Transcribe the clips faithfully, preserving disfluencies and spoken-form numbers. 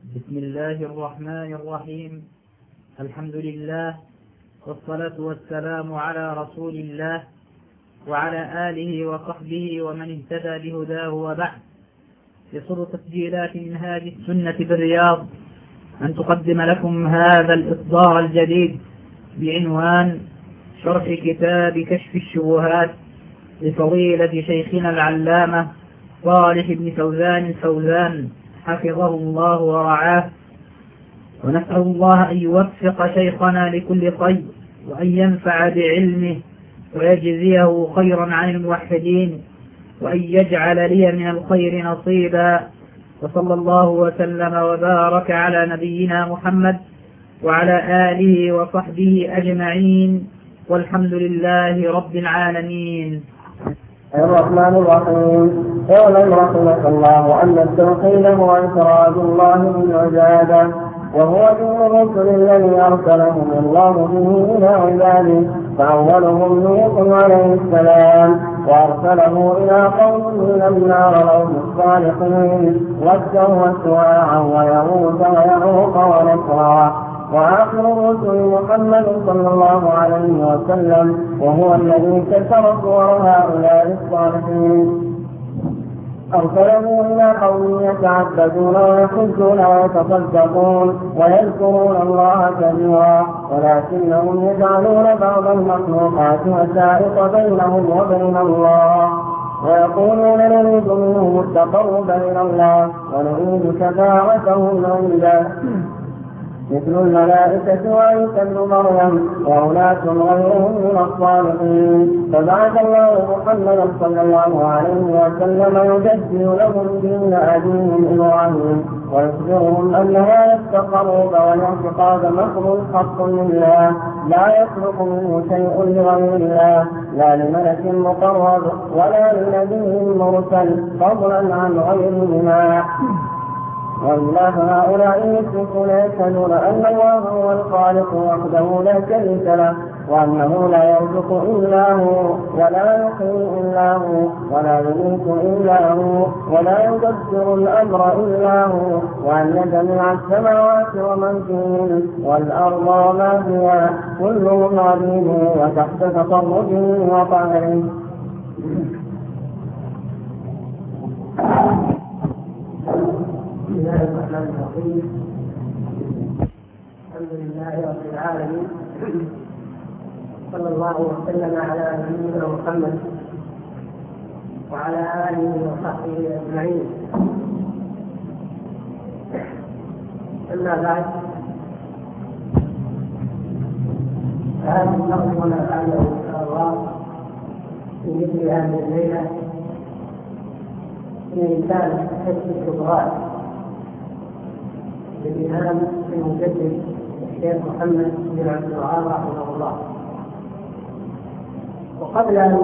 بسم الله الرحمن الرحيم. الحمد لله والصلاة والسلام على رسول الله وعلى آله وصحبه ومن اهتدى بهداه وبعد. يسر تسجيلات منهاج السنة بالرياض أن تقدم لكم هذا الإصدار الجديد بعنوان شرح كتاب كشف الشبهات لفضيلة شيخنا العلامة صالح بن فوزان الفوزان حفظه الله ورعاه، ونسأل الله أن يوفق شيخنا لكل خير وأن ينفع بعلمه ويجزيه خيرا عن الموحدين وأن يجعل لي من الخير نصيبا. وصلى الله وسلم وبارك على نبينا محمد وعلى آله وصحبه أجمعين، والحمد لله رب العالمين. الرحمن الرحيم. اعلم رحمك الله أن التوحيد هو إفراد الله بالعبادة، وهو دين الرسل الذي أرسلهم الله به إلى عباده، فأولهم نوح عليه السلام، وأرسله إلى قوم لم يروا الصالحين ودا وسواعا ويغوث ويعوق ونسرا، وآخر الرسل محمد صلى الله عليه وسلم، وهو الذي كسر صور هؤلاء الصالحين. أرسله إلى قوم يتعبدون ويحجون ويتصدقون ويذكرون الله كثيرا، ولكنهم يجعلون بعض المخلوقات وسائط بينهم وبين الله، ويقولون نريد منهم التقرب إلى الله ونريد شفاعتهم عنده، مثل الملائكة وعيسى ابن مريم وأولاد غيرهم من الصالحين. فبعث الله محمدا صلى الله عليه وسلم يجدد لهم دين أبيهم إبراهيم، ويخبرهم أن هذا التقرب والاعتقاد محض حق لله، لا يخلق منه شيء لغير الله، لا لملك مقرب ولا لنبي مرسل، فضلا عن غيرهما. وإلا هؤلاء يشركون يشهدون أن الله هو الخالق وحده لا شريك له، وأنه لا يرزق إلا هو ولا يحيي إلا هو ولا يميت إلا هو ولا يدبر الأمر إلا هو، وأن جميع السماوات ومن فيهن والأرض وما فيها كلهم عبيده وتحت تصرفه وقهره. بسم الله الرحمن الرحيم. الحمد لله رب العالمين، صلى الله وسلم على نبينا محمد وعلى آله وصحبه أجمعين. أما بعد، فهذه النظر نفعله إن شاء الله في مثل هذه الليلة في إنسان كشف الشبهات للإمام المجدد الشيخ محمد بن عبد الوهاب رحمه الله. وقبل أن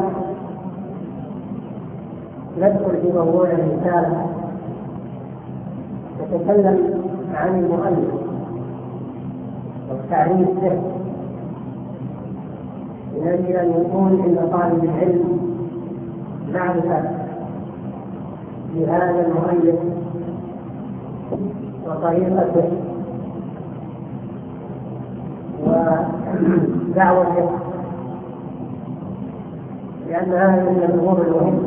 ندخل في موضوع الرسالة نتكلم عن المؤلف والتعريف به، من أجل أن يكون إن طالب العلم معرفة بهذا المؤلف وطريقته ودعوته، لأن هذا من الأمور المهمة،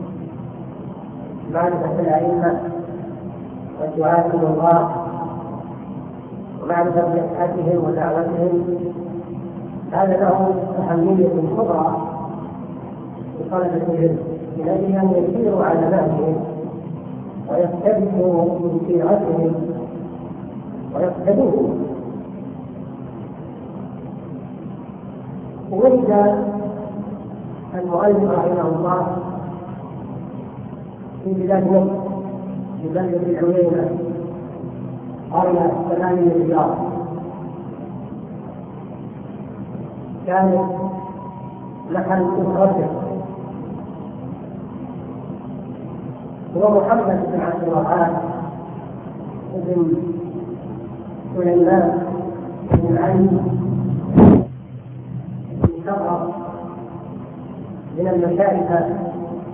معرفة الأئمة والدعاة إلى الله ومعرفة صحتهم ودعوتهم، هذا له أهمية كبرى في طلبة العلم، من أجل أن يسيروا على نهجهم ويقتدوا من سيرتهم ويقتدوا. ولد المؤلف رحمه الله في بلاد مصر، في بلدة العوينة قرية ثمانية رياض. كانت محل أسرته هو محمد بن عبد الوهاب بن سليمان بن علي بن شرف من المشايخ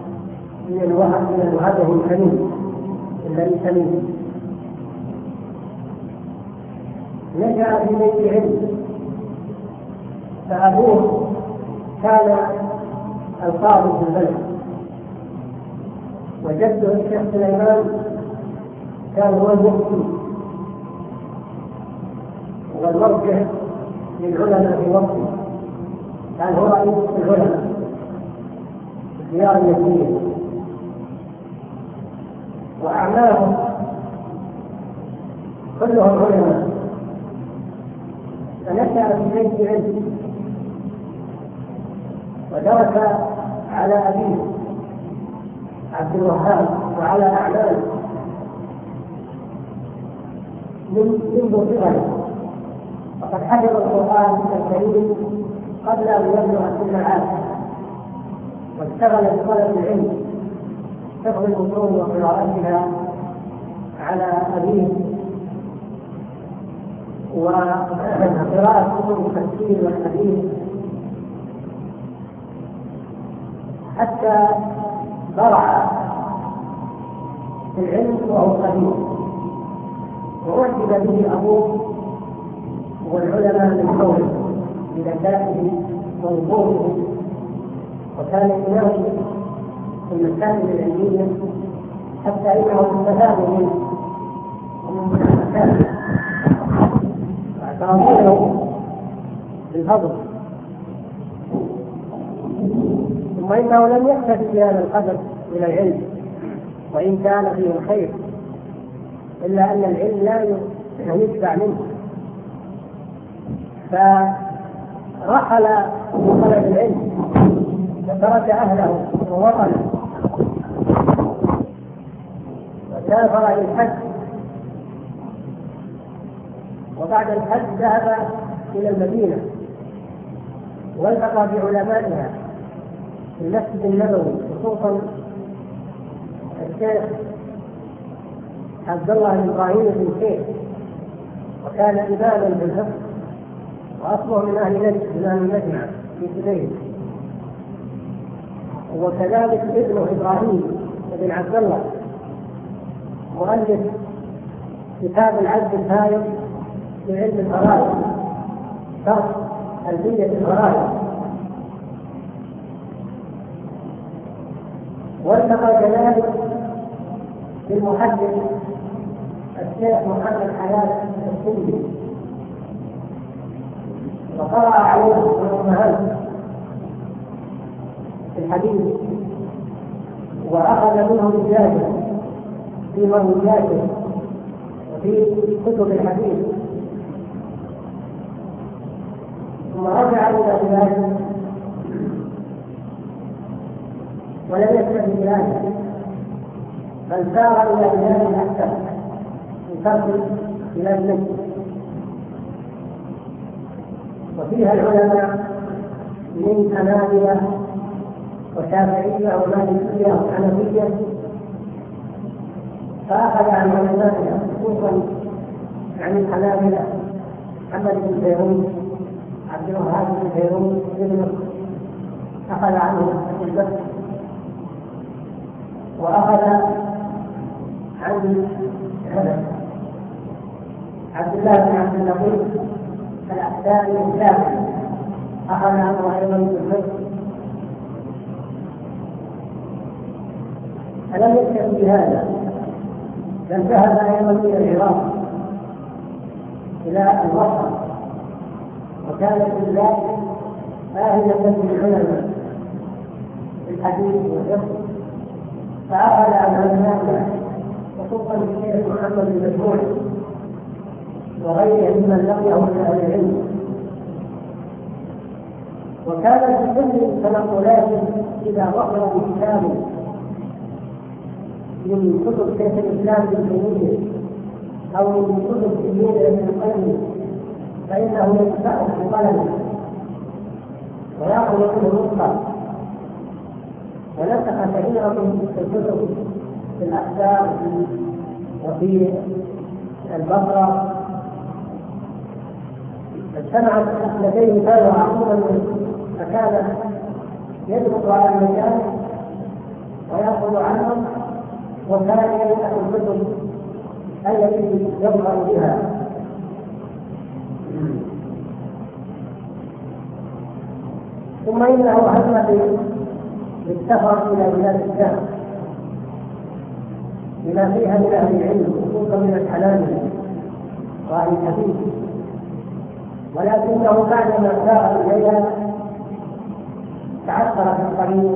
من الوهب من الوهبه الحميد الذي سميه. نشأ في بيت علم، فأبوه كان القاضي في البلد، وجده الشيخ سليمان كان هو المفتي والمرجع للعلماء في وقته، كان هو رئيس العلماء في ديار النجدية، وأعمامهم كلهم علماء. فنشأ في بيت علم ودرس على أبيه عبد الوهاب وعلى أعمامه منذ صغره، وقد حفظ القرآن الكريم قبل أن يبلغ سن العاشر، واشتغل بطلب العلم حفظ المتون وقراءتها على أبيه وقراءة كتب التفسير والحديث، حتى برع في العلم وهو صغير، وأعجب به أبوه والعلماء من حوله بذكائه ووضوحه، وكان يناقش في المسائل العلمية حتى إنه استفاد منه ومن المسائل واعترافه بالفضل. ثم إنه لم يكتفي بهذا القدر من العلم وإن كان فيه الخير، إلا أن العلم لا يشبع منه، فرحل من طلب العلم وترك أهله ووطنه وسافر إلى الحج، وبعد الحج ذهب إلى المدينة والتقى بعلمائها في المسجد النبوي، خصوصا الشيخ عبد الله بن إبراهيم بن شيخ، وكان إماما في الفقه وأصله من أهل نجد من أهل المجمع في سبيل، وكذلك ابنه إبراهيم بن عبد الله مؤلف كتاب العبد الفائز في علم الفرائض، شرح ألفية الفرائض. والتقى كذلك بالمحدث الشيخ محمد حياة السندي، وقرأ عليه الأمهات في الحديث، وأخذ منه إجازة في مروياته وفي كتب الحديث، ثم رجع إلى بلاده ولم يكتفي بذلك، بل سار إلى بلاد أكثر من فرق بلاد نجد، وفيها العلماء من حنابلة وشافعية ومالكية وحنفية، فأخذ عن علمائها خصوصا عن الحنابلة محمد بن فيروز، عبد الوهاب بن فيروز ابنه أخذ عنه البحث، وأخذ عن عبد الله بن عبد اللطيف الأحساني الشافعي، أخذ عنه أيضا بالفقه. فلم يكتفي بهذا، بل ذهب أيضا إلى العراق إلى البصرة، وكانت البلاد آهلة بالعلماء في الحديث والفقه، فأخذ عن علمائها خصوصا الشيخ محمد بن مسعود وغيره ممن لقيه من أهل العلم. وكان في كل تنقلاته إذا وقع بكتاب من كتب شيخ الإسلام ابن تيمية أو من كتب تلميذه ابن القيم فإنه يدفعه بقلمه ويأخذ منه نسخة، ونسخ كثيرا من الكتب في الأحكام وفي البصرة، اجتمعت لديه كانوا عقوبا فكان يدرس على المجال ويأخذ عنهم، وكان يمنع الكتب التي يظهر بها ثم إنه هم بالسفر إلى بلاد الشام بما فيها من أهل العلم خصوصا من الحنابلة وأهل الحديث، ولكنه بعدما سار إليها تعثر في الطريق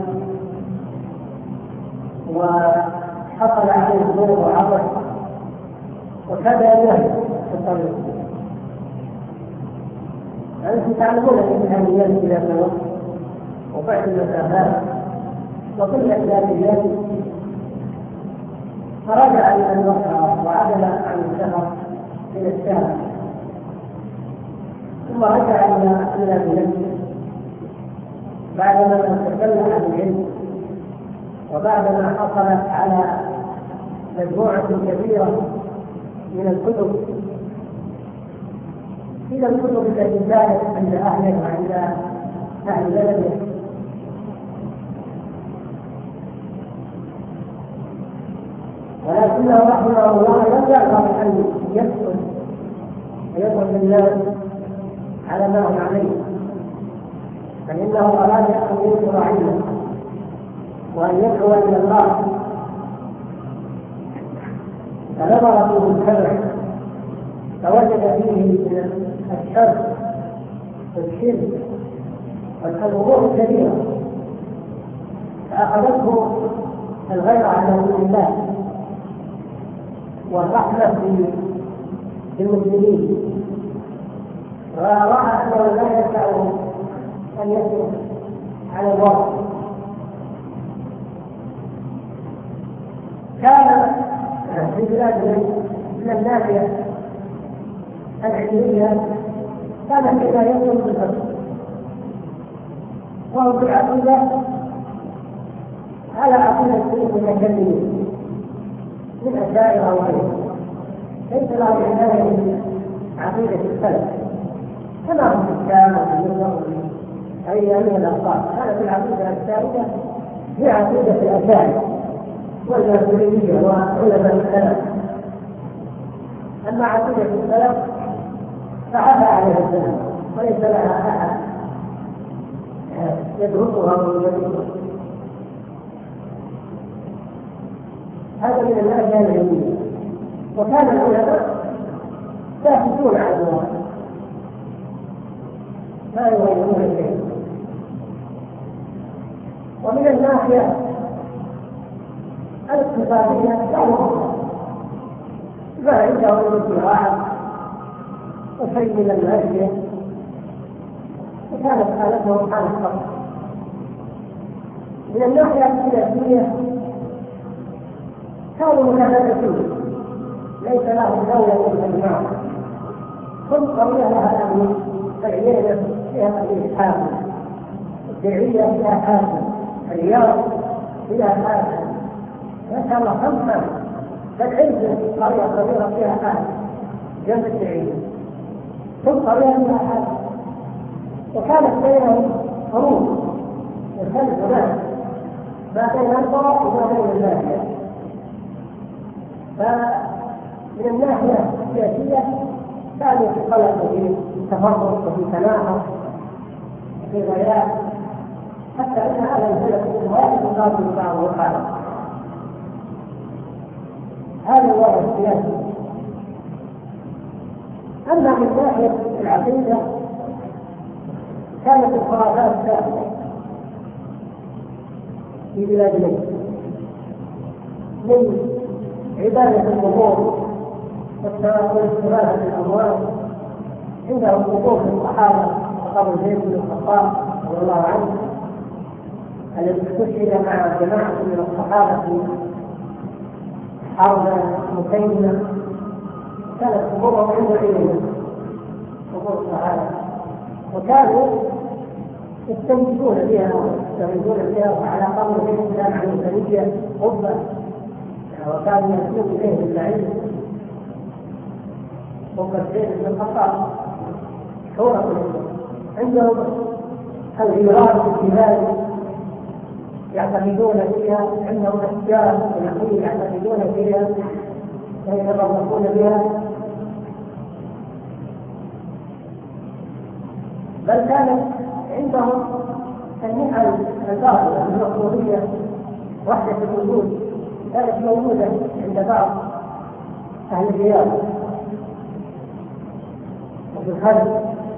وحصل عليه الضوء وعطش وكاد ينهي في الطريق. أنتم تعلمون أن الأهميات إلى الوقت وبعد المسافات وكل الأهميات، فرجع إلى الوقت وعدل عن السفر إلى الشام، ثم رجع إلى إلى بلده بعدما تكلم عن العلم وبعدما حصلت على مجموعة كبيرة من الكتب إلى الكتب التي كانت عند أهله وعند أهل بلده، ولكنه رحمه الله لم يرغب أن يدخل ويدخل بالناس على ما هم عليه، فإنه أراد أن ينشر علمه وأن يدعو إلى الله. فنظر فيه الشرع فوجد فيه من الشر والشرك والأمور الكبيرة، فأخذته الغيرة على الله والرحمة بالمسلمين، ورأى أنه لا يسعه أن يسلك على الواقع. كان في بلادنا من الناحية العلمية كان حكايتهم بالفقه، وهم في العقيدة على عقيدة المتكلمين من أشاعرة وغيرهم، ليس لهم عناية بعقيدة السلف كما هم في الشام وفي مصر أي من الأخبار. كانت العقيدة السائدة هي عقيدة الأشاعرة والماتريدية وعلماء السلف، أما عقيدة السلف فعفى عليها السلف وليس لها أحد يدرسها ويدرسها. هذا من الناحية العلمية. وكان العلماء ساكتون على الواقع لا يغيرون شيئا. ومن الناحية الاقتصادية لا يغيرون ما عنده من الزراعة وشيء من الماشية، وكانت حالتهم حالة فقر. من الناحية السياسية كانوا متفرقين، ليس لهم دولة تجمعهم، كل قرية لها أمن، العيادة فيها أمير حاكم، الدرعية فيها حاكم، الرياض فيها حاكم، ما شاء الله خمس حاكم، فالعزة قرية صغيرة فيها حاكم جنب الدرعية، كل قرية فيها حاكم، وكانت بينهم حروب وكانت هناك ما بين القرى وما بين الناحية. فمن الناحية السياسية كانوا في قلق وفي تفرق وفي تناحر وفي ضياع، حتى ان هذا الفرق واحد يقاتل بعض وقال. هذا الوضع السياسي. اما من ناحية العقيدة كانت الخرافات سائدة في بلاد مصر من عبادة القبور واستغاثة الأموال. عندهم قبور الصحابة وقبر زيد بن الخطاب رضي الله عنه الذي استشهد مع جماعة من الصحابة في حرب مسيلمة، كانت قبورهم عند عينهم قبور الصحابة، وكانوا يستنجدون بها ويستغيثون بها. وعلى قبر زيد كان عن الخليجة قبة وكان يسوق إليه بالبعيد قبة زيد بن الخطاب حورة. عندهم الغيرات في الجبال يعتقدون فيها، عندهم أشجار ونخيل يعتقدون فيها ويتبركون بها. بل كانت عندهم النعم الباطلة المطلوبية وحدة الوجود كانت موجودة عند بعض أهل الرياض وفي الخارج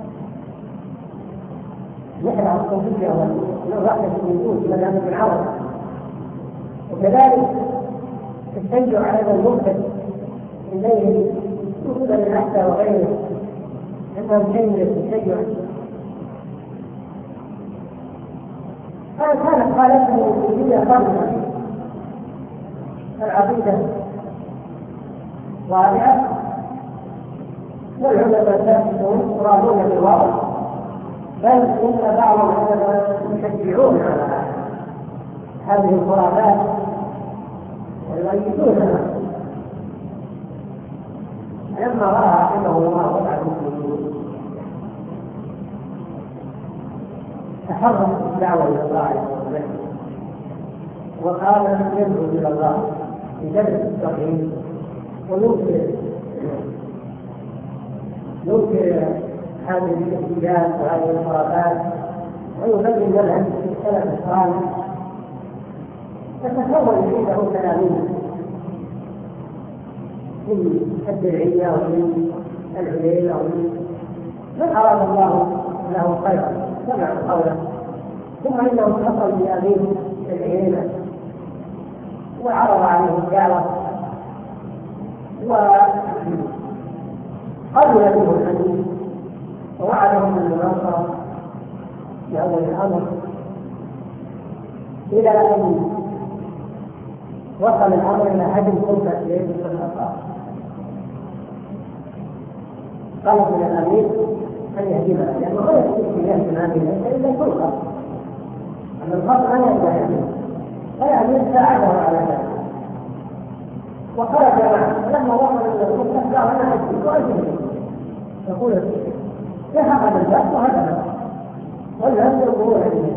نحن الصوفية ووحدة الوجود مذهب العرب، وكذلك التشجع على المبتدع إليه وجود الأحسى وغيره أنهم شيء من التشجع. كانت حالته الوجودية خاصة العقيدة واضحة والعلماء ساكتون راضون بالواقع، بل إن بعضهم يشجعون على هذه الخرافات ويؤيدونها. لما رأى أنه الله وضع المسلمين تحرك الدعوة إلى الله عز وجل وقال يدعو إلى الله بجلب التوحيد وينكر ينكر هذه الاتجاهات وهذه الخرافات ويبين منهج السلف الصالح، تتكون عنده تلاميذ من الدرعية ومن العليل ومن من أراد الله له خيرا سمعوا قوله، ثم إنه اتصل بأبيه العيينة وعرض عليه الدعوة وقبل منه الحديث ووعدهم بالمناصرة في أول الأمر، إلى أن وصل الأمر إلى هدم خلفة زيد بن الخطاب. طلب من الأمير أن يهدمها لأنه لا يستطيع في هذه إلا الخلفة، أن الخطأ لا يهدمها، فالأمير ساعده على ذلك وخرج معه. لما وصل إلى الخلفة قال أنا أجلس وأجلس يقول ذهب الباب وهدمها والناس يقولون عليه.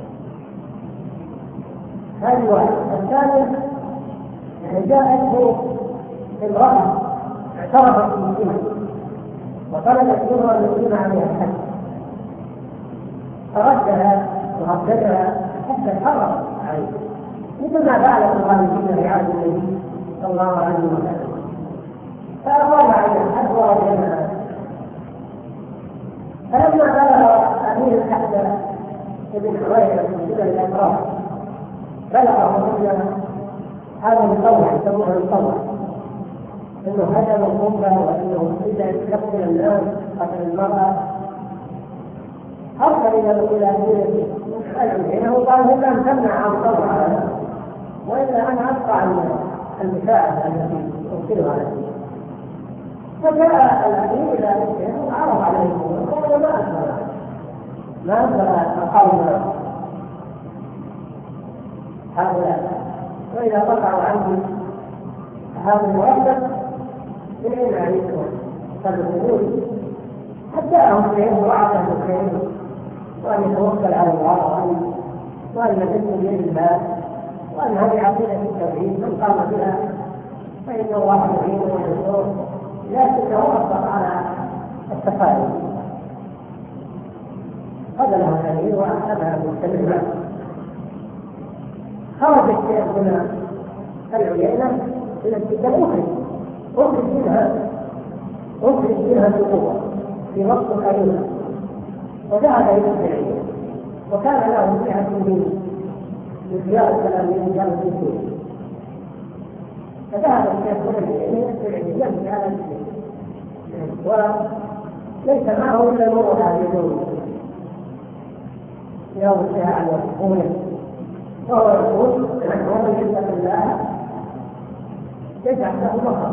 هذه واحدة. الثانية جاءته امرأة اعترفت بالزنا وطلبت منه أن يقيم عليها الحد، فردها وهددها حتى تحرر عليه، مثل ما فعلت الغالبين في عهد النبي صلى الله عليه وسلم، فأقام عليها الحد ورجمها. فلما بلغ أمير تحت ابن حويرة من قبل الأتراك بلغه أن هذا مطوع يسمونه المطوع، انه هدم القنبه وانه اذا يقتل الناس قتل المراه، ارسل الى الى العلمين وقال هل لم تمنع عن طوع هذا والا انا اقطع المساعده التي ارسلها عليه. فجاء الامير الى الشيخ وعرض عليه وقال ما اكبر ما اكبر القوم هؤلاء، وإذا قطعوا عنه هذا المؤدب من أين عليكم فالخروج حتى أهم شيء وعده الخير وأن يتوكل على الله وأن يدل بيد الله وأن هذه عقيدة التوحيد من قام بها فإن الله يعينه وينصره، لكنه أصبح على التفاؤل. هذا له دليل وأخذها مستمرا. خرج الشيخ من العيينة إلى السكة الأخرى أخرج منها أخرج منها بقوة في وقت قليل وذهب إلى الدرعية وكان له فئة من زيارة الأمير جامع الدين، فذهب الشيخ من العيينة إلى الدرعية في هذا الشيء وليس معه إلا نور هذه الدول يوم الساعة والقوة، وهو يقول ومن يتق الله يجعل له مخرجا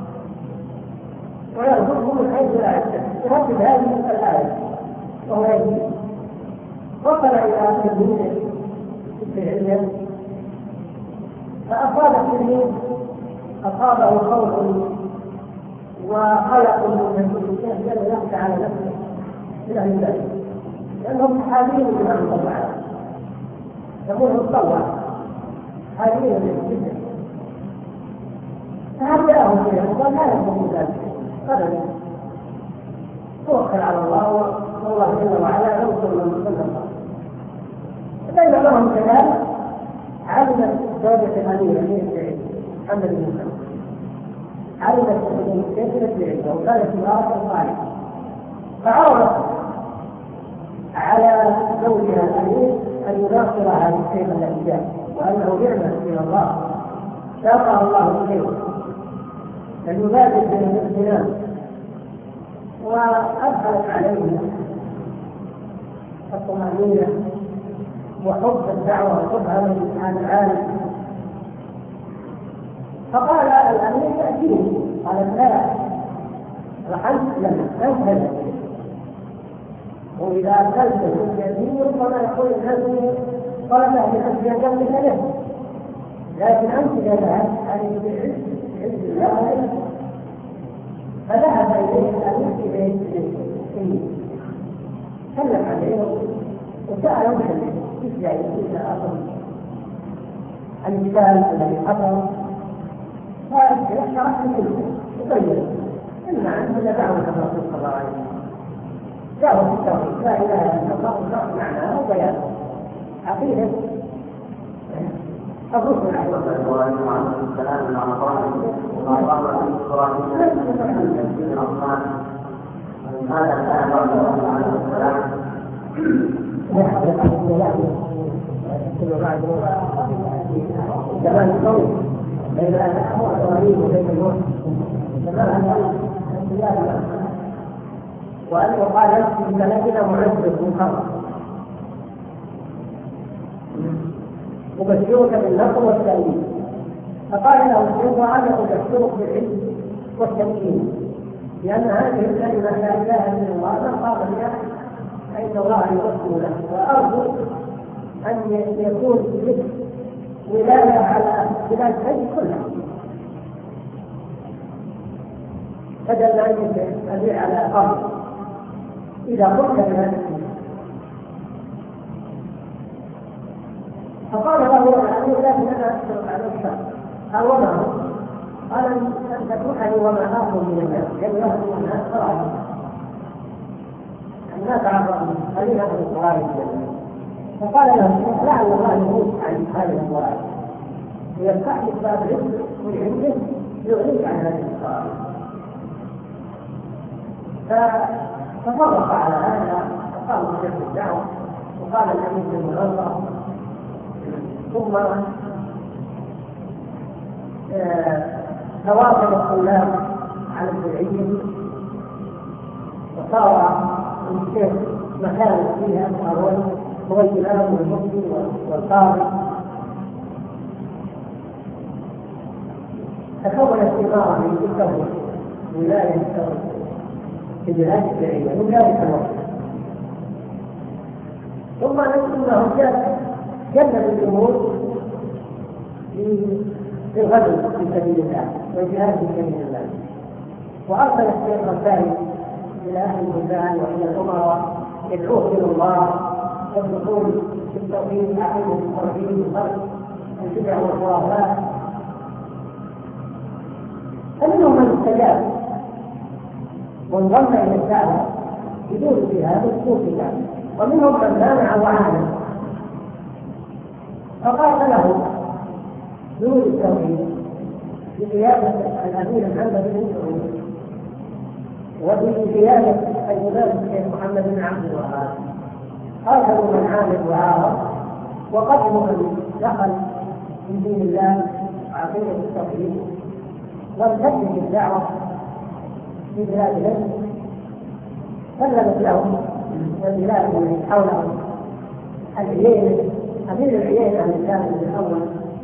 ويرزقه من حيث لا يحتسب. يرتب هذه الآية وهو يجي وصل إلى تلميذه في العلم فأصاب التلميذ أصابه خوف وقلق من الشيخ لم يخشى على نفسه من أهل البلد لأنهم حالين بما أنزل الله يقول متطوع حاليا جدا، فهدأهم فيه وقال لا يكون ذلك ابدا، توكل على الله والله جل وعلا ينصر من صلى الله. بينما كذلك علمت زوجة الأمير أمير سعيد محمد بن مسلم علمت أن كثرت العلم وكانت امرأة صالحة فعرضت على زوجها الأمير أن يناصر هذه الشيخ التي جاء وأنه نعمة من الله شاقها الله إليه أن يبادر بالاغتنام وأدخلت عليه الطمأنينة وحب الدعوة وحبها من هذا العالم. فقال الأمير تأتيني قال لا رحلت لنا أنت وإذا أكلت من يدين ربما يقول الناس قال له بحسب يجمل له لكن أنت جلها أن بعز الله فذهب إليه الأمير في بيت سلم عليه وسأله كيف جاء إلى أصل المثال الذي حصل قال شرحت منه وطيب إما عنه لدعوة الرسول صلى الله عليه وسلم دعوة التوحيد لا إله إلا الله وشرح معناه وبيانه عقيدة الرسل عليه الصلاة والسلام مع مقامه ومقامه إبراهيم هذا كان الله عليه السلام زمان القول بين إبراهيم وبين نوح وأنه قال في سنتنا معذب منكر أبشرك بالنصر والتأييد فقال له الشيخ وأنا أبشرك بالعلم والتمكين لأن هذه الكلمة لا إله إلا الله من قال بها فإن الله يوصل له وأرجو أن يكون لك ولاية على بلاد الحج كلها بدل أن أبيع على أقل إذا قلت بهذا فقال له الأمير لكن أنا أشترط على الشر قال وما هو؟ قال أن تتركني وما آخذ من الناس لأن يهدوا الناس صراحة الناس عرفوا خلينا في القرآن فقال له لعل الله يموت عن هذه القرآن ويفتح لك باب الرزق والعلم يغنيك عن هذه القرآن فتفرق على هذا وقام بشرط الدعوة وقال الأمير بالمنظر ثم تواصل الطلاب على البدعية وصار الشيخ مكان فيها هو الإمام والمفتي والقاضي تكونت إمارة من الدولة ولاية الدولة في بلاد البدعية من ذلك الوقت ثم أنه جاء جلد الأمور للغزو في سبيل الله والجهاد في سبيل الله وأرسل الشيخ الثاني إلى أهل البلدان وإلى الأمراء يدعوه إلى الله والدخول في التوحيد عقيدة التوحيد والخلق البدع والخرافات فمنهم من استجاب وانضم إلى الدعوة بدون جهاد وسكوت ومنهم من مانع وعانى فقال له دون التوحيد بقيادة الأمير محمد بن سعود وبقيادة الإمام الشيخ محمد بن عبد الوهاب قاتلوا من عامل وعارض وقدموا من دخل في دين الله عقيدة التوحيد وامتدت الدعوة في بلاد الهند سلمت لهم والبلاد التي حولهم العيين أمير العيين عن الإسلام الأول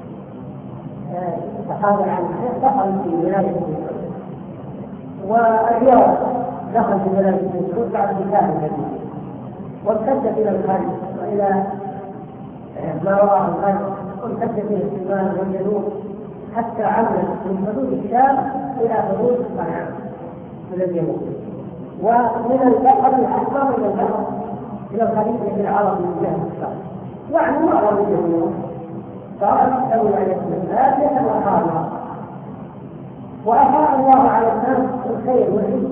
تحاول عن دخل في ولاية السعود والرياض دخل في ولاية السعود بعد الإسلام الجديد وامتدت إلى الخارج وإلى ما وراء الخارج وامتدت إلى الشمال والجنوب حتى عملت من حدود الشام إلى حدود صنعاء من الجنوب ومن البحر الأحمر إلى البحر إلى الخليج العربي من جهة الشام يعني معظم الجنوب صارت دولة نافعة وخالصة وأفاء الله على الناس الخير والعلم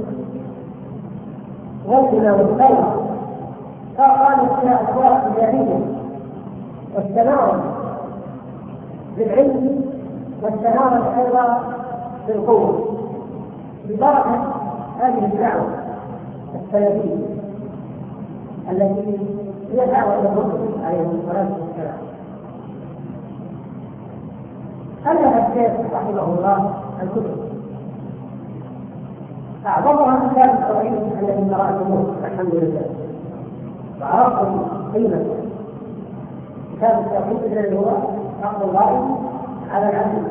والغنى والخير فقالت فيها أسواق تجارية والتناول بالعلم والتناول أيضا بالقوة ببركة هذه الدعوة السلفية التي هي دعوة الرسل عليهم الصلاة والسلام. ألف الشيخ رحمه الله الكتب أعظمها كتاب التوحيد الذي قرأتموه الحمد لله وعرفتم قيمته. كتاب التوحيد الذي هو حق الله على العبد.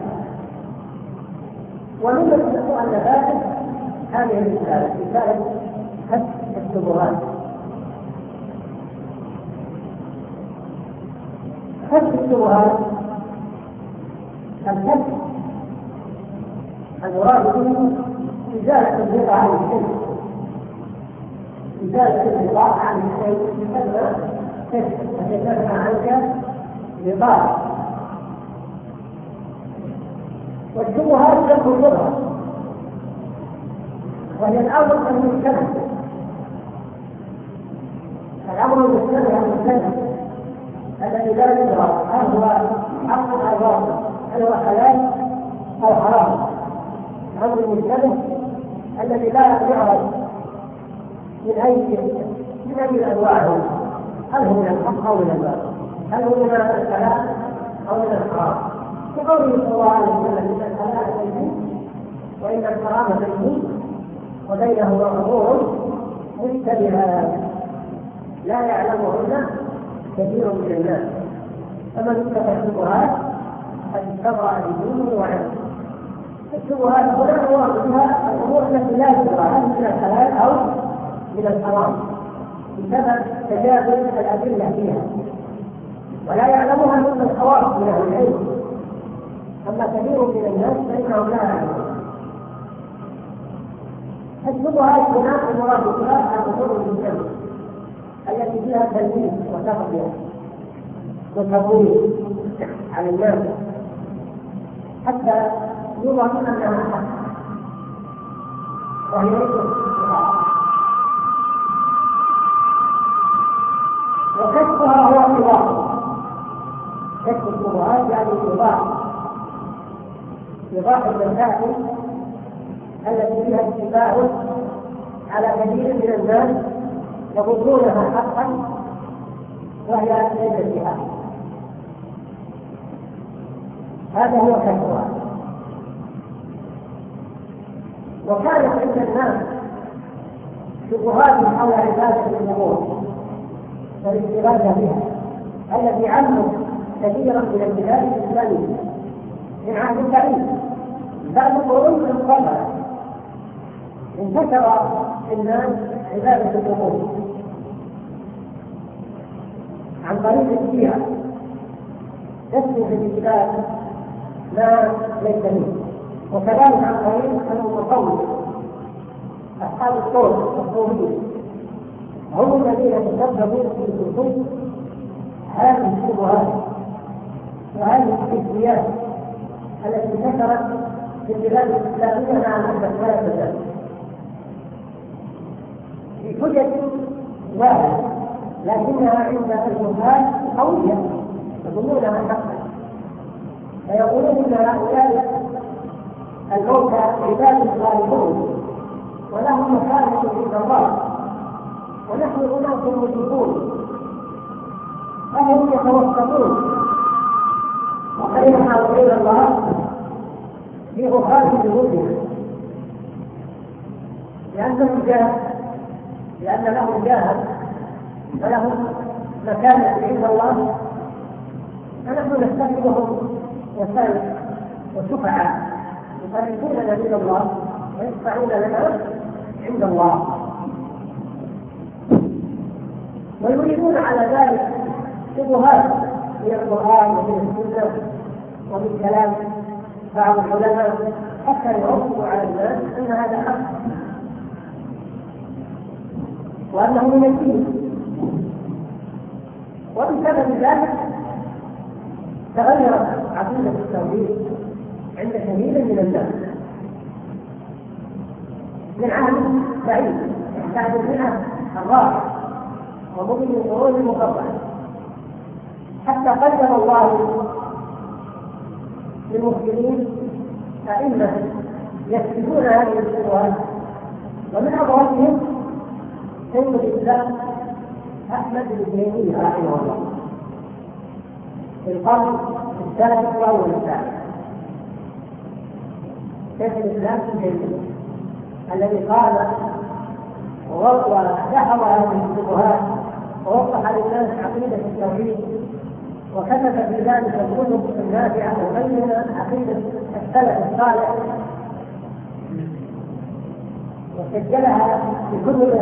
ومن المؤلفات هذه الرسالة رسالة كشف الشبهات. كشف الشبهات الكشف المراد به إزالة الغطاء عن الشيء، إزالة الغطاء عن الشيء يسمى كشف، وكشفنا عنك غطاء. والشبهات جمع شبهة، وهي الأمر المشتبه. الأمر المشتبه المشتبه الذي لا يدرى هل هو حق أو باطل، هل هو حلال أو حرام. الأمر المشتبه الذي لا يعرف من أي من أي الأنواع، هل هو من الحق أو من الباطل، هل هو من الحلال أو من الحرام. كقوله صلى الله عليه وسلم إن الحلال بين وإن الحرام بين وبينهما أمور مشتبهات لا يعلمهن كثير من الناس، فمن اتقى الشبهات قد استبرأ لدينه وعلمه. الشبهات هنا هو بها الأمور التي لا تدرى هل من الحلال أو من الحرام بسبب تجاهل الأدلة فيها، ولا يعلمها من الخواص من أهل العلم، أما كثير من الناس فإنهم لا يعلمون. الشبهات هنا المراد بها الأمور المجتمعة التي فيها تلميذ وتقوية وتضوير على الناس حتى يظهر أنها حق، وهي ليست وكشفها هو إيضاح. كشف الشبهات يعني إيضاح إيضاح المسائل التي فيها اتباع على كثير من الناس يظنونها حقا وهي ليست بها. هذا هو كشفها. وكانت عند الناس شبهات حول عبادة الأمور والاشتغال بها التي عموا كثيرا من البلاد الإسلامية من عهد بعيد بعد قرون من قبل انتشر الناس عبادة الأمور عن طريق الشيعة تسمي في الكتاب ما ليس منه، وكذلك عن طريق المتصوف أصحاب الصوت الصوفيين هم الذين تسببوا في الكتب هذه الشبهات وهذه التسميات التي انتشرت في البلاد الإسلامية مع مدة ثلاث سنوات بحجة واحدة، لكنها عند الجهال قوية يظنونها حقا، فيقولون ان هؤلاء الموتى عباد صالحون ولهم مكانة عند الله ونحن أناس مشركون، فهم يتوسطون وبيننا وبين الله في غفران ذنوبنا لأنهم جاهل لأن لهم جاهل ولهم مكانة عند الله، فنحن نستخدمهم وسائل وشفعاء يقربوننا من الله ويدفعون لنا عند الله، ويريدون على ذلك شبهات من القرآن ومن السنة ومن كلام بعض العلماء حتى يعرفوا على الناس أن هذا حق وأنه من الدين. وبسبب ذلك تغيرت عقيدة التوحيد عند كثير من الناس من عهد بعيد بعد المئة الرابعة ومضي من القرون المفضلة حتى قدم الله للمسلمين أئمة يكتبون هذه الشبهات، ومن أبرزهم شيخ الإسلام أحمد بن تيمية رحمه الله في القرن الثالث والأول الثالث. شيخ الإسلام ابن تيمية الذي قال ودحض هذه الشبهات ووضح للناس عقيدة التوحيد، وكتب في ذلك الكتب النافعة وبين عقيدة السلف الصالح وسجلها في كتبه،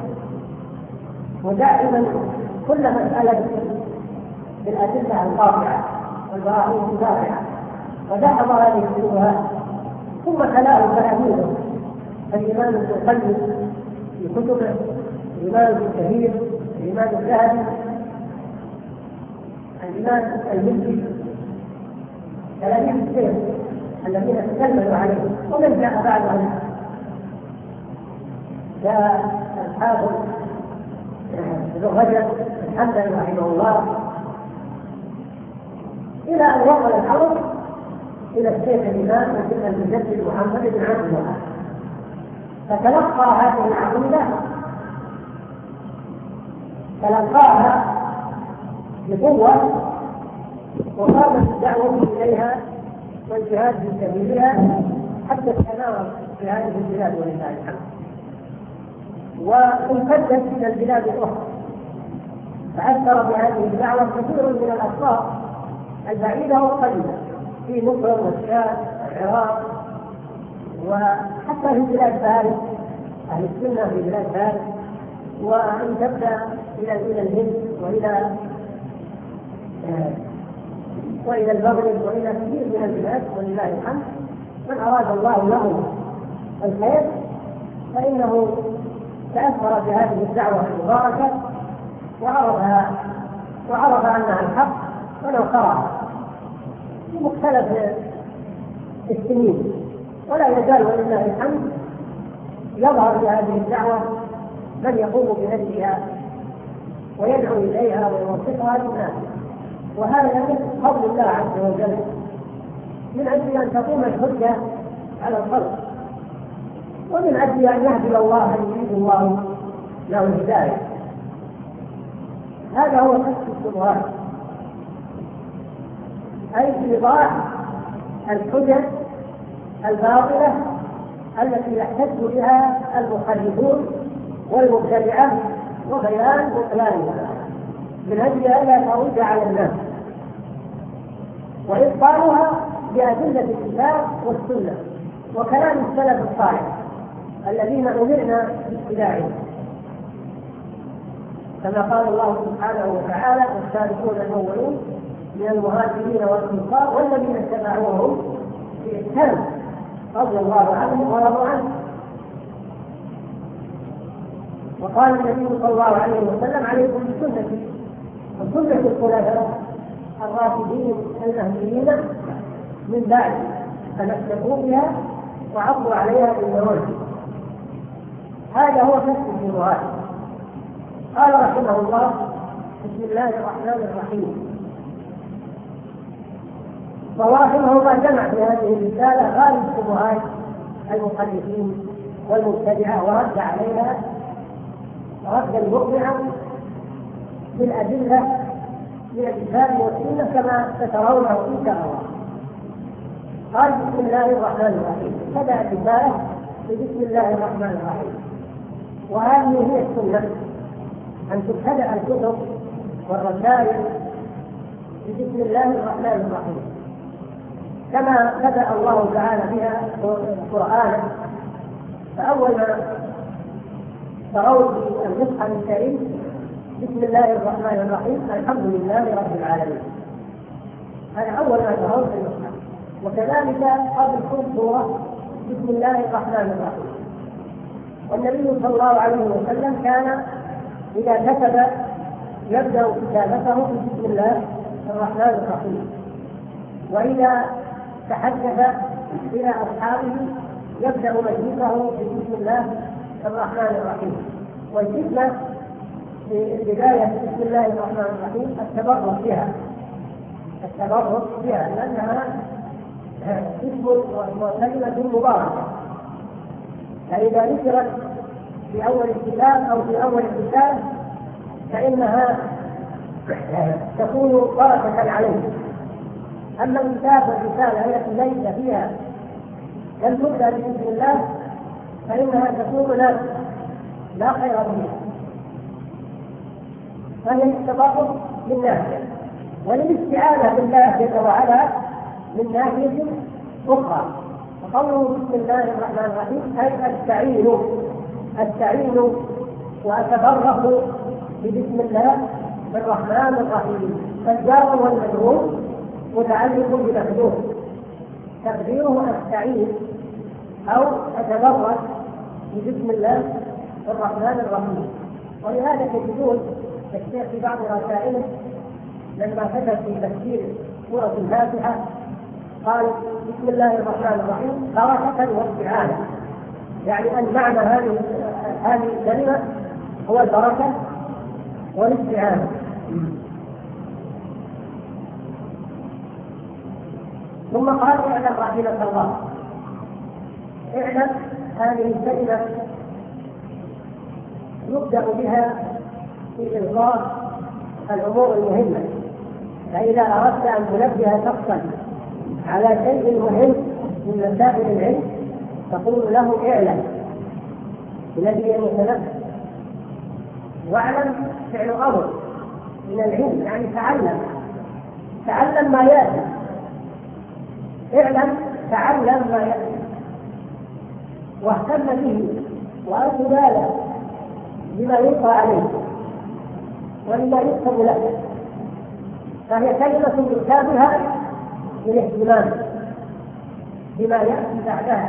ودائما كل مسألة بالأدلة القاطعة والبراهين الدافعة، ودحض هذه الشبهات ثم تلاه تلاميذه الإمام ابن القيم في كتبه، الإمام ابن كثير، الإمام الذهبي، الإمام المزي، تلاميذ الشيخ الذين تكلموا عليه، ومن جاء بعدهم جاء الحافظ ابن رجب الحنبلي رحمه الله، إلى أن وصل الأمر إلى الشيخ الإمام المجدد محمد بن عبد الوهاب، فتلقى هذه العقيدة تلقاها بقوة، وقامت الدعوة إليها والجهاد في سبيلها حتى استمر في هذه البلاد ولله الحمد، وامتدت إلى البلاد الأخرى، فأثر بهذه الدعوة كثير من الأشخاص البعيدة والقريبة في مصر والشام والعراق، وحتى في بلاد فارس، أهل السنة في بلاد فارس، وأن تبدأ إلى إلى الهند وإلى آه وإلى المغرب وإلى كثير من البلاد ولله الحمد. من أراد الله له الخير فإنه تأثر بهذه الدعوة المباركة وعرفها وعرف أنها الحق ونصرها في مختلف السنين، ولا يزال ولله الحمد يظهر بهذه الدعوة من يقوم بنشرها ويدعو إليها ويوثقها للناس، وهذا من فضل الله عز وجل، من أجل أن تقوم الحجة على الخلق، ومن أجل أن يهدي الله من يريد الله له الهداية. هذا هو كشف الشبهات، أي إيضاح الحجج الباطلة التي يحتج بها المخالفون والمبتدعة، وبيان بطلانها من أجل ألا ترد على الناس، وإبطالها بأدلة الكتاب والسنة وكلام السلف الصالح الذين أمرنا باتباعهم، كما قال الله سبحانه وتعالى: والسابقون الأولون من المهاجرين والأنصار والذين اتبعوهم بإحسان رضي الله عنهم ورضوا عنه. وقال النبي صلى الله عليه وسلم: عليكم بسنتي وسنة الخلفاء الراشدين المهديين من بعد، تمسكوا بها وعضوا عليها بالنواجذ. هذا هو كشف الشبهات. قال رحمه الله: بسم الله الرحمن الرحيم. فهو رحمه الله جمع في هذه الرسالة غالب شبهات المخالفين والمبتدعة ورد عليها ردا مقنعا بالأدلة من الكتاب والسنة كما سترونه إن شاء الله. قال: بسم الله الرحمن الرحيم. بدأ الرسالة بسم الله الرحمن الرحيم، وهذه هي السنة، أن تبتدأ الكتب والرسائل بسم الله الرحمن الرحيم، كما بدأ الله تعالى بها القرآن. فأول ما ترون بالمصحف الكريم بسم الله الرحمن الرحيم الحمد لله رب العالمين، هذا أول ما ترون في المصحف. وكذلك قبل كل سورة بسم الله الرحمن الرحيم. والنبي صلى الله عليه وسلم كان إذا كتب يبدأ كتابته بسم الله الرحمن الرحيم، وإذا تحدث إلى أصحابه يبدأ مجلسه بسم الله الرحمن الرحيم. والحكمة في بداية بسم الله الرحمن الرحيم التبرك بها التبرك بها لأنها اسم وكلمة مباركة، فإذا ذكرت في أول الكتاب أو في أول الكتاب فإنها تكون بركة عليه. أما الكتاب والرسالة التي ليس فيها لم تبدأ بإذن الله فإنها تكون لا لا خير فيها، فهي التبرك من ناحية، وللاستعانة بالله جل وعلا من ناحية أخرى. وقوله بسم الله الرحمن الرحيم أي أستعين أستعين وأتبرك ببسم الله الرحمن الرحيم. فالجار والمجرور متعلق بمحذوف تقديره أستعين أو أتبرك ببسم الله الرحمن الرحيم. ولهذا تجدون الشيخ في بعض رسائله لما كتب في تفسير سورة الفاتحة قال بسم الله الرحمن الرحيم بركة واستعانة، يعني أن معنى هذه هذه الكلمة هو البركة والاستعانة. ثم قال اعلم رحمك الله. اعلم هذه الكلمة يبدأ بها في إلقاء الأمور المهمة، فإذا أردت أن تنبه شخصا على شيء مهم من مسائل العلم تقول له اعلم الذي يتنبه. واعلم فعل أمر من العلم، يعني تعلم تعلم ما يأتي، اعلم تعلم ما يأتي واهتم به وأنت بالغ بما يلقى عليه ولما يكتب له، فهي كلمة يرتابها للاهتمام بما يأتي بعدها.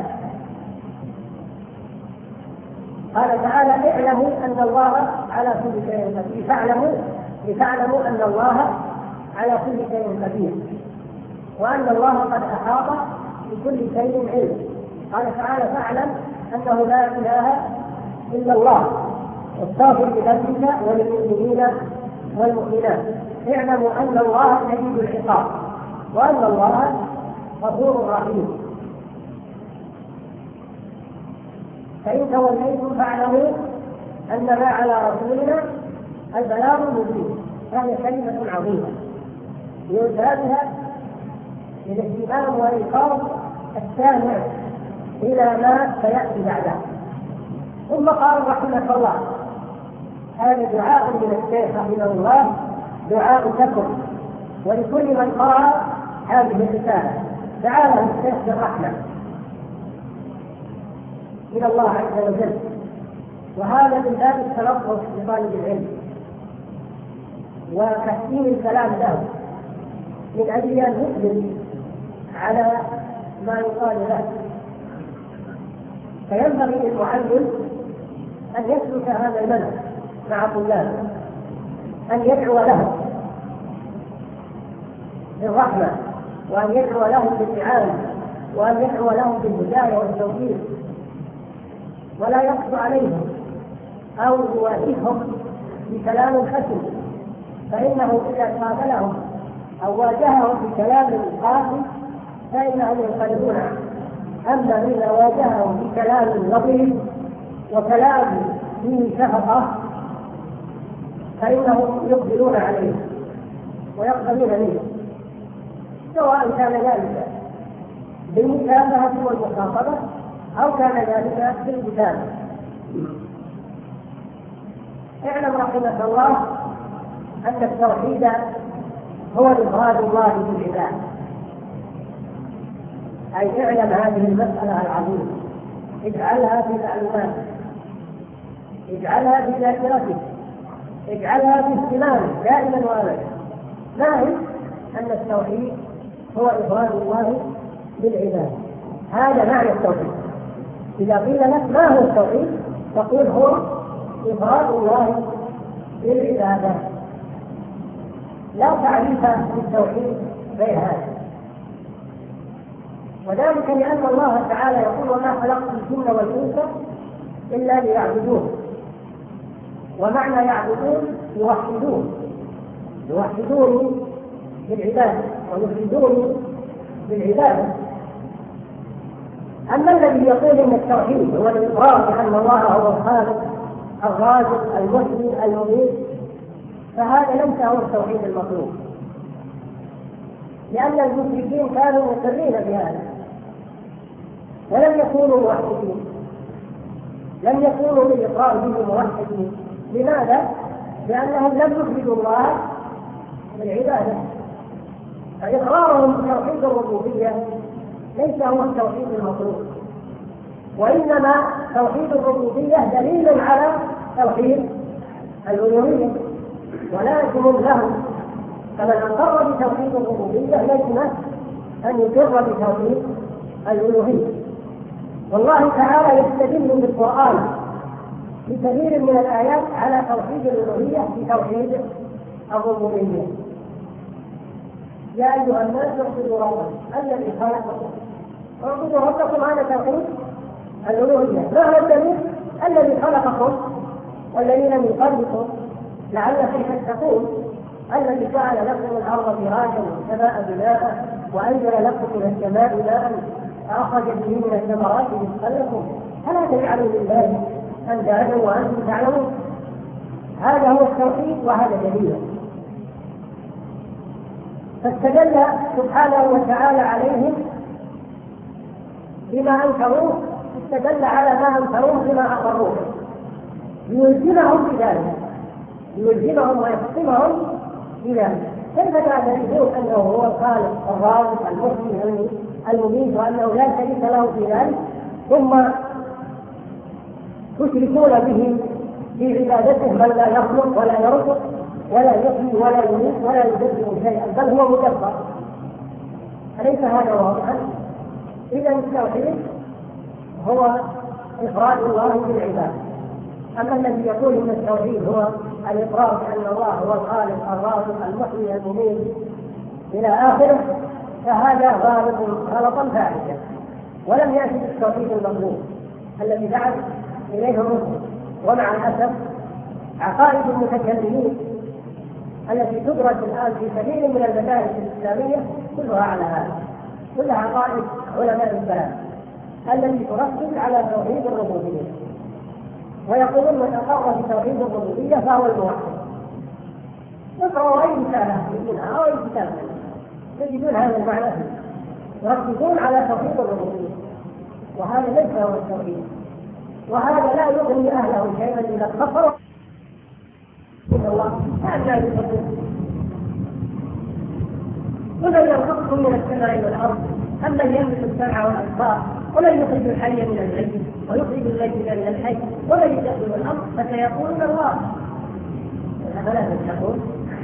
قال تعالى اعلموا أن الله على كل شيء قدير، فاعلموا لتعلموا أن الله على كل شيء قدير وأن الله قد أحاط بكل شيء علم. قال تعالى فاعلم أنه لا إله إلا الله واستغفر لذنبك وللمؤمنين والمؤمنات. اعلموا أن الله شديد العقاب وأن الله غفور رحيم. فإن توليتم فاعلموا أن ما على رسولنا البلاغ المبين. هذه كلمة عظيمة يرجى بها للاهتمام والإنقاذ السامع إلى ما سيأتي بعده. ثم قال رحمه الله هذا دعاء من الشيخ رحمه الله، دعاء لكم ولكل من قرأ هذه الرسالة. دعا له الشيخ بالرحمة إلى الله عز وجل، وهذا من باب التلطف لطالب العلم وتحسين الكلام له من أجل أن يقبل على ما يقال له. فينبغي للمعلم أن يسلك هذا المنهج مع طلابه، أن يدعو لهم بالرحمة وأن يدعو لهم بالإعانة وأن يدعو لهم بالهداية والتوفيق، ولا يقص عليهم أو يواجههم بكلام خشن، فإنه إذا قابلهم أو واجههم بكلام قاسي فإنهم ينقلبون عنه. أما إذا واجههم بكلام لطيف وكلام فيه شفقة فإنهم يقبلون عليه ويقبلون منه، سواء كان ذلك بالمكافأة والمخاطبة أو كان ذلك بالكتابة. اعلم رحمك الله أن التوحيد هو إفراد الله بالعباد، أي اعلم هذه المسألة العظيمة، اجعلها في معلوماتك، اجعلها في ذاكرتك، اجعلها في اهتمامك دائما وابدا. ما هي؟ أن التوحيد هو إفراد الله بالعباد، هذا معنى التوحيد. إذا قيل لك ما هو التوحيد تقول هو إفراد الله بالعبادة، لا تعريف للتوحيد غير هذا. وذلك لأن الله تعالى يقول وما خلقت الجن والإنس إلا ليعبدون، ومعنى يعبدون يوحدون، يوحدوني بالعبادة ويفردون بالعبادة. أما الذي يقول إن التوحيد هو الإقرار بأن الله هو الخالق الرازق المحيي المميت، فهذا ليس هو التوحيد المطلوب، لأن المشركين كانوا مقرين بهذا ولم يكونوا موحدين، لم يكونوا بالإقرار به موحدين. لماذا؟ لأنهم لم يفردوا الله بالعبادة، فإقرارهم بتوحيد الربوبية ليس هو التوحيد المطلوب، وإنما توحيد الربوبية دليل على توحيد الألوهية ولازم له. فمن أقر بتوحيد الربوبية لازم أن يقر بتوحيد الألوهية. والله تعالى يستدل بالقرآن بكثير من الآيات على توحيد الألوهية بتوحيد الربوبية. يا أيها الناس اعبدوا ربكم الذي خلقكم. اعبدوا ربكم هذا توحيد الألوهية. ما هو الدليل؟ الذي خلقكم والذين من قبلكم لعلكم تتقون، الذي جعل لكم الأرض فراشا والسماء بناء وأنزل لكم من السماء ماء فأخرج به من الثمرات رزقا لكم فلا تجعلوا لله أندادا وأنتم تعلمون. هذا هو التوحيد وهذا دليل. فاستدل سبحانه وتعالى عليهم بما أنكروه، استدل على ما أنكروه بما أقروه ليلزمهم بذلك، ليلزمهم ويحكمهم بذلك. كيف تعترفون أنه هو الخالق الرازق المحيي المميت وأنه لا شريك له في ذلك، ثم تشركون به في عبادته من لا يخلق ولا يرزق ولا يحيي ولا يميت ولا يدبر شيئا بل هو مدبر؟ أليس هذا واضحا؟ إذا التوحيد هو إفراد الله بالعبادة. أما الذي يقول إن التوحيد هو الإقرار بأن الله هو الخالق الرازق المحيي المميت إلى آخره فهذا غالط غلطا فاحشا ولم يأتي بالتوحيد المطلوب الذي دعت إليه الرسل. ومع الأسف عقائد المتكلمين التي تدرس الآن في كثير من المدارس الإسلامية كلها على هذا، كلها عقائد علماء الكلام التي تركز على توحيد الربوبية، ويقولون من أقر بتوحيد الربوبية فهو الموحد. اقرأوا أي رسالة منها أو أي كتاب تجدون هذا المعنى فيه، يركزون على توحيد الربوبية، وهذا ليس هو التوحيد، وهذا لا يغني أهله شيئا إذا كفروا إن الله هذا يقول ومن يرزقكم من السماء والأرض أمن يملك السمع والأبصار ومن يخرج الحي من الميت ويخرج الميت من الحي ومن يدبر الأمر فسيقولون الله أفلا تتقون.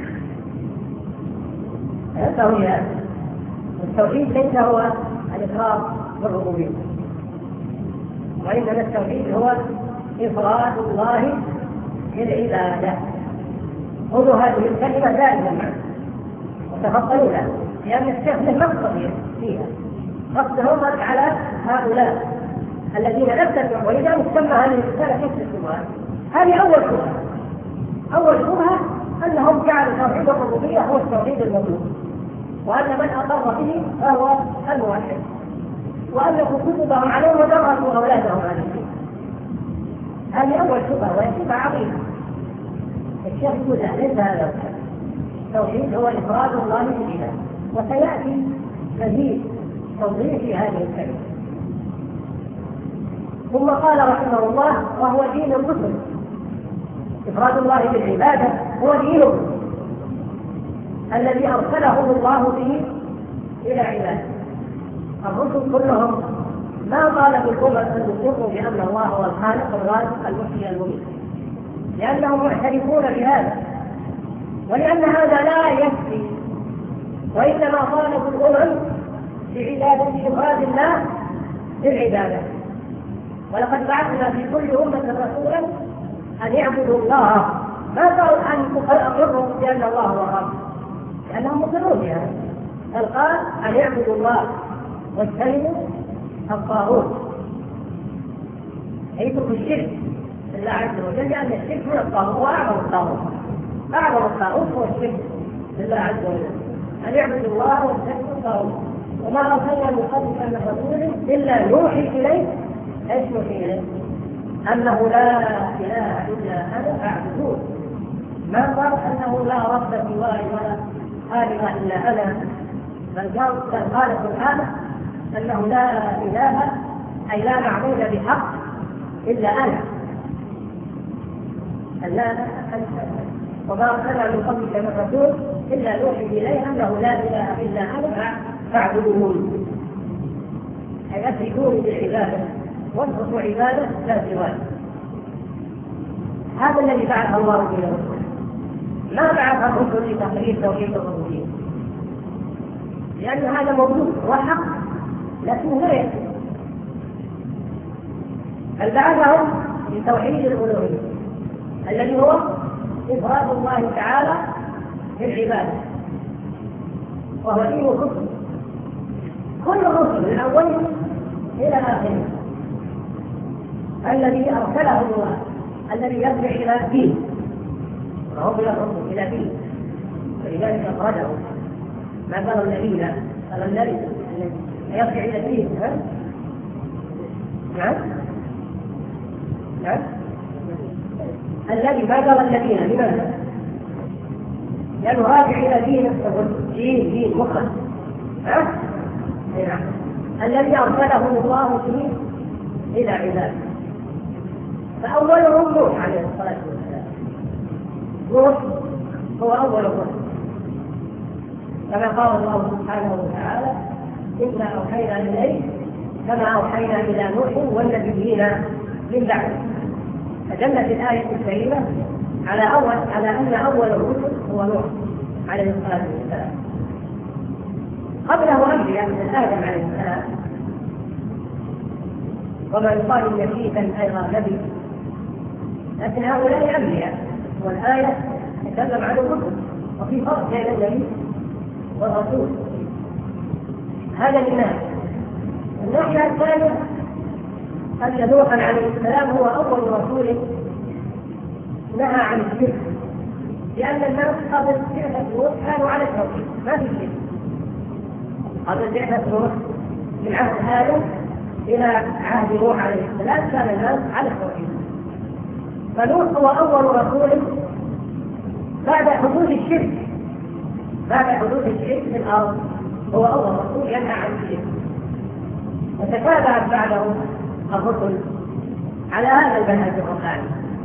هذا التوحيد ليس هو الإقرار بالربوبية، وإنما التوحيد هو إفراد الله بالعبادة. خذوا هذه الكلمة دائما وتفضلوا لها، لأن الشيخ له مقصد فيها، قصده مرد على هؤلاء الذين لم تدعوا، ولذلك سمى هذه الرسالة كسر الشبهات. هذه أول شبهة. أول شبهة أنهم جعلوا توحيد الربوبية هو التوحيد المطلوب، وأن من أقر به فهو الموحد، وأنه كتبهم عليهم ودرسوا أولادهم عليه. هذه أول شبهة وهي شبهة عظيمة. الشيخ يقول لا، ليس هذا التوحيد هو إفراد الله بالعبادة، وسيأتي مزيد توضيح في هذه الكلمة. ثم قال رحمه الله وهو دين الرسل، إفراد الله بالعبادة هو دينه الذي أرسله الله به إلى عباده. الرسل كلهم ما طالبوا الأمم أن يقروا بأن الله هو الخالق الرازق المحيي المميت، لأنهم معترفون بهذا، ولأن هذا لا يكفي، وإنما طالبوا الأمم بعبادة إفراد الله بالعبادة. ولقد بعثنا في كل أمة رسولا أن يعبدوا الله، ما قالوا أن أقروا بأن الله هو الرب، لأنهم مقرون بهذا، بل قال أن يعبدوا الله واجتنبوا الطاغوت، يتركوا الشرك بالله عز وجل، لأن الشرك هو الطاغوت وأعظم الطاغوت. أعظم الطاغوت هو الشرك بالله عز وجل، أن يعبدوا الله واجتنبوا الطاغوت. وما أرسلنا من قبلك من رسول إلا نوحي إليه ايش نوحي إليه؟ أنه لا إله إلا أنا فاعبدون. ما قال أنه لا رب سواي ولا خالق إلا أنا، بل قال سبحانه أنه لا إله أي لا معبود بحق إلا أنا. ألا وما أرسلنا من قبلك من رسول إلا نوحي إليه أنه لا إله إلا أنا فاعبدون، أي أشركوني بالعبادة واتركوا عبادة لا سواي. هذا الذي بعث الله به الرسل، ما بعث الرسل لتقرير توحيد الربوبية، لأن هذا موجود وحق لكن غير، بل بعثهم لتوحيد الألوهية الذي هو إفراد الله تعالى بالعبادة، وهو دين الرسل. كل الرسل من أولهم إلى آخره الذي أرسله الله الذي يرجع إلى دين، وهو يرجع إلى دين، ولذلك أخرجه ما قال الذين قال الذي يرجع إلى دين. نعم نعم الذي ما قال الذين لماذا؟ لأنه راجع إلى دين دين دين مخلص. ها؟ نعم الذي أرسله الله فيه إلى عباده، فأولهم نوح عليه الصلاة والسلام. نوح هو أول الرسل، كما قال الله سبحانه وتعالى إنا أوحينا إليك كما أوحينا إلى نوح والنبيين من بعده. فدلت الآية الكريمة على أول على أن أول الرسل هو نوح عليه الصلاة والسلام. قبله أنبياء من آدم عليه السلام، وما يقال نبيا أيضا نبي، لكن هؤلاء أنبياء، والآية تتكلم عن الرسل، وفي فرق بين النبي والرسول. هذا للناس. الناحية الثانية أن نوحا عليه السلام هو أول رسول نهى عن الشرك، لأن الناس قبل بعثة نوح كانوا على التوحيد ما في شرك. قبل بعثة نوح من عهد آدم إلى عهد نوح عليه السلام كان الناس على التوحيد. فنوح هو أول رسول بعد حدوث الشرك بعد حدوث الشرك في الأرض، هو أول رسول ينهى عن الشرك. وتتابعت بعده الرسل على هذا المنهج الرباني،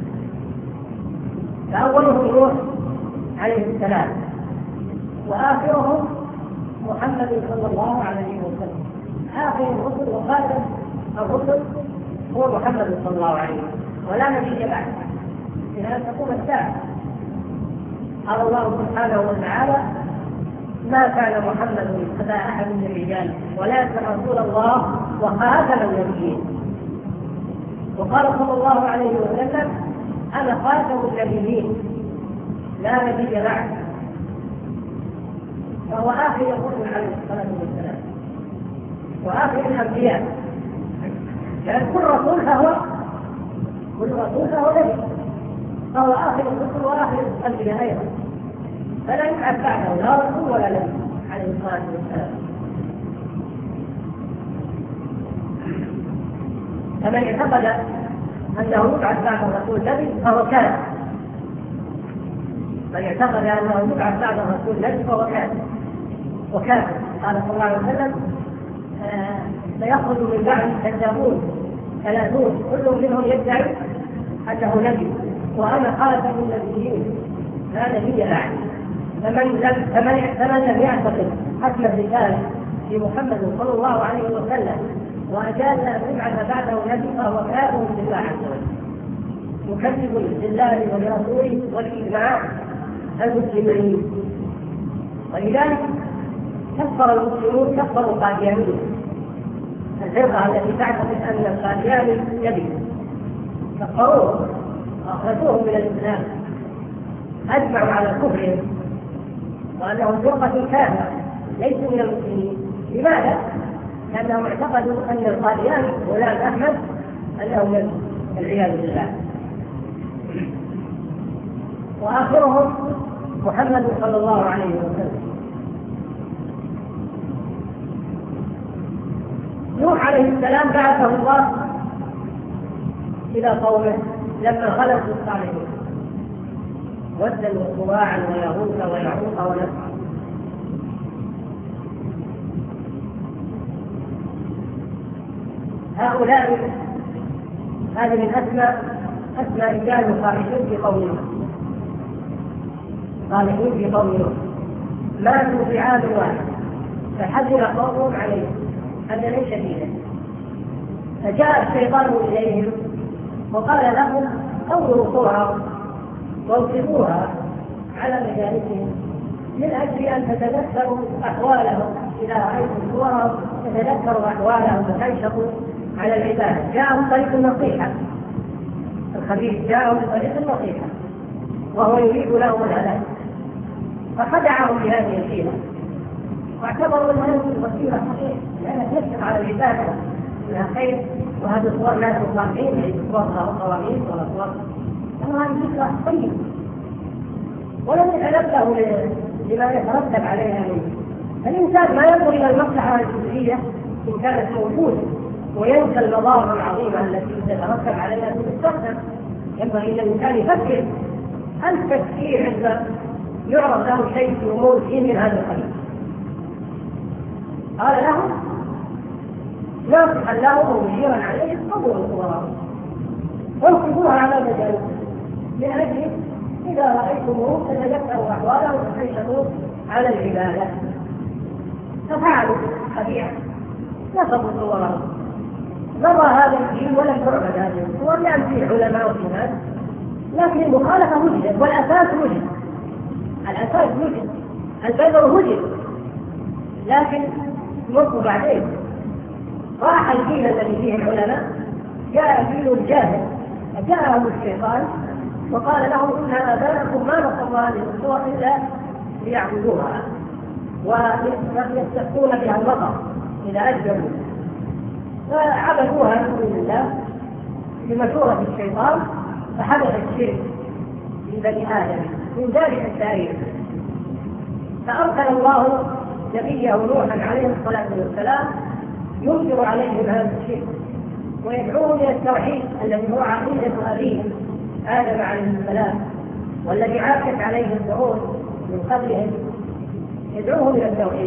فأولهم نوح عليه السلام، وآخرهم محمد صلى الله عليه وسلم. آخر الرسل وخاتم الرسل هو محمد صلى الله عليه وسلم، ولا نبي بعده إلى أن تقوم الساعة. قال الله سبحانه وتعالى ما كان محمد أبا أحد من الرجال ولكن رسول الله وخاتم النبيين. وقال صلى الله عليه وسلم أنا خاتم النبيين لا نبي بعد، فهو آخر الرسل عليه الصلاة والسلام وآخر الأنبياء، لأن كل رسول فهو كل رسول فهو نبي، فهو آخر الرسل وآخر الأنبياء أيضا، فلا يبعث بعده لا رسول ولا نبي عليه الصلاة والسلام. فمن اعتقد أنه يبعث بعد الرسول نبي فهو كافر، من اعتقد أنه يبعث بعد الرسول نبي فهو كافر وكافر. قال صلى الله عليه وسلم سيخرج من بعد كذابون ثلاثون كل منهم يدعي أنه نبي وأنا خاتم النبيين لا نبي بعدي. فمن لم فمن فمن لم يعتقد حتم الرسالة في محمد صلى الله عليه وسلم وأجاز أن يبعث بعده نبي فهو كافر بالله عز وجل، مكذب لله ولرسوله والإجماع المسلمين. ولذلك كفر المسلمون كفروا القاديانية، الفرقة التي تعتقد أن القادياني نبي، كفروه وأخرجوهم من الإسلام، أجمعوا على كفرهم وأنهم فرقة كافرة ليسوا من المسلمين. لماذا؟ لأنهم اعتقدوا أن القادياني غلام أحمد أنه نبي والعياذ بالله. وآخرهم محمد صلى الله عليه وسلم، نوح عليه السلام بعثه الله إلى قومه لما خلقوا الصالحين ودا وسواعا ويغوث ويعوق ونسرا. هؤلاء هذه من أسماء أسماء رجال صالحين في قوم نوح، صالحين في قوم نوح ماتوا في عام واحد فحزن قومهم عليهم حزنا شديدا، فجاء الشيطان إليهم وقال لهم انظروا صورهم وانصبوها على مجالسهم من أجل أن تتذكروا أحوالهم، إذا رأيتم صورهم تتذكروا أحوالهم وتنشطوا على العبادة. جاءهم طريق النصيحة، الخبيث جاءهم بطريق النصيحة وهو يريد لهم الهلاك، فخدعهم بهذه الحيلة واعتبروا أن هذه الوسيلة صحيحة لأنها تنشط على العبادة منها خير، وهذه الصور ناس صالحين ليس صورها قوانين ولا صور، أما هذه فكرة طيبة ولم يتنبهوا لما يترتب عليها منه. فالإنسان ما ينظر إلى المصلحة الجزئية إن كانت موجودة وينسى المضار العظيمة التي تترتب عليها في المستقبل. ينبغي للإنسان يفكر التفكير عند يعرض له شيء في أمور دين من هذا القبيل. قال لهم ناصحا لهم ومشيرا عليهم انظروا صورهم وانصبوها على مجالسهم من أجل إذا رأيتموه تتذكروا أحوالهم وتنشطوا على العبادة. ففعلوا طبيعة نصبوا صورهم. ضر هذا الدين ولم تعبد هذه الصور لأن فيه علماء وجهاد، لكن المخالفة وجدت والأساس وجد، الأساس وجد، البذر وجد، لكن مروا بعدين راح الجيل الذي فيه العلماء جاء جيل الجاهل فجاءهم الشيطان وقال لهم إن آباءكم ما نصبوا هذه الصور إلا ليعبدوها ويستسقون بها المطر إذا أجبروا، فعبدوها من دون الله بمشورة الشيطان فحدث الشرك في بني آدم من ذلك التاريخ. فأرسل الله نبيه نوحا عليه الصلاة والسلام ينكر عليهم هذا الشرك ويدعوهم إلى التوحيد الذي هو عقيدة أبيهم آدم عليه السلام والذي عاشت عليه القرون من قبلهم، يدعوهم إلى التوحيد.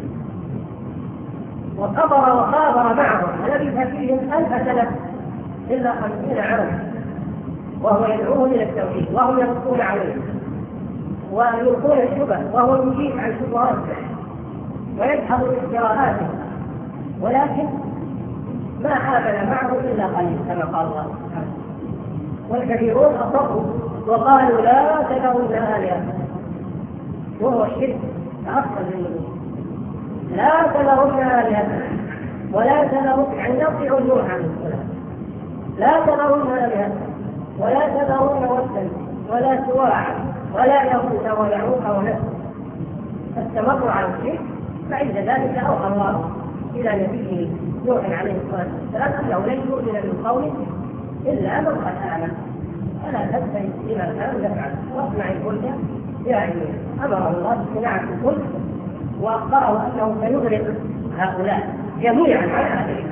وصبر وصابر معهم فلبث فيهم ألف سنة إلا خمسين عاما وهو يدعوهم إلى التوحيد وهم يردون عليه ويلقون الشبه وهو يجيب عن شبهاتهم ويجحظ بافتراءاته، ولكن ما آمن معه إلا قليل كما قال الله سبحانه. والكثيرون أصروا وقالوا لا تذرون آلهتكم وهو الشرك أكثر من النبوة، لا تذرون آلهتكم ولا تذرون أن يطيعوا نوح عليه السلام، لا تذرون آلهتكم ولا تذرون ودا ولا سواعا ولا يغوث ويعوق ونسرا. فاستمروا على الشرك، فعند ذلك أوحى الله إلى نبيه نوح عليه الصلاة والسلام أنه لن يؤمن من قومه إلا من قد آمن فلا تبتئس بما كانوا يفعل واصنع الفلك بأعيننا. أمره الله بصناعة الفلك وأخبره أنه سيغرق هؤلاء جميعا على آخرهم.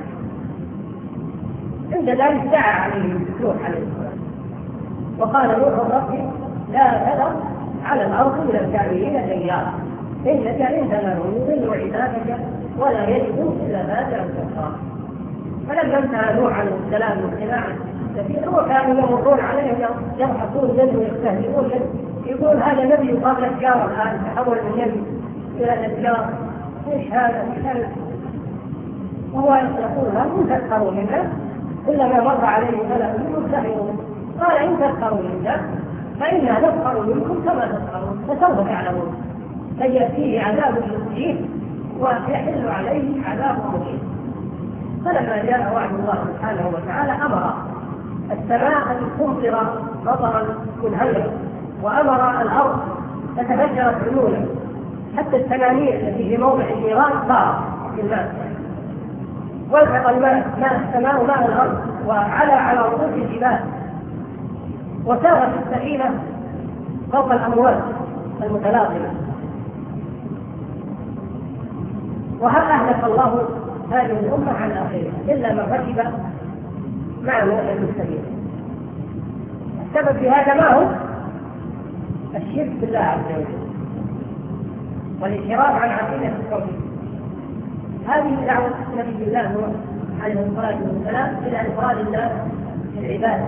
عند ذلك دعا عليه نوح عليه السلام وقال نوح ربي لا تذر على الأرض من الكافرين ديارا إنك إن تذرهم يضلوا عبادك ولا يجدوا إلا فاجرا كفارا. فلما انتهى نوح عليه السلام من صناعة السفينة وكانوا يمرون عليهم يضحكون منه ويستهزئون منه، يقول هذا نبي قبل نجار الآن تحول من نبي إلى نجار، ايش هذا الكلام؟ وهو يقول هل تسخروا منا؟ كلما مر عليه ملأ منهم سخروا منه. قال إن تسخروا منا فإنا نسخر منكم كما تسخرون فسوف تعلمون. فيأتيه عذاب مهين ويحل عليه عذاب مهين. فلما جاء وعد الله سبحانه وتعالى أمر السماء أن تمطر مطرا منهمرا وأمر الأرض فتفجرت عيونا حتى التنانير التي في موضع النيران صارت في الماء، والحق الماء ماء السماء ماء الأرض وعلى على رؤوس الجبال، وسارت السفينة فوق الأمواج المتلاطمة. وهل أهلك الله هذه الأمة عن آخرها إلا من ركب مع نوح السبيل. السبب في هذا ما هو؟ الشرك بالله عز وجل والانحراف عن عقيدة التوحيد. هذه دعوة نبي الله نوح عليه الصلاة والسلام إلى إفراد الله في العبادة.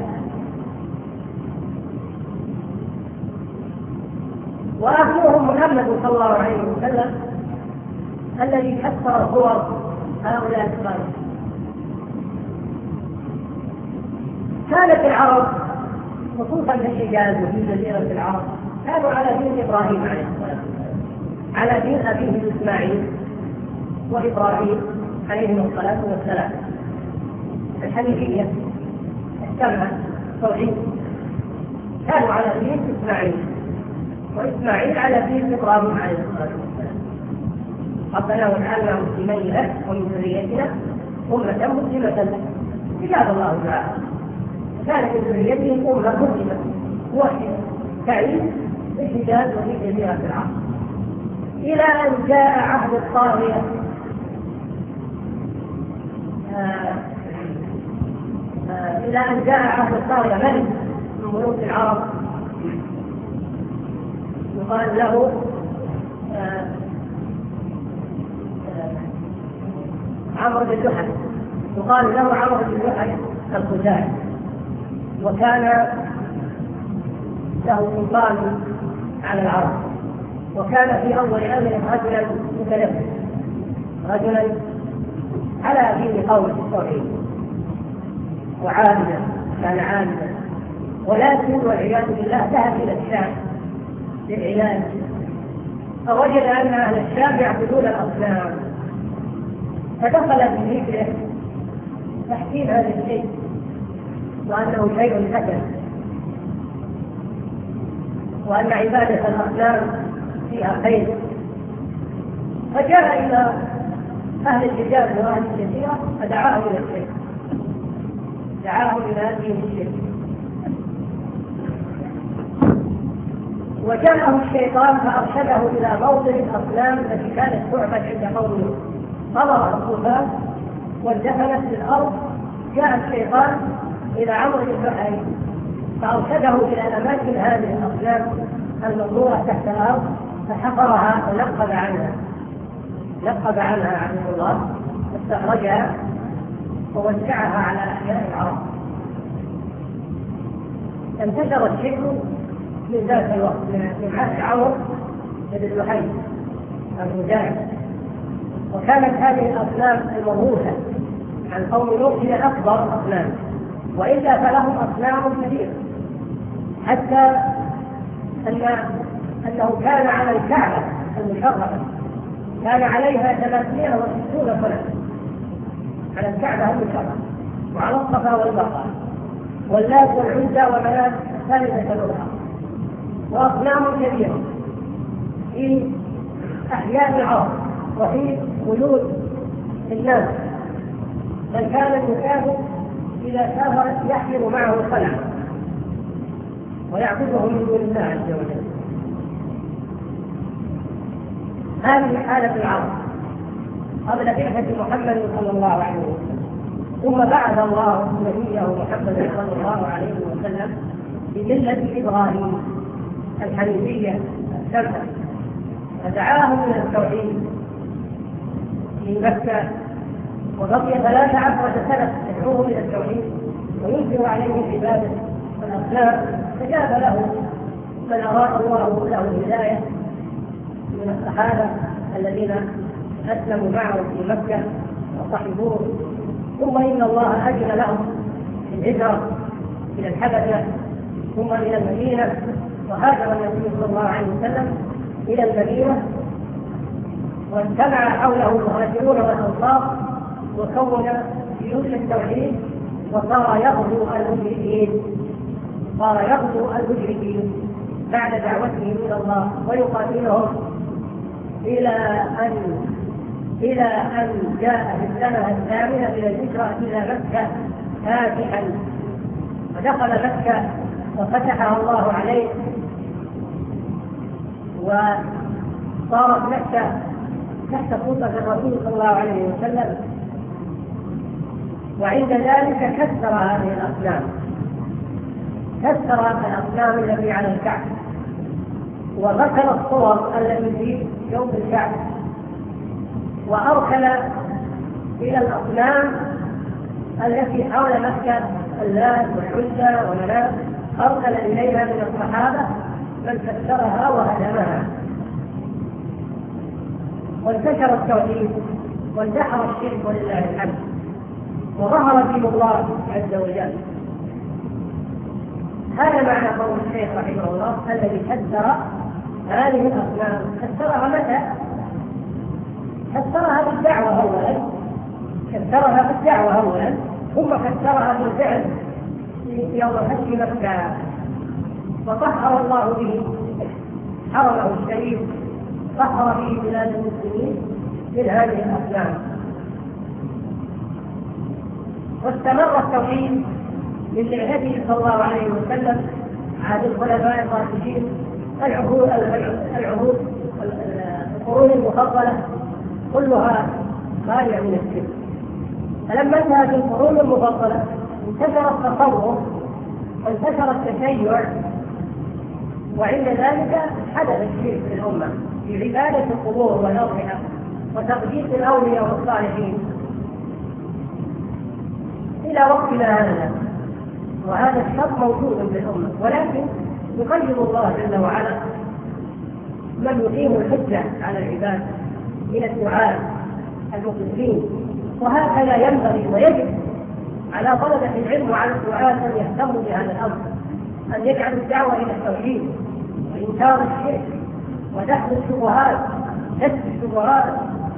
وآخرهم محمد صلى الله عليه وسلم الذي كسر صور هؤلاء الصالحين. كانت العرب خصوصا في الحجاز وفي جزيرة العرب كانوا على دين إبراهيم عليه السلام، على دين أبيه إسماعيل وإبراهيم عليهم الصلاة والسلام، الحنيفية السمعة التوحيد. كانوا على دين إسماعيل وإسماعيل على دين إبراهيم عليه الصلاة والسلام. ربنا واجعلنا مسلمين لك ومن ذريتنا أمة مسلمة لك، استجاب الله تعالى. كانت من ذريتهم أمة مسلمة واحدة تعيش في الحجاز وفي جزيرة العرب إلى أن جاء عهد الطاغية آه آه إلى أن جاء عهد الطاغية ملك من ملوك العرب يقال له آه عمرو بن لحي، يقال له عمرو بن لحي الخزاعي، وكان له سلطان على العرب، وكان في أول أمره رجلا متلبس، رجلا على دين قوم التوحيد وعابدا، كان عابدا، ولكن والعياذ بالله ذهب إلى الشام للعلاج، فوجد أن أهل الشام يعبدون الأصنام، فدخل في ذكره تحكيم هذا الشيء وأنه شيء حسن، وأن عبادة الأصنام فيها خير. فجاء إلى أهل الحجاز وأهل الجزيرة فدعاهم إلى الشرك، دعاهم إلى دين الشرك. وجاءه الشيطان فأرشده إلى موطن الأصنام التي كانت تعبد عند قومه، طلع الطوفان واندفنت في الأرض. جاء الشيطان إلى عمرو بن لحي فأرشده إلى أماكن هذه الأصنام المنظورة تحت الأرض، فحفرها ونقب عنها نقب عنها عبد الله، واستخرجها ووزعها على أحياء العرب. انتشر الشرك من ذاك الوقت من عهد عمرو بن لحي الخزاعي، وكانت هذه الأصنام الموروثة عن قوم نوح هي أكبر أصنام، وإلا فلهم أصنام كثيرة، حتى أن أنه كان على الكعبة المشرفة كان عليها ثلاثمائة وستون سنة، على الكعبة المشرفة وعلى الصفا والمروة واللات والعزى ومنات ثالثة الأخرى، وأصنام كبيرة في أحياء العرب وفي وجود الناس، بل كان المكافر إذا سافر يحمل معه الخلع ويعبده من دون الله عز وجل. هذه حالة العرب قبل بعثة محمد صلى الله عليه وسلم، ثم بعث الله نبيه محمد صلى الله عليه وسلم بملة إبراهيم الحنيفية السمحة، فدعاهم إلى التوحيد في مكة، وبقي ثلاث عشرة سنة يدعوهم إلى التوحيد وينكر عليهم عبادة الأصنام، فجاب له من أراد الله له الهداية من الصحابة الذين أسلموا معه في مكة وصحبوه، ثم إن الله أجل لهم الهجرة إلى الحبشة ثم إلى المدينة، وهاجر النبي صلى الله عليه وسلم إلى المدينة واجتمع حوله المهاجرون والأنصار وكون جيوش التوحيد، وصار يغزو المشركين صار يغزو المشركين بعد دعوتهم إلى الله ويقاتلهم إلى أن إلى أن جاء في السنة الثامنة من الهجرة إلى مكة فاتحا، ودخل مكة وفتحها الله عليه، وصارت مكة تحت سلطة الرسول صلى الله عليه وسلم وعند ذلك كسر هذه الأصنام، كسر الأصنام التي على الكعبة، وغسل الصور التي في جوف الكعبة، وأرسل إلى الأصنام التي حول مكة اللات والعزى ومناة، أرسل إليها من الصحابة من كسرها وهدمها، وانتشر التوحيد وانتحر الشرك ولله الحمد، وظهر دين الله عز وجل. هذا معنى قول الشيخ رحمه الله الذي كسر هذه الأصنام. كسرها متى؟ كسرها بالدعوة أولا، كسرها بالدعوة أولا، ثم كسرها بالفعل في يوم فتح مكة، وطهر الله به حرمه الشريف، طهر به بلاد المسلمين من هذه الأصنام. واستمر التوحيد من لعنته صلى الله عليه وسلم عهد الخلفاء الراشدين، العهود العهود القرون المفضلة كلها خالية من الشرك. فلما انتهت القرون المفضلة انتشر التصوف وانتشر التشيع، وعند ذلك حدث الشرك في الأمة في عبادة القبور والأضرحة وتقديس الأولياء والصالحين إلى وقتنا هذا. وهذا الشر موجود في الأمة، ولكن يقيم الله جل وعلا من يقيم الحجة على العباد من الدعاء المخلصين. وهكذا ينبغي ويجب على طلبة العلم وعلى الدعاة أن يهتموا بهذا الأمر، أن يجعلوا الدعوة إلى التوحيد وإنكار الشرك ودحض الشبهات، دس الشبهات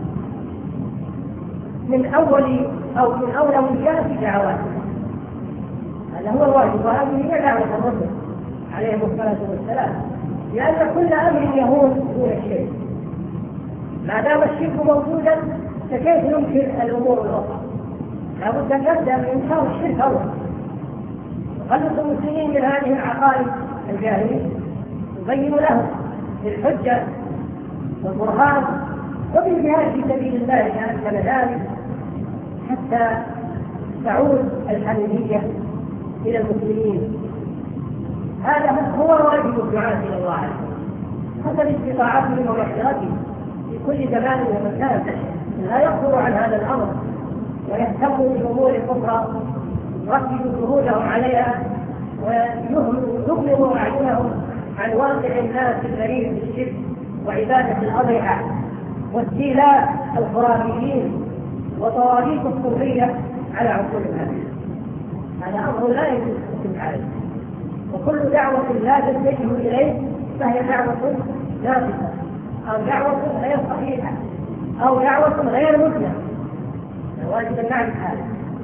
من أول أو من أولويات دعواتهم. هذا هو الواجب، وهذه هي دعوة الرسل عليهم الصلاة والسلام، لأن كل أمر يهون دون الشرك. ما دام الشرك موجودا فكيف ننكر الأمور الأخرى؟ لابد أن نبدأ بإنكار الشرك أولا، وخلص المسلمين من هذه العقائد الجاهلية، نبين لهم بالحجة والبرهان وبالجهاد في سبيل الله إذا أمكن ذلك، حتى تعود الحنيفية إلى المسلمين. هذا هو واجب الدعاة إلى الله حسب استطاعتهم ومقدرتهم في كل زمان ومكان، لا يقصر عن هذا الأمر ويهتموا بأمور أخرى، يركزوا جهودهم عليها ويغمضوا أعينهم عن واقع الناس الغريب بالشرك وعبادة الأضرحة واستيلاء الخرافيين وطواغيت الصوفية على عقول الناس. هذا أمر لا يجوز الحكم عليه، وكل دعوة لا تتجه إليه فهي دعوة ناقصة أو دعوة غير صحيحة أو دعوة غير مثلى. واجب أن نعرف هذا.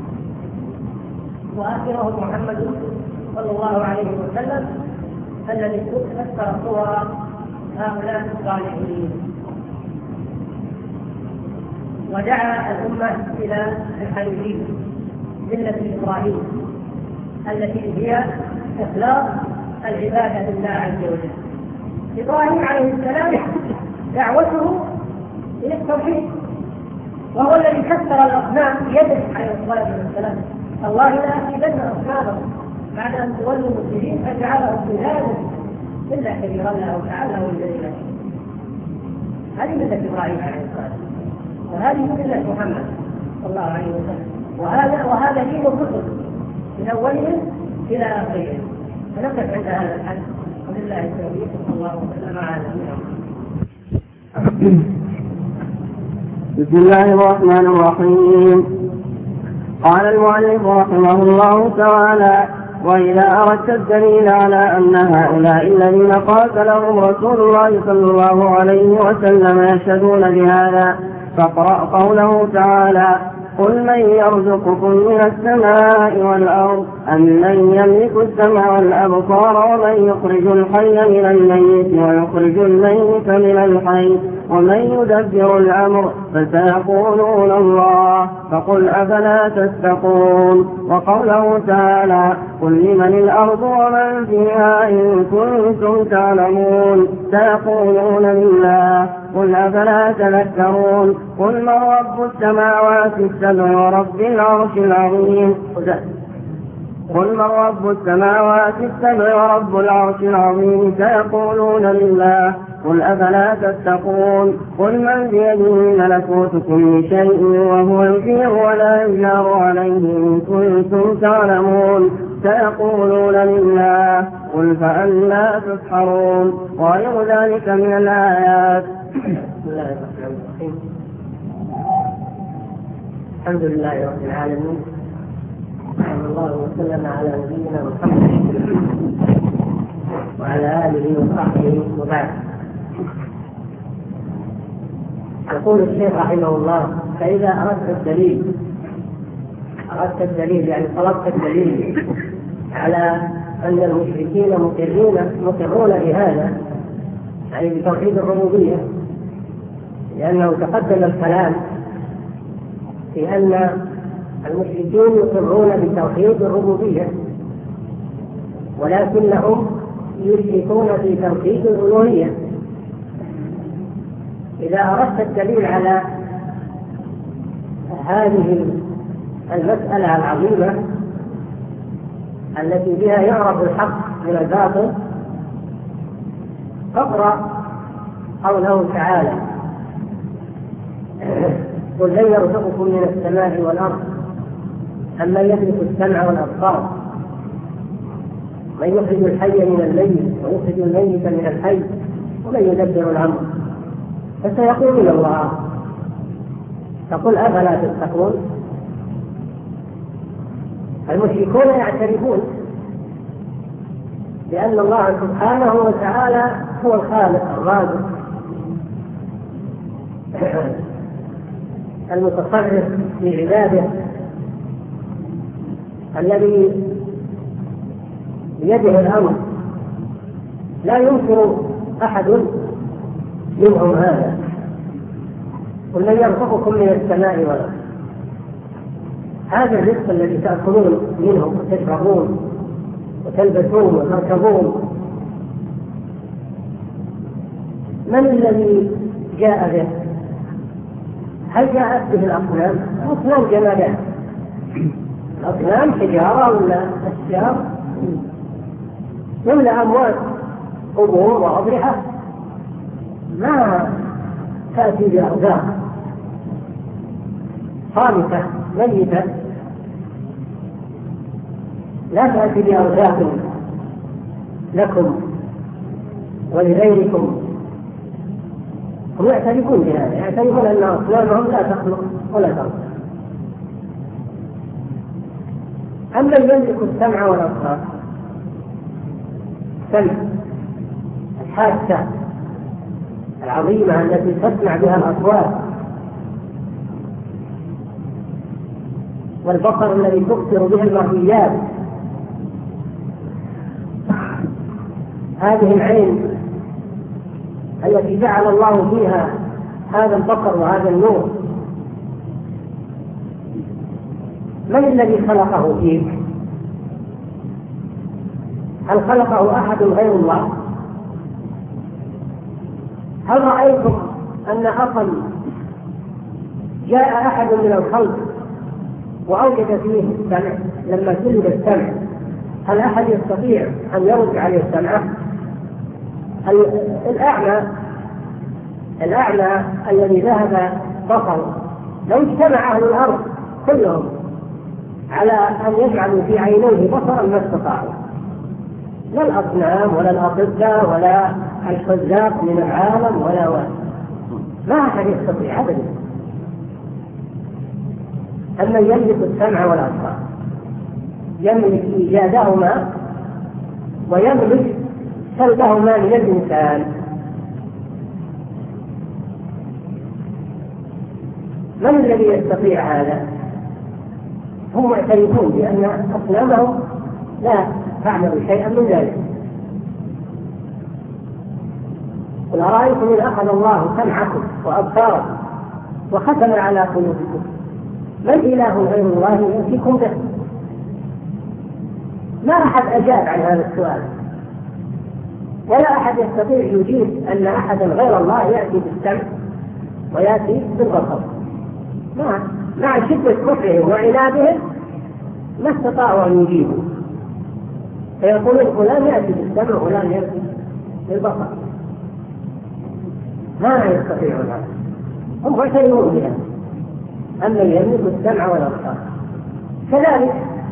وآخره محمد صلى الله عليه وسلم الذي كسر صور هؤلاء الصالحين ودعا الأمة إلى الحنيفية ملة إبراهيم التي هي إخلاص العبادة لله عز وجل. إبراهيم عليه السلام دعوته إلى التوحيد، وهو الذي كسر الأصنام بيده عليه الصلاة والسلام. الله لا أكيدن أصنامهم بعد أن تولوا مسلمين فجعلهم بلادا إلا كبيرا له وجعله جليلا. هذه ملة إبراهيم عليه الصلاة والسلام، وهذه ملة محمد صلى الله عليه وسلم، وهذا وهذا دين الرسل من أولهم إلى آخرهم. فنقف عند هذا الحد، ولله التوفيق، صلى الله وسلم على نبينا محمد. بسم الله الرحمن الرحيم. قال المؤلف رحمه الله تعالى: وإذا أردت الدليل على أن هؤلاء الذين قاتلهم رسول الله صلى الله عليه وسلم يشهدون بهذا فاقرأ قوله تعالى: قل من يرزقكم من السماء والأرض أم من يملك السمع والأبصار ومن يخرج الحي من الميت ويخرج الميت من الحي ومن يدبر الأمر فسيقولون الله فقل أفلا تتقون. وقوله تعالى: قل لمن الأرض ومن فيها إن كنتم تعلمون سيقولون لله قل أفلا تذكرون قل من رب السماوات السبع ورب العرش العظيم قل من رب السماوات السبع ورب العرش العظيم سيقولون لله قل أفلا تتقون قل من بيده ملكوت كل شيء وهو يجير ولا يجار عليه إن كنتم تعلمون سيقولون لله قل فأنى تسحرون وغير ذلك من الآيات. بسم الله الرحمن الرحيم. الحمد لله رب العالمين، صلى الله وسلم على نبينا محمد وعلى آله وصحبه وبعد. يقول الشيخ رحمه الله: فإذا أردت الدليل أردت الدليل يعني طلبت الدليل على أن المشركين مقرون مقرون بهذا، يعني بتوحيد الربوبية، لأنه تقدم الكلام في أن المشركين يقرون بتوحيد الربوبية ولكنهم يشركون في توحيد الألوهية. إذا أردت الدليل على هذه المسألة العظيمة التي بها يعرف الحق من الباطل فاقرأ قوله تعالى: قل لن يرزقكم من السماء والأرض أمن يملك السمع والأبصار من يخرج الحي من الميت ويخرج الميت من الحي ومن يدبر الأمر فسيقولون الله فقل أفلا تتقون. المشركون يعترفون بأن الله سبحانه وتعالى هو الخالق الرازق المتصرف في عباده الذي بيده الأمر، لا يمكن أحد منهم هذا. قل من يرزقكم من السماء والأرض، هذا الرزق الذي تأكلون منه وتشربون وتلبسون وتركبون من الذي جاء به؟ هل جاءت به الأصنام؟ الأصنام جمادات، الأصنام حجارة ولا أشجار ولا أموات قبور وأضرحة ما تأتي بأرزاق صامتة ميتة، لا تأتي بأرزاق لكم ولغيركم. هم يعترفون بهذا، يعترفون أن أصنامهم لا تخلق ولا ترزق. أما يملك السمع والأبصار، السمع الحاسة العظيمة التي تسمع بها الأصوات، والبصر الذي تبصر به المرئيات، هذه العين التي جعل الله فيها هذا البصر وهذا النور. من الذي خلقه فيك؟ هل خلقه أحد غير الله؟ هل رأيتم أن أصل جاء أحد من الخلق وأوجد فيه السمع؟ لما سلب السمع هل أحد يستطيع أن يرد عليه السمع؟ الأعمى الأعمى الذي ذهب بصر لو اجتمع أهل الأرض كلهم على أن يجعلوا في عينيه بصرا ما استطاعوا، لا الأصنام ولا الأطباء ولا الحذاق من العالم ولا واحد، ما أحد يستطيع أبدا. أما يملك السمع والأبصار، يملك إيجادهما ويملك سلبهما من الإنسان. من الذي يستطيع هذا؟ هم معترفون بأن أصنامهم لا تعمل شيئا من ذلك. قل أرأيتم إن أخذ الله سمعكم وأبصاركم وختم على قلوبكم من إله غير الله يأتيكم به؟ ما أحد أجاب عن هذا السؤال. ولا أحد يستطيع يجيب أن أحدا غير الله يأتي بالسمع ويأتي بالبصر. مع مع شدة كفرهم وعنادهم ما استطاعوا أن يجيبوا، فيقولون فلان يأتي بالسمع وفلان يأتي بالبصر، ما يستطيعون هذا، هم معترفون بها أما يملك السمع والأبصار. كذلك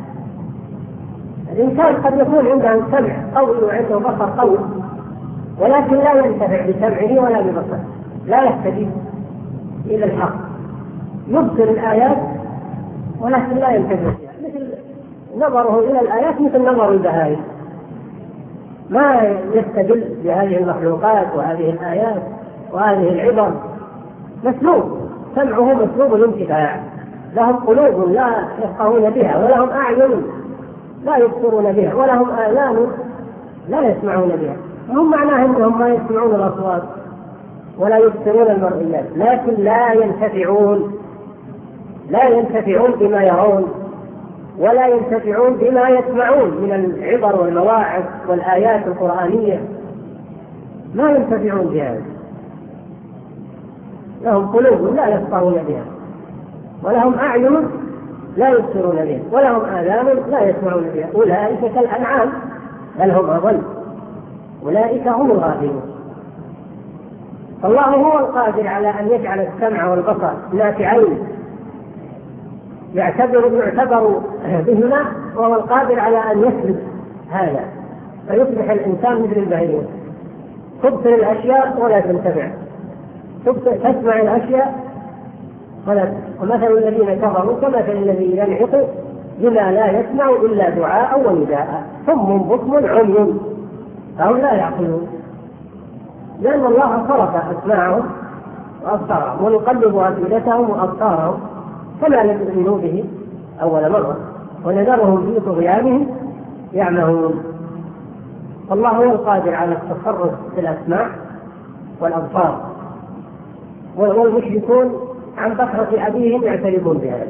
الإنسان قد يكون عنده سمع قوي وعنده بصر قوي، ولكن لا ينتفع بسمعه ولا ببصره، لا يهتدي إلى الحق، يبصر الآيات ولكن لا ينتفع بها، مثل نظره إلى الآيات مثل نظر البهائم، ما يستدل بهذه المخلوقات وهذه الآيات وهذه العبر، مسلوب سمعه مسلوب الانتفاع. لهم قلوب لا يفقهون بها، ولهم أعين لا يبصرون بها، ولهم آذان لا يسمعون بها. هم معناه أنهم ما يسمعون الأصوات ولا يبصرون المرئيات، لكن لا ينتفعون لا ينتفعون بما يرون، ولا ينتفعون بما يسمعون من العبر والمواعظ والآيات القرآنية، ما ينتفعون بها. لهم قلوب لا يفقهون بها، ولهم أعين لا يبصرون بها، ولهم آذان لا يسمعون بها، أولئك كالأنعام بل هم أضل، أولئك هم الغافلون. الله هو القادر على أن يجعل السمع والبصر نافعين يعتبر يعتبر بهما، وهو القادر على أن يسلب هذا فيصبح الإنسان مثل البهيمة، تبصر الأشياء ولا تنتفع، تسمع الأشياء ولا. ومثل الذين كفروا كمثل الذي ينعق بما لا يسمع إلا دعاء ونداء صم بكم عمي فهم لا يعقلون، لأن الله صرف أسماعهم وأبصارهم ونقلب أفئدتهم وأبصارهم كما لم يؤمنوا به أول مرة ونذرهم في طغيانهم يعمهون. فالله هو القادر على التصرف في الأسماع والأبصار، والمشركون عن بكرة أبيهم يعترفون بهذا.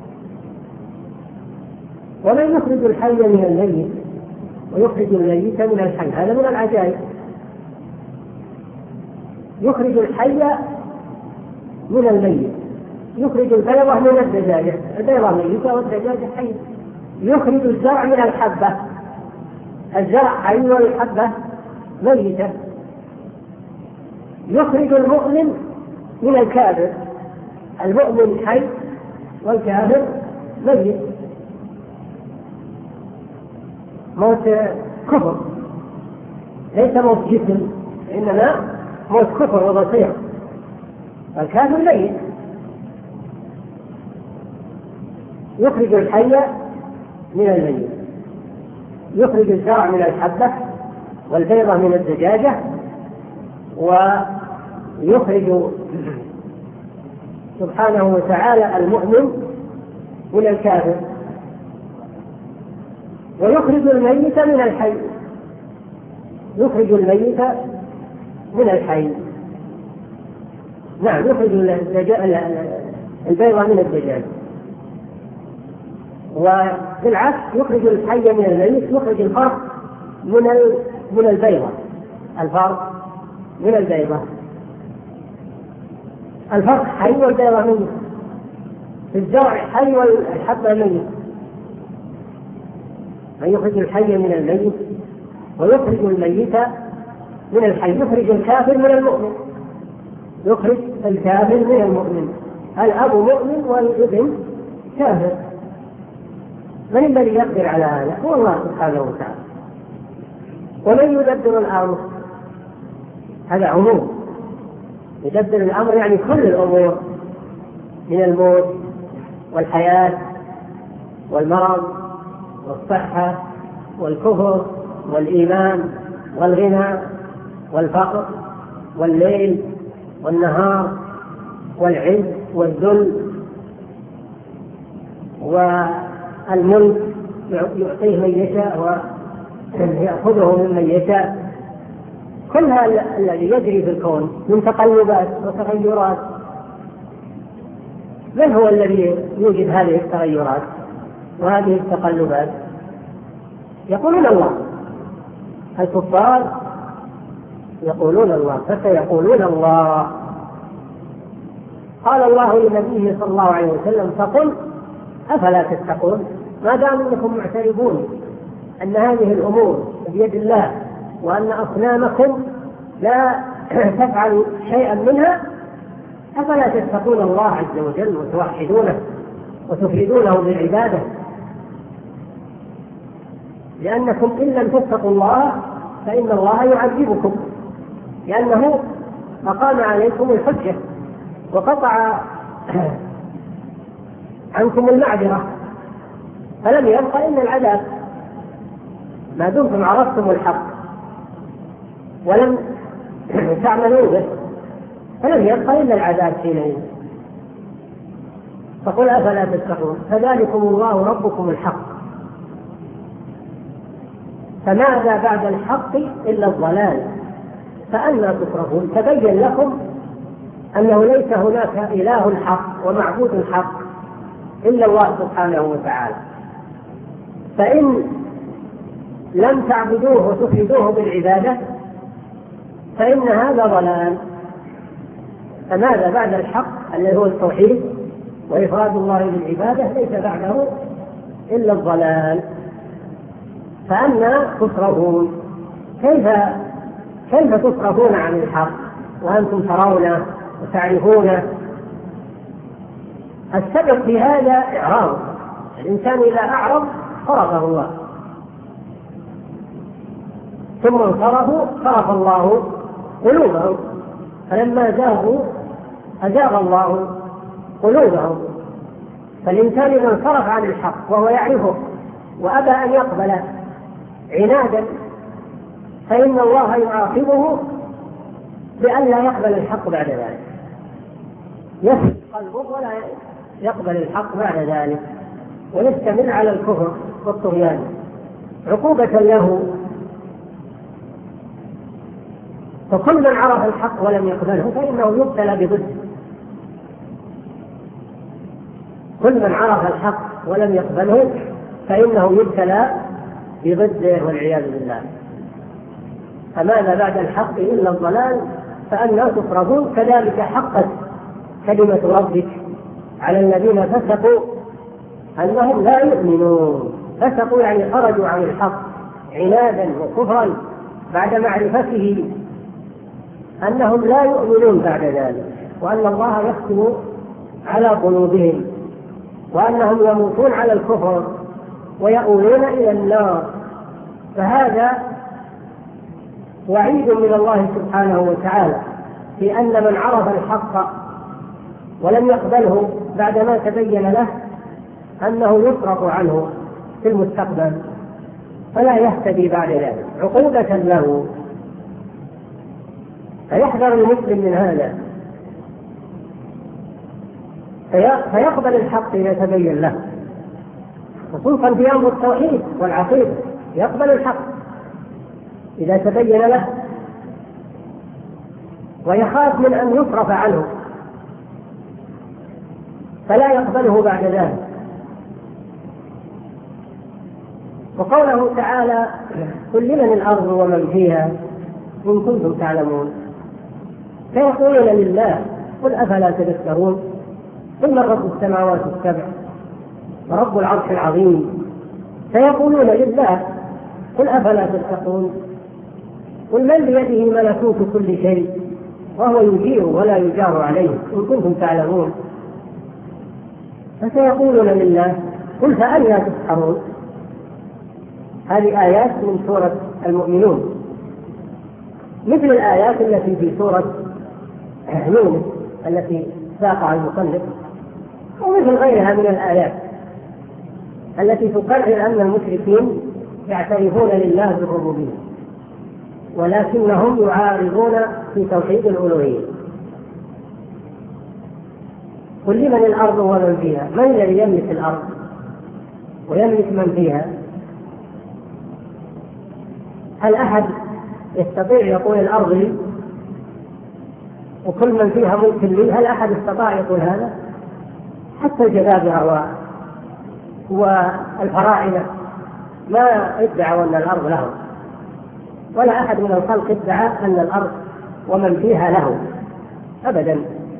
ومن يخرج الحي من الميت ويخرج الميت من الحي، هذا من العجائب. يخرج الحي من الميت، يخرج البيضة من الدجاجة، البيضة ميتة والدجاجة حية. يخرج الزرع من الحبة، الزرع حي والحبة ميتة. يخرج المؤمن من الكافر، المؤمن حي والكافر ميت. موت كفر ليس موت جسم، إنما موت كفر وبصير، الكافر ميت. يخرج الحي من الميت، يخرج الزرع من الحبة والبيضة من الدجاجة، ويخرج سبحانه وتعالى المؤمن من الكافر، ويخرج الميت من الحي، يخرج الميت من الحي. نعم، يخرج البيضة من الدجاج. وبالعكس يخرج الحي من الميت، يخرج الفرق من من البيضة، الفرق من البيضة، الفرق حي والبيضة ميت، الزرع حي والحبة ميت. فيخرج الحي من الميت ويخرج الميت من الحي، يخرج الكافر من المؤمن، يخرج الكافر من المؤمن. الأب مؤمن والابن كافر. من الذي يقدر على هذا؟ هو الله سبحانه وتعالى. ومن يدبر الأمر، هذا عموم، يدبر الأمر يعني كل الأمور، من الموت والحياة والمرض والصحة والكفر والإيمان والغنى والفقر والليل والنهار والعز والذل والملك، يعطيه من يشاء ويأخذه ممن يشاء. كل هذا الذي يجري في الكون من تقلبات وتغيرات، من هو الذي يوجد هذه التغيرات وهذه التقلبات؟ يقولون الله. الكفار يقولون الله، فسيقولون الله. قال الله لنبيه صلى الله عليه وسلم: فقل أفلا تتقون، ما دام أنكم معترفون أن هذه الأمور بيد الله وأن أصنامكم لا تفعل شيئا منها، أفلا تتقون الله عز وجل وتوحدونه وتفردونه بالعبادة؟ لأنكم إن لم تتقوا الله فإن الله يعذبكم، لأنه أقام عليكم الحجة وقطع عنكم المعذرة، فلم يبق إلا العذاب ما دمتم عرفتم الحق ولم تعملوا به، فلم يبق إلا العذاب حينئذ. فقل أفلا تتقون، فذلكم الله ربكم الحق، فماذا بعد الحق إلا الضلال، فأنى تصرفون؟ تبين لكم أنه ليس هناك إله حق ومعبود حق إلا الله سبحانه وتعالى، فإن لم تعبدوه وتفردوه بالعبادة فإن هذا ضلال. فماذا بعد الحق الذي هو التوحيد وإفراد الله بالعبادة ليس بعده إلا الضلال، فأنى تصرفون؟ كيف كيف تصرفون عن الحق وأنتم ترونه وتعرفونه؟ السبب في هذا إعراض الإنسان، إذا أعرض صرفه الله، ثم انصرفوا صرف الله قلوبهم، فلما زاغوا أزاغ الله قلوبهم. فالإنسان إذا انصرف عن الحق وهو يعرفه وأبى أن يقبل عنادا فإن الله يعاقبه بأن لا يقبل الحق بعد ذلك، يفسد قلبه ولا يقبل الحق بعد ذلك ويستمر على الكفر والطغيان عقوبة له. فكل من عرف الحق ولم يقبله فإنه يبتلى بضده، كل من عرف الحق ولم يقبله فإنه يبتلى بضده والعياذ بالله. فماذا بعد الحق إلا الضلال، فأنى تصرفون؟ كذلك حقت كلمة ربك على الذين فسقوا أنهم لا يؤمنون. فسقوا يعني خرجوا عن الحق عنادا وكفرا بعد معرفته أنهم لا يؤمنون بعد ذلك، وأن الله يختم على قلوبهم، وأنهم يموتون على الكفر ويؤولون إلى النار. فهذا وعيد من الله سبحانه وتعالى في أن من عرف الحق ولم يقبله بعدما تبين له أنه يصرف عنه في المستقبل فلا يهتدي بعد ذلك، عقوبة له. فيحذر المسلم من هذا، فيقبل الحق إذا تبين له، خصوصا في أمر التوحيد والعقيدة يقبل الحق إذا تبين له، ويخاف من أن يصرف عنه فلا يقبله بعد ذلك. وقوله تعالى: قل لمن الأرض ومن فيها إن كنتم تعلمون، فيقولون لله، قل أفلا تذكرون؟ قل من رب السماوات السبع ورب العرش العظيم، فيقولون لله، قل أفلا تتقون؟ قل من بيده ملكوت كل شيء وهو يجير ولا يجار عليه إن كنتم تعلمون. فسيقولون لله، قل فأنى تسحرون؟ هذه آيات من سورة المؤمنون، مثل الآيات التي في سورة يونس التي ساقها المصنف، ومثل غيرها من الآيات التي تقرر أن المشركين يعترفون لله بالربوبية ولكنهم يعارضون في توحيد الألوهية. قل لمن الأرض ومن فيها، من الذي يملك الأرض ويملك من فيها؟ هل أحد يستطيع يقول الأرض لي وكل من فيها ملك لي؟ هل أحد استطاع يقول هذا؟ حتى الجبابرة والفراعنة ما ادعوا أن الأرض لهم، ولا أحد من الخلق ادعى أن الأرض ومن فيها له أبدا.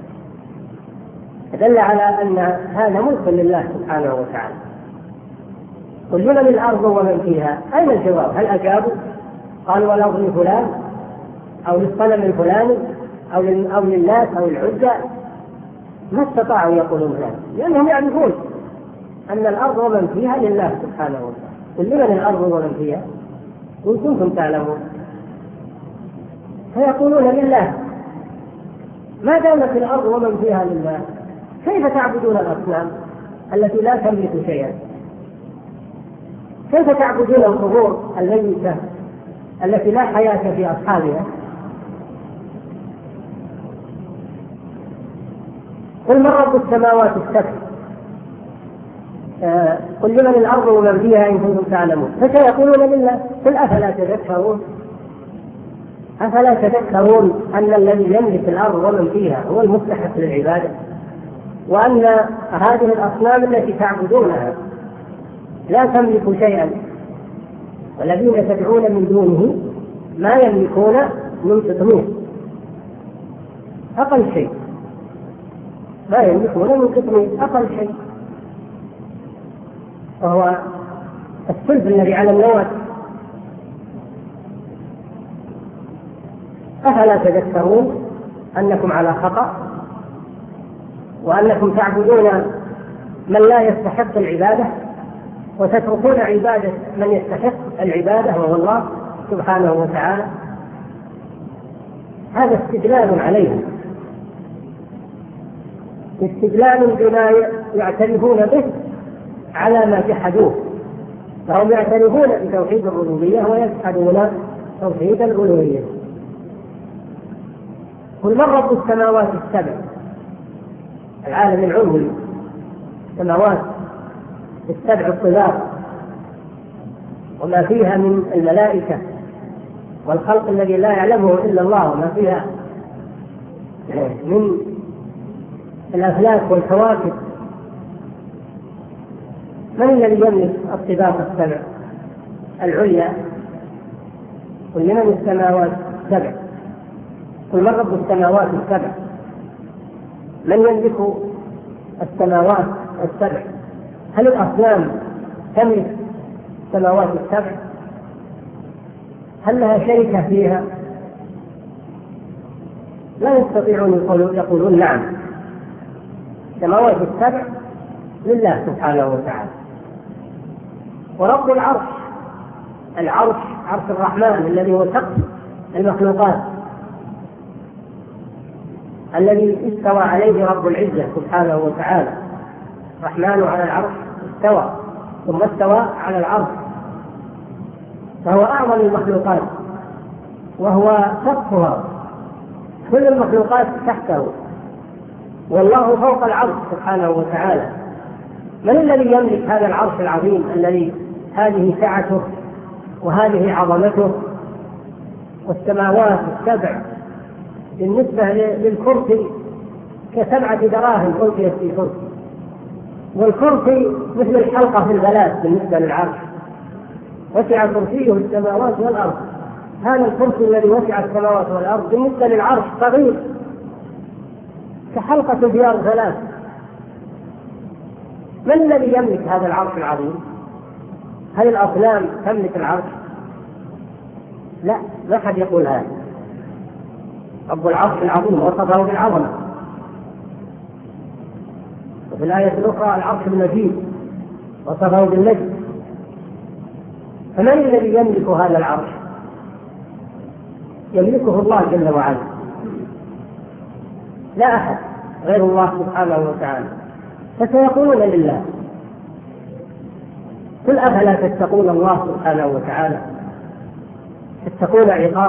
دل على أن هذا ملك لله سبحانه وتعالى. قل لمن الأرض ومن فيها؟ أين الجواب؟ هل أجابوا؟ قالوا والأرض لفلان أو للصنم الفلاني أو أو للناس أو العزى. ما استطاعوا يقولون ذلك لأنهم يعرفون أن الأرض ومن فيها لله سبحانه وتعالى. قل لمن الأرض ومن فيها؟ إن كنتم تعلمون. فيقولون لله. ما دامت الأرض ومن فيها لله كيف تعبدون الأصنام التي لا تملك شيئا؟ كيف تعبدون القبور الميتة التي لا حياة في أصحابها؟ قل من رب السماوات السبع آه قل لمن الأرض ومن فيها إن كنتم تعلمون. فسيقولون لله. قل أفلا تذكرون أفلا تذكرون أن الذي يملك الأرض ومن فيها هو المستحق للعبادة، وأن هذه الأصنام التي تعبدونها لا تملك شيئا، والذين تدعون من دونه ما يملكون من قطمير، أقل شيء ما يملكون من قطمير أقل شيء، وهو السلب الذي على النواة. أفلا تذكرون أنكم على خطأ وأنكم تعبدون من لا يستحق العبادة وتتركون عبادة من يستحق العبادة وهو الله سبحانه وتعالى؟ هذا استدلال عليهم، استدلال بما يعترفون به على ما جحدوه. فهم يعترفون بتوحيد الربوبية ويجحدون توحيد الألوهية. قل من رب السماوات السبع، العالم العلوي، السماوات السبع الطباق وما فيها من الملائكة والخلق الذي لا يعلمه إلا الله، وما فيها من الأفلاك والكواكب. من الذي يملك الطباق السبع العليا؟ قل لمن السماوات السبع. قل من رب السماوات السبع. من يملك السماوات السبع؟ هل الأصنام تملك السماوات السبع؟ هل لها شركة فيها؟ لا يستطيعون يقولون نعم، السماوات السبع لله سبحانه وتعالى. ورب العرش، العرش عرش الرحمن الذي هو سقف المخلوقات، الذي استوى عليه رب العزة سبحانه وتعالى. الرحمن على العرش استوى ثم استوى على العرش، فهو أعظم المخلوقات وهو سقفها، كل المخلوقات تحته، والله فوق العرش سبحانه وتعالى. من الذي يملك هذا العرش العظيم الذي هذه سعته وهذه عظمته؟ والسماوات السبع بالنسبة للكرسي كسبعة دراهم ألقيت في كرسي، والكرسي مثل الحلقة في الغلاف بالنسبة للعرش، وسع كرسيه السماوات والأرض. هذا الكرسي الذي وسع السماوات والأرض بالنسبة للعرش صغير كحلقة ديار غلاف. من الذي يملك هذا العرش العظيم؟ هل الأصنام تملك العرش؟ لا، لا أحد يقول هذا. رب العرش العظيم وصفه بالعظمة، وفي الآية الأخرى العرش المجيد وصفه بالمجد. فمن الذي يملك هذا العرش؟ يملكه الله جل وعلا، لا أحد غير الله سبحانه وتعالى. فسيقولون لله. قل أفلا تتقون الله سبحانه وتعالى، تتقون عقاب.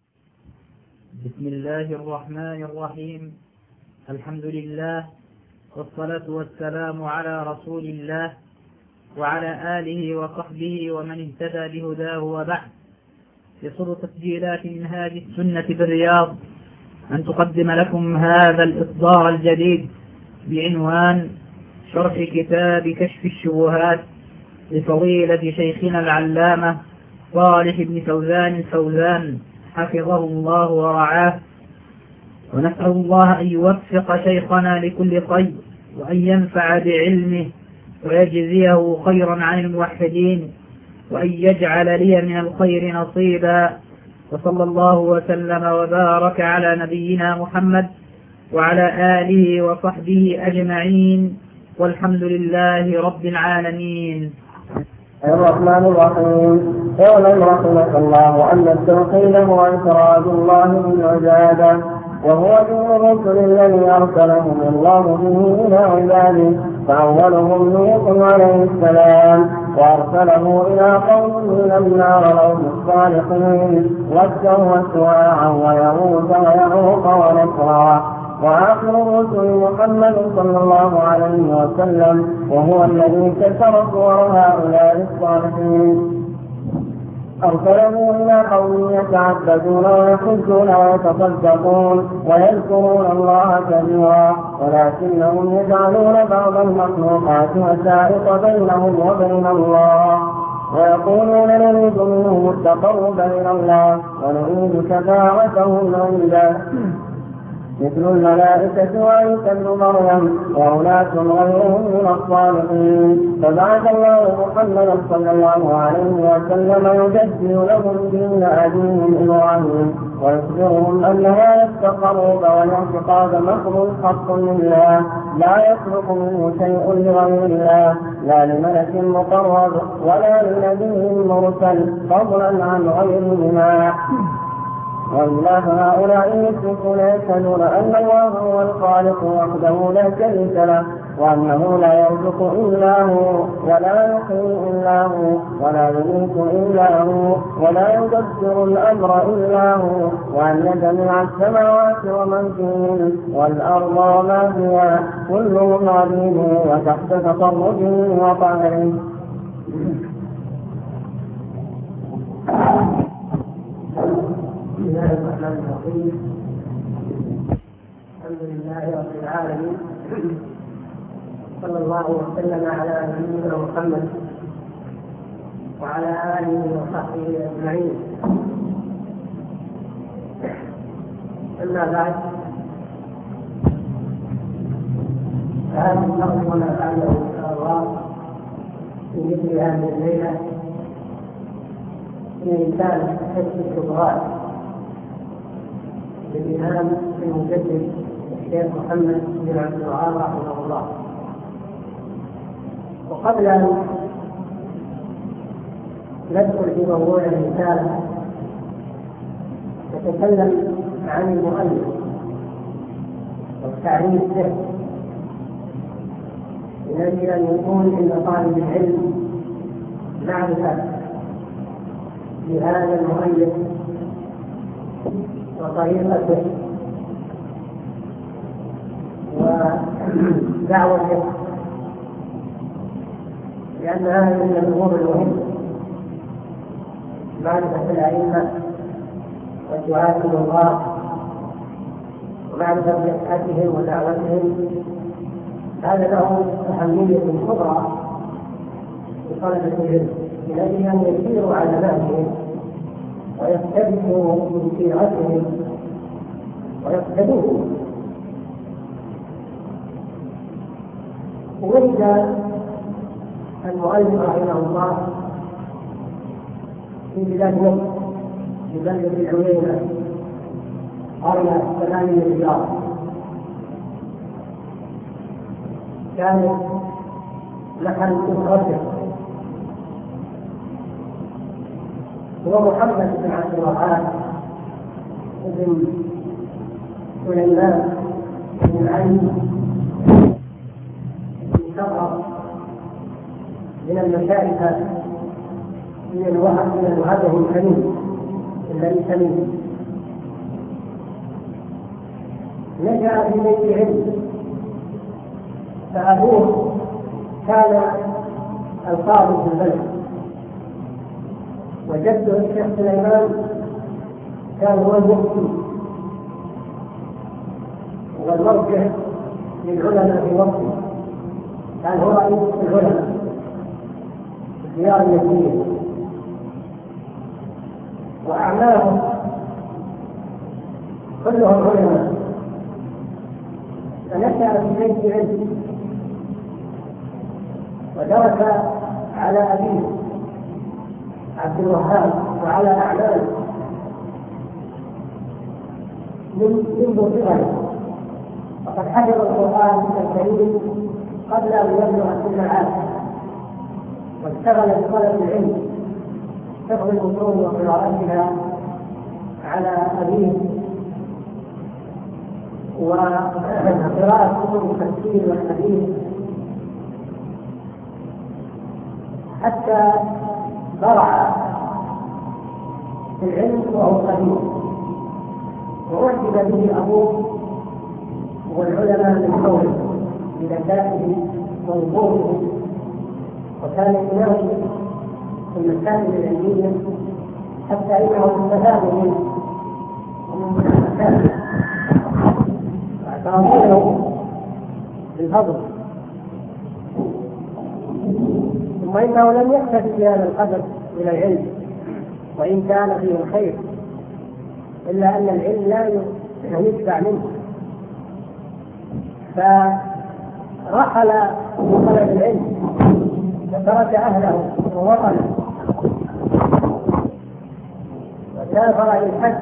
بسم الله الرحمن الرحيم. الحمد لله، والصلاة والسلام على رسول الله وعلى آله وصحبه ومن اهتدى بهداه وبعد. يسر تسجيلات منهاج السنة بالرياض أن تقدم لكم هذا الإصدار الجديد بعنوان شرح كتاب كشف الشبهات لفضيلة شيخنا العلامة صالح بن فوزان الفوزان حفظه الله ورعاه، ونسأل الله أن يوفق شيخنا لكل خير وأن ينفع بعلمه ويجزيه خيرا عن الموحدين وأن يجعل لي من الخير نصيبا. وصلى الله وسلم وبارك على نبينا محمد وعلى آله وصحبه أجمعين، والحمد لله رب العالمين. الرحمن الرحيم. اعلم رحمك الله أن التوحيد هو إفراد الله بالعبادة، وهو دين الرسل الذي أرسلهم الله به إلى عباده، فأولهم نوح عليه السلام، وأرسله إلى قوم من النار لهم الصالحين ودا وسواعا ويغوث ويعوق ونسرا، وآخر الرسل محمد صلى الله عليه وسلم، وهو الذي كسر صور هؤلاء الصالحين. أرسله إلى قوم يتعبدون ويحجون ويتصدقون ويذكرون الله كثيرا، ولكنهم يجعلون بعض المخلوقات وسائط بينهم وبين الله، ويقولون نريد منهم التقرب إلى الله ونريد شفاعتهم عنده، مثل الملائكة وعيسى ابن مريم وأولاد غيرهم من الصالحين. فبعث الله محمدا صلى الله عليه وسلم يجدد لهم دين أبيهم إبراهيم، ويخبرهم أن هذا التقرب والاعتقاد محض حق لله لا يسلك منه شيء لغير الله، لا لملك مقرب ولا لنبي مرسل، فضلا عن غيرهما. والله هؤلاء يشركون يشهدون أن الله هو الخالق وحده لا شريك له، وأنه لا يرزق إلا هو ولا يحيي إلا هو ولا يميت إلا هو ولا يدبر الأمر إلا هو، وأن جميع السماوات ومن فيهن والأرض وما فيها كلهم عبيده وتحت تصرفه وقهره. بسم الله الرحمن الرحيم. الحمد لله رب العالمين، صلى الله وسلم على نبينا محمد وعلى آله وصحبه أجمعين. أما بعد، فهذه النظر ما فعله إن شاء الله في مثل هذه الليلة في إنسان كشف الشبهات للإمام المجدد الشيخ محمد بن عبد الوهاب رحمه الله. وقبل أن ندخل في موضوع الرسالة نتكلم عن المؤلف والتعريف به، من أجل أن يكون عند طالب العلم معرفة بهذا المؤلف وطريقته ودعوته، لأن هذا من الأمور المهمة، معرفة الأئمة والدعاة إلى الله ومعرفة صحتهم ودعوتهم، هذا له أهمية كبرى لطلبة العلم، من أجل أن يسيروا على مهلهم ويقتبسوا من سيرتهم ويقتدوه. وولد المؤلف رحمه الله في بلاد مصر في بلدة العوينة قرية ثمانية رياض، كانت محل أسرته، هو محمد بن عبد الوهاب بن سليمان بن علي بن شرف من المشايخ من الوهب من الوهبه الحميد الذي سميه. نشأ في بيت علم فأبوه كان القاضي في البلد، وجده الشيخ سليمان كان هو المفتي والمرجع للعلماء في وقته، كان هو رئيس العلماء في الديار النجدية، وأعمامه كلهم علماء. فنشأ في بيت علم ودرس على أبيه عبد الوهاب وعلى أعمامه منذ صغره، وقد حفظ القرآن الكريم قبل أن يبلغ سن العاشر، واشتغل بطلب العلم حفظ الأصول وقراءتها على أبيه وقراءة كتب التفسير والحديث، حتى برع في العلم وهو قديم، وأعجب به أبوه والعلماء من حوله بذكائه ووضوحه، وكان يناقش في المسائل العلمية حتى إنه استفاد منه ومن المسائل واعتراضه بالفضل. ثم إنه لم يكتف بهذا القدر من العلم وإن كان فيه الخير، إلا أن العلم لا يتبع منه، فرحل من طلب العلم وترك أهله ووطنه وسافر إلى الحج،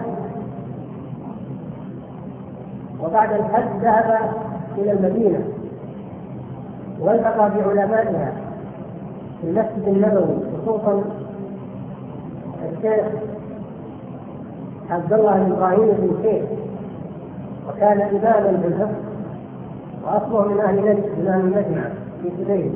وبعد الحج ذهب إلى المدينة والتقى بعلمائها في المسجد النبوي، خصوصا الشيخ عبد الله بن إبراهيم بن شيخ، وكان إماما بالفقه وأصله من أهل نجد إمام المجمع في سبيل،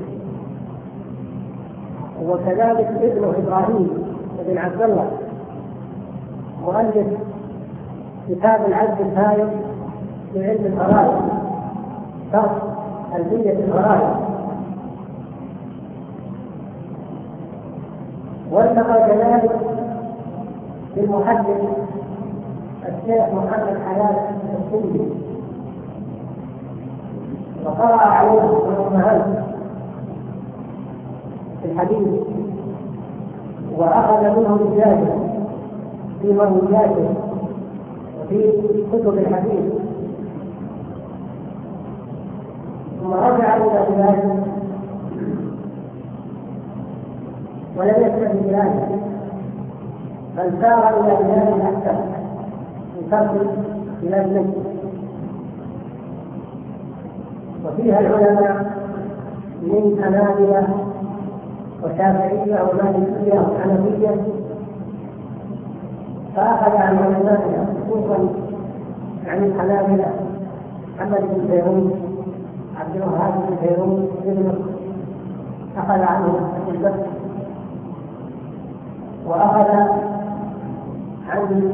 وكذلك ابنه إبراهيم بن عبد الله مؤلف كتاب العبد الفائق في علم الفرائض، شرح ألفية الفرائض. والتقى كذلك بالمحدث الشيخ محمد حلال السندي، وقرأ عليه الأمهات في الحديث، وأخذ منه رجاله في مروياته وفي كتب الحديث، ثم رجع إلى بلاده ولم يكتفي بذلك، بل سار إلى بلاد أكثر من فرق بلاد نجد، وفيها العلماء من حنابلة وشافعية ومالكية وحنفية، فأخذ عن علمائها خصوصا عن الحنابلة محمد بن فيروز، عبد الوهاب بن فيروز ابنه أخذ عنه البحث، وأخذ عن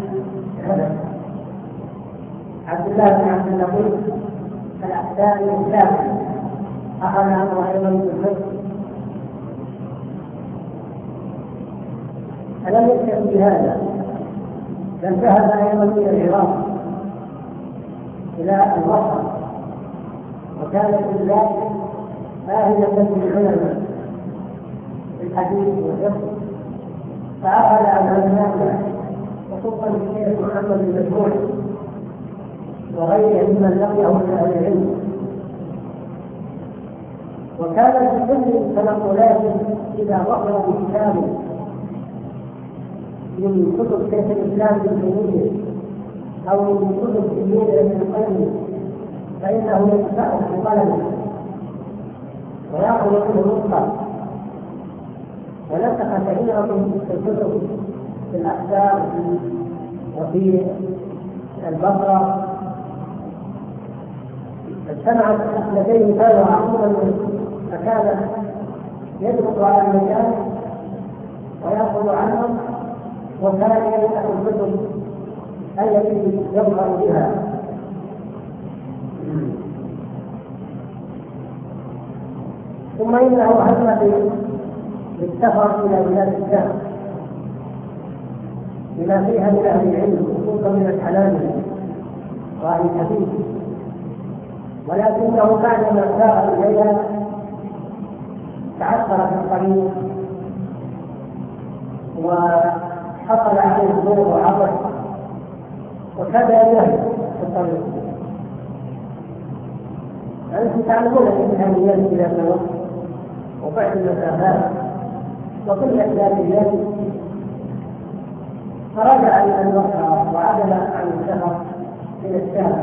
عبد الله بن عبد اللطيف الأحساني الشافعي، أخذ عنه أيضا بالفقه. فلم يكتفي بهذا، بل ذهب أيضا إلى العراق إلى البصره، وكانت البلاد آهلة بالعلماء في الحديث والفقه، فأخذ عن علمائها خصوصا الشيخ محمد بن مسعود وغيره ممن لقيه من أهل العلم. وكان في كل تنقلاته إذا وصل بكتاب من كتب شيخ الإسلام ابن تيمية أو من كتب تلميذ ابن القيم فإنه يتفاعل بقلمه ويأخذ منه نسخة، ونسخ كثيرا في الكتب في الأحزاب وفي البصرة، اجتمعت لديه ثروة عظيمة، فكان يدرس على المجال ويأخذ عنهم، وكان يفتح الكتب التي يظهر بها. ثم إنه هم بالسفر إلى بلاد الشام بما فيها من أهل العلم خصوصا من الحنابلة وأهل الحديث، ولكنه بعدما سار إليها تعثر في الطريق وحصل عليه الضوء وعطش وكاد أن يهلك في الطريق. أنتم تعلمون الإمكانيات إلى الوقت وبعد المسافات وقلة ذاتيات، فرجع إلى الوقت وعدل عن السفر إلى الشام،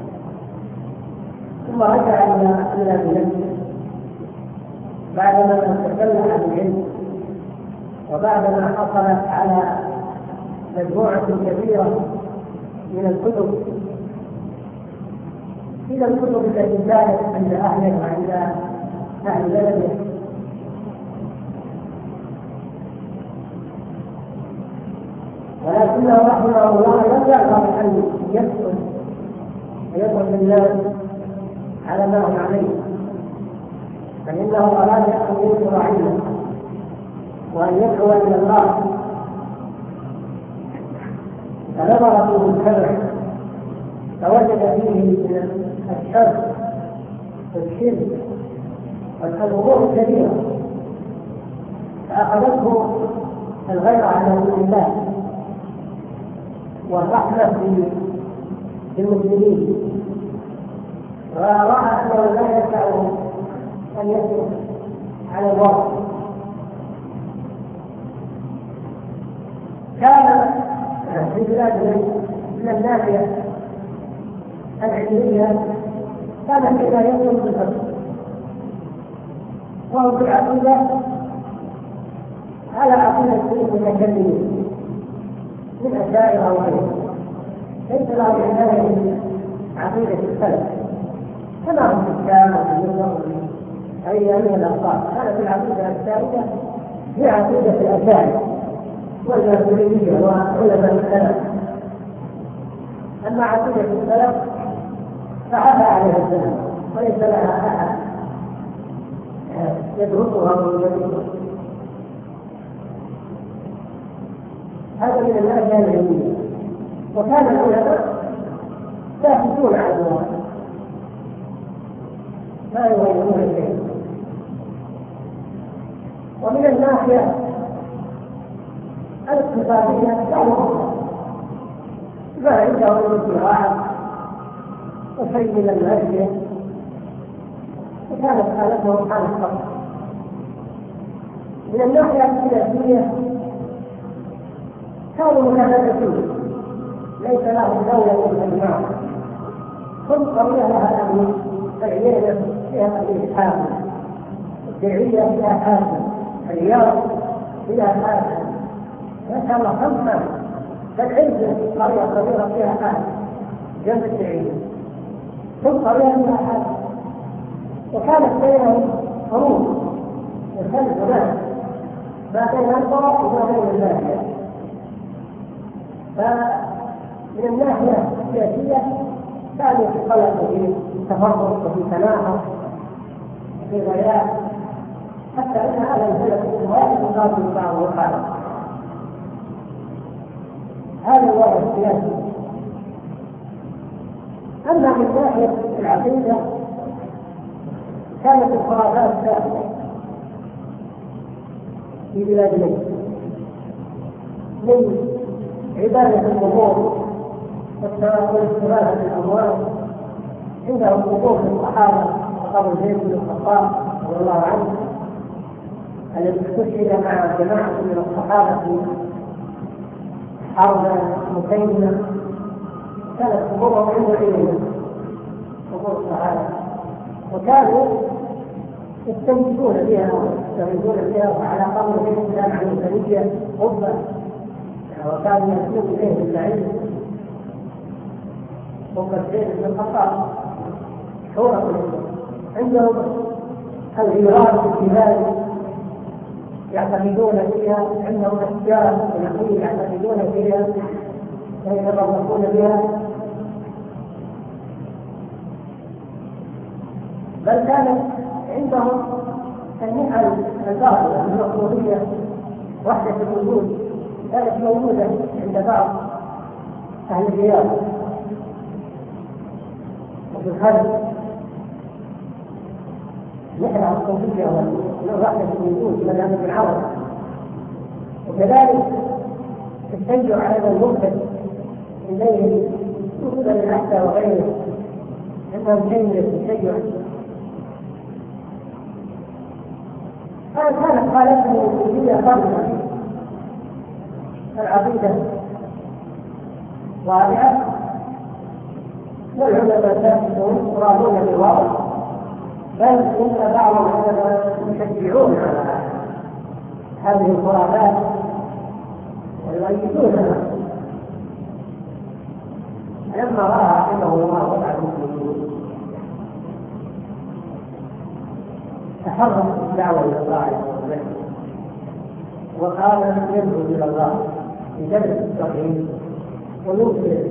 ثم رجع إلى إلى بلده بعدما تكلم عن العلم وبعدما حصلت على مجموعة كبيرة من الكتب إلى الكتب التي كانت عند أهله وعند أهل بلده. ولكنه رحمه الله لم يرغب أن يدخل ويدخل الناس على ما هم عليه، فإنه أراد أن ينشر علمه وأن يدعو إلى الله، فنظر في المجتمع فوجد فيه من الشر والشرك والأمور الكبيرة، فأخذته الغيرة على دين الله والرحمة بالمسلمين، ورأى أنه لا يسعه أن يسير على الواقع. كان في بلادنا من الناحية العلمية كان فيما يكون بالفقه، وهو في العقيدة على عقيدة المتكلمين من أشاعرة وغيرهم، ليس له عناية من عقيدة السلف كما هم في الشام وفي مصر وفي أي من الأخبار. كانت العقيدة السائدة هي عقيدة الأشاعرة والماتريدية وعلماء السلف، أما عقيدة السلف فعفى عليها الزمن وليس لها أحد يدرسها ويدرسها. هذا من الناحية العلمية. وكان العلماء ساكتون على الواقع لا يغيرون شيئا. ومن الناحية الاقتصادية كانوا ما عندهم الزراعة وشيء من الماشية، وكانت حالتهم حالة فقر. من الناحية السياسية كانوا متنافسين، ليس لهم دولة تجمعهم، كل قرية لها أمير، العيينة فيها أمير حاكم، الدرعية فيها حاكم، الرياض فيها حاكم، ما شاء الله خمسة، فالعزة قرية صغيرة فيها حاكم جنب الدرعية، كل قرية فيها حاكم، وكانت بينهم حروب وكانت هناك ما بين القرى وما بين الناحية. فمن الناحية السياسية كانوا في قلق وفي تفرق وفي تناحر وفي غياب، حتى ان هذا البلد واحد يقابل بعض وقال. هذا الوضع السياسي. اما من ناحية العقيدة كانت الخرافات سائدة في بلاد مصر من عبادة القبور واستغاثة الأموال. عندهم قبور الصحابة وقبر زيد بن الخطاب رضي الله عنه الذي استشهد مع جماعة من الصحابة في حرب مسيلمة، كانت قبورهم عند عيونهم قبور الصحابة، وكانوا يستنجدون بها ويستغيثون بها. وعلى قبر زيد كان عن الخليجة قبة وكان يسلك إليه بالبعيد قبة زيد بن الخطاب حورة. عندهم الغيرات الجبال يعتمدون فيها، عندهم أشجار ونخيل يعتمدون فيها ويتبركون بها. بل كانت عندهم تنمية الباطلة المقصودية وحدة الوجود كانت موجودة عند بعض أهل الرياض وفي الخارج نحن الصوفية ووحدة الوجود مذهب ابن عربي، وكذلك التشجع على المبتدع إليه وجودا للأحسى وغيره عندهم شيء من التشجع. كانت قالته الوجودية فرضا العقيدة واضحة والعلماء ساكتون راضون بالواقع، بل إن بعض العلماء يشجعون على هذه الخرافات ويؤيدونها. لما رأى رحمه الله وضع المسلمين تحرم الدعوة إلى الله عز وجل وقال يدعو إلى الله بجلب التوحيد وينكر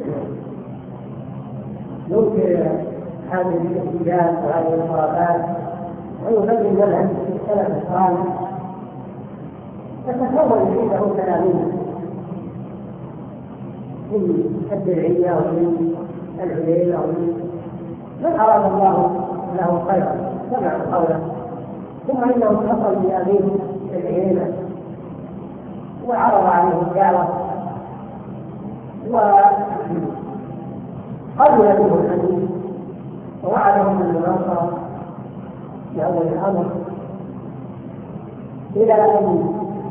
ينكر هذه الاحتجاج وهذه الخرافات ويبين لنا السلف الصالح، فتكون عنده تلاميذ من الدرعية ومن العليل ومن من أراد الله له خيرا سمعوا قوله، ثم إنه اتصل بأبيه العليل وعرض عليه الدعوة وقبل منه الحديث ووعدهم بالمناصرة في أول الأمر، إلى أن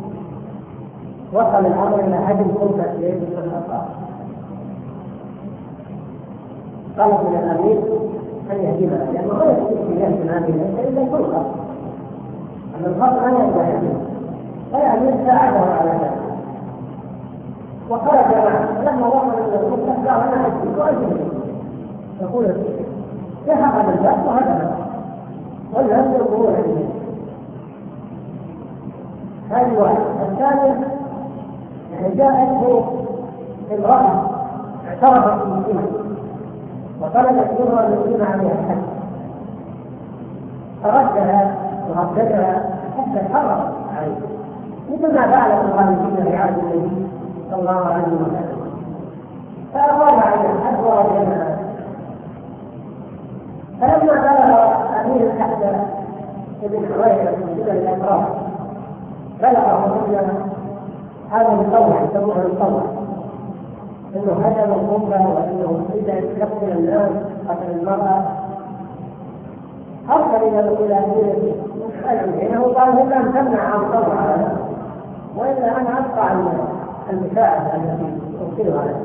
وصل الأمر إلى هدم خلفة زيد بن الخطاب. طلب من الأمير أن يهدمها لأنه لا يستطيع أن يهدم هذه الأشياء إلا الخلفة، أما الخط لا يقدر يهدمها، فالأمير ساعده على ذلك وخرج معه. لما وصل إلى الخلفة قال أنا أجلس وأجلس يقول سحق الباب وهدمها والهم يقولون عليه. هذه واحدة. الثانية جاءته امرأة اعترفت بالزنا وطلبت منها ان يقيم عليها الحد، فردها وهددها حتى حرمت عليه مثل ما فعلت الغالبين في عهد النبي صلى الله عليه وسلم، فأقام عليها الحد ورجمها. فلما بلغ أمير تحت ابن حويرة من قبل الأطراف بلغه أن هذا مطوع يسمونه المطوع، انه هدم القبه وانه اذا يقتل الناس قتل المراه، ارسل الى الولايات يسالوا حينه قال هل لم تمنع عن طوع هذا والا انا اقطع المساعده التي ارسلها لك.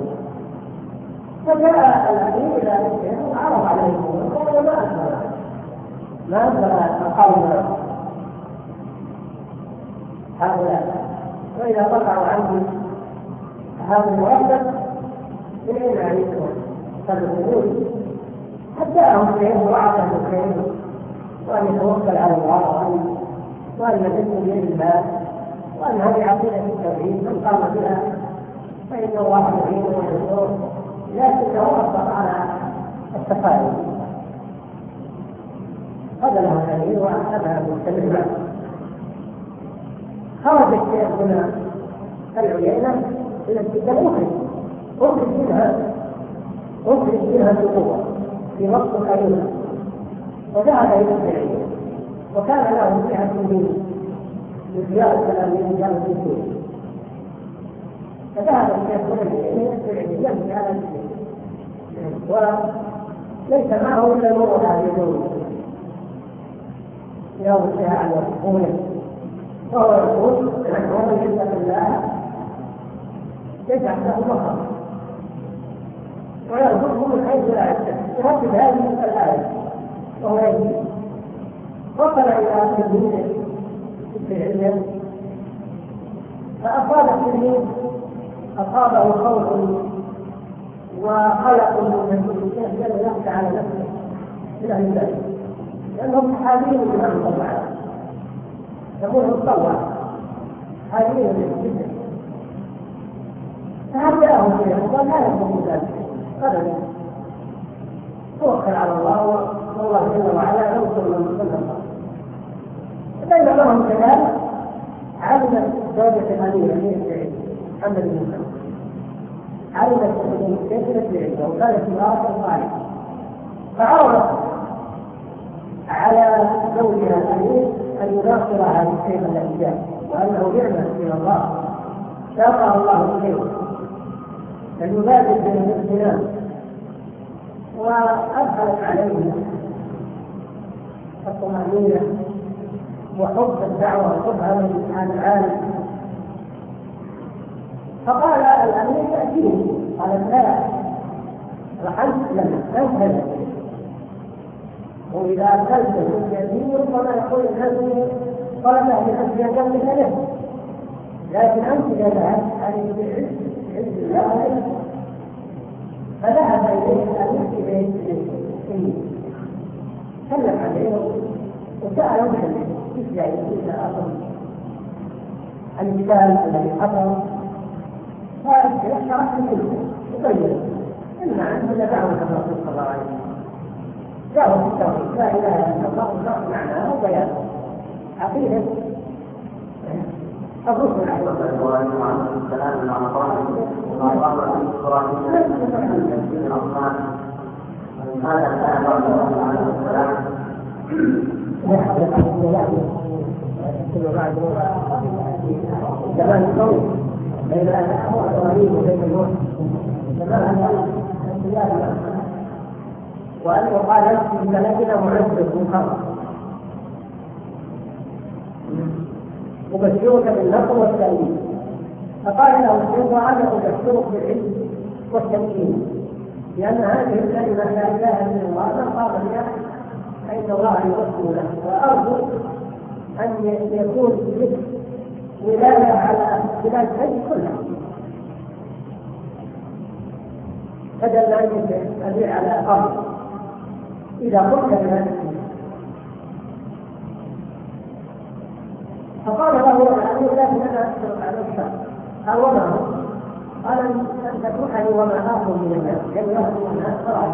فجاء الامير الى نفسه وعرض عليه وقال ما اكبر ما اكبر القوم هؤلاء، وإذا قطعوا عنه هذا المؤدب من أين عليكم فالخروج حتى أهم فيهم وعظة الخير وأن يتوكل على الله وأن يدل بيد الله وأن هذه عقيدة التوحيد من قام بها فإن الله يعين وينصر، لكنه أطلق على التفاعل هذا له دليل وهذا مستمر معه. خرج الشيخ هنا العيينة إلى الجدة أخرج أخرج منها أخرج منها بقوة في وقت قليل، وذهب إلى العيينة وكان له فيها من زيارة التلاميذ جامعة الدين، فذهب الشيخ هنا العيينة إلى العيينة على الدين وليس معه إلا نور هذه الدنيا يوم الساعة والقوة، فهو يقول ومن يتق الله يجعل له مخرجا ويرزقه من حيث لا يحتسب. يرتب هذه الآية وهو يجيب وصل إلى تلميذه في العلم فأصاب التلميذ أصابه خوف وقلق من الشيخ لم يخشى على نفسه من أهل البلد لأنهم حاملين من أهل الله يقول متطوع حاليا جدا، فهدأهم فيه وقال لا يكون ذلك ابدا، توكل على الله والله جل وعلا ينصر من كل الله. وهم كذلك علمت زوجة الأمير أمير سعيد محمد بن مسلم، علمت كيف العدة وكانت امرأة صالحة، فعرضت على زوجها الأمير أن يناصر هذه الشيخ الذي جاء، وأنه نعمة من الله شاقها الله إليه أن يبادر بالاغتنام، وأدخلت عليه الطمأنينة وحب الدعوة وحبها من العالم. فقال الأمير يأتيه، قالت لا رحلت لنا لا تهدى، وإذا أكلت من يأتيه ربما يقول الناس طلب أهل جنبك له، لكن أنت إذا ذهبت عليه بعز عز الله فذهب إليه الأمير في بيت سلم عليه وسأله وسلم كيف جاي إلى أصل المثال الذي حصل، قال شرحت كله وبين إما أنه دعوة الرسول صلى الله عليه وسلم، دعوة التوحيد لا إله إلا الله والله معناه وبيان عقيدة الرسل عليه الصلاة والسلام مع مقامه وأمر بالإبراهيم من الأصنام. هذا كان الله عليه السلام زمان القوي بين إبراهيم وبين نوح زمان الأنبياء، وأنه قال في بلدنا معز مخاف أبشرك بالنصر والتأييد، فقال له الشيخ وأنا أبشرك بالعلم والتمكين، لأن هذه الكلمة لا إله إلا الله من قام بها فإن الله يوفق له، وأرجو أن يكون لك ولاية على بلاد الحج كلها بدل أن أبيع على أرض إذا قلت بهذا. فقال له الأمير لكن أنا أشترط على الشر، قال وما هو؟ قال أن تكونني وما آخذ من الناس، لأن يأخذ من الناس فرعا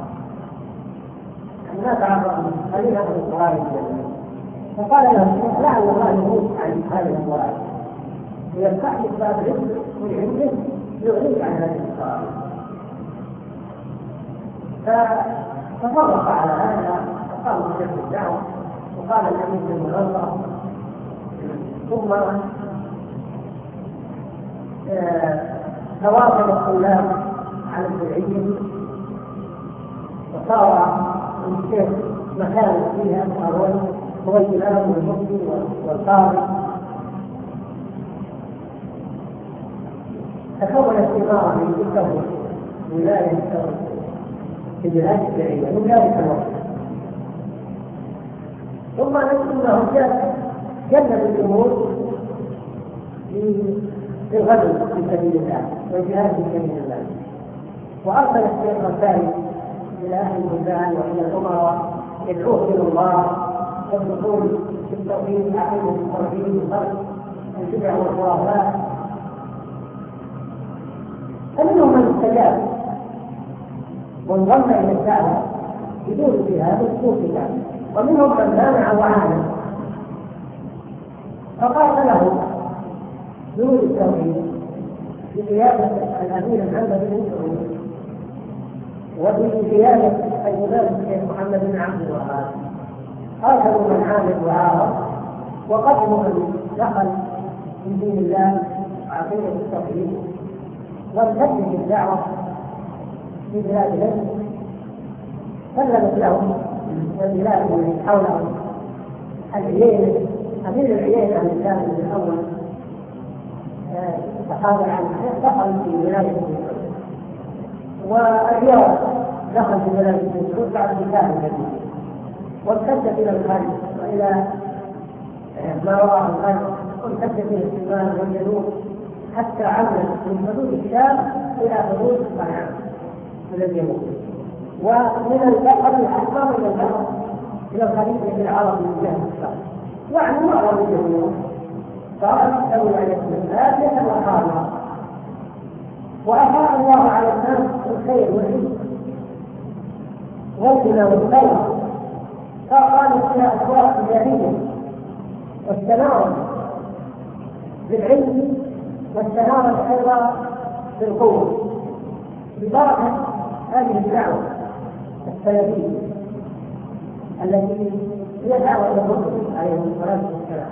الناس عبرا خلينا أخذ القرآن. فقال له لعل الله يموت عن هذه القرآن ويفتح لك باب الرزق ويعلمك يغنيك عن هذه القرآن. فتفرق على هذا وقام بشيخ الدعوة وقال الأمير بالمنظرة، ثم تواصل الطلاب على البدعية وصار الشيخ مكان فيها أمر هو الإمام والمفتي والقاضي. تكونت إمارة من التوحيد ولاية التوحيد في بلاد البدعية من ذلك الوقت. ثم أنه جاء جلب الأمور في الغزو في سبيل الله والجهاد في سبيل الله، وأرسل الشيخ الثاني إلى أهل البلدان وإلى الأمراء يدعوه إلى الله والدخول في التوحيد عقيدة التوحيد وترك البدع والخرافات. فمنهم من استجاب وانضم إلى الدعوة بدون جهاد وبدون كتاب، ومنهم من مانع وعانى. فقال له نور التوحيد بقيادة الأمير محمد بن سعود وبقيادة الإمام الشيخ محمد بن عبد الوهاب أرسلوا من عامل وعارض وقدموا من دخل في دين الله عقيدة التوحيد وامتدت الدعوة في بلاد الهند. سلمت لهم البلاد من حولهم العيين أمير العيين عن الثاني الأول تحاول عن دخل في ولاية السعود، والرياض دخل في ولاية السعود بعد الكتاب الجديد، وامتدت إلى الخارج وإلى ما وراء الخارج، وامتدت إلى الشمال والجنوب حتى عملت من حدود الشام إلى حدود صنعاء من اليمن، ومن البحر الأحمر إلى البحر إلى الخليج العربي من جهة الشام، يعني معظم الجنوب صارت ولاية الناس وحالها. وأفاء الله على الناس الخير والعلم والغنى والخير، فقالت فيها أسواق جاهلية والتناول بالعلم والتناول أيضا بالقوة ببركة هذه الدعوة السلفية التي هي دعوة الرسل عليهم الصلاة والسلام.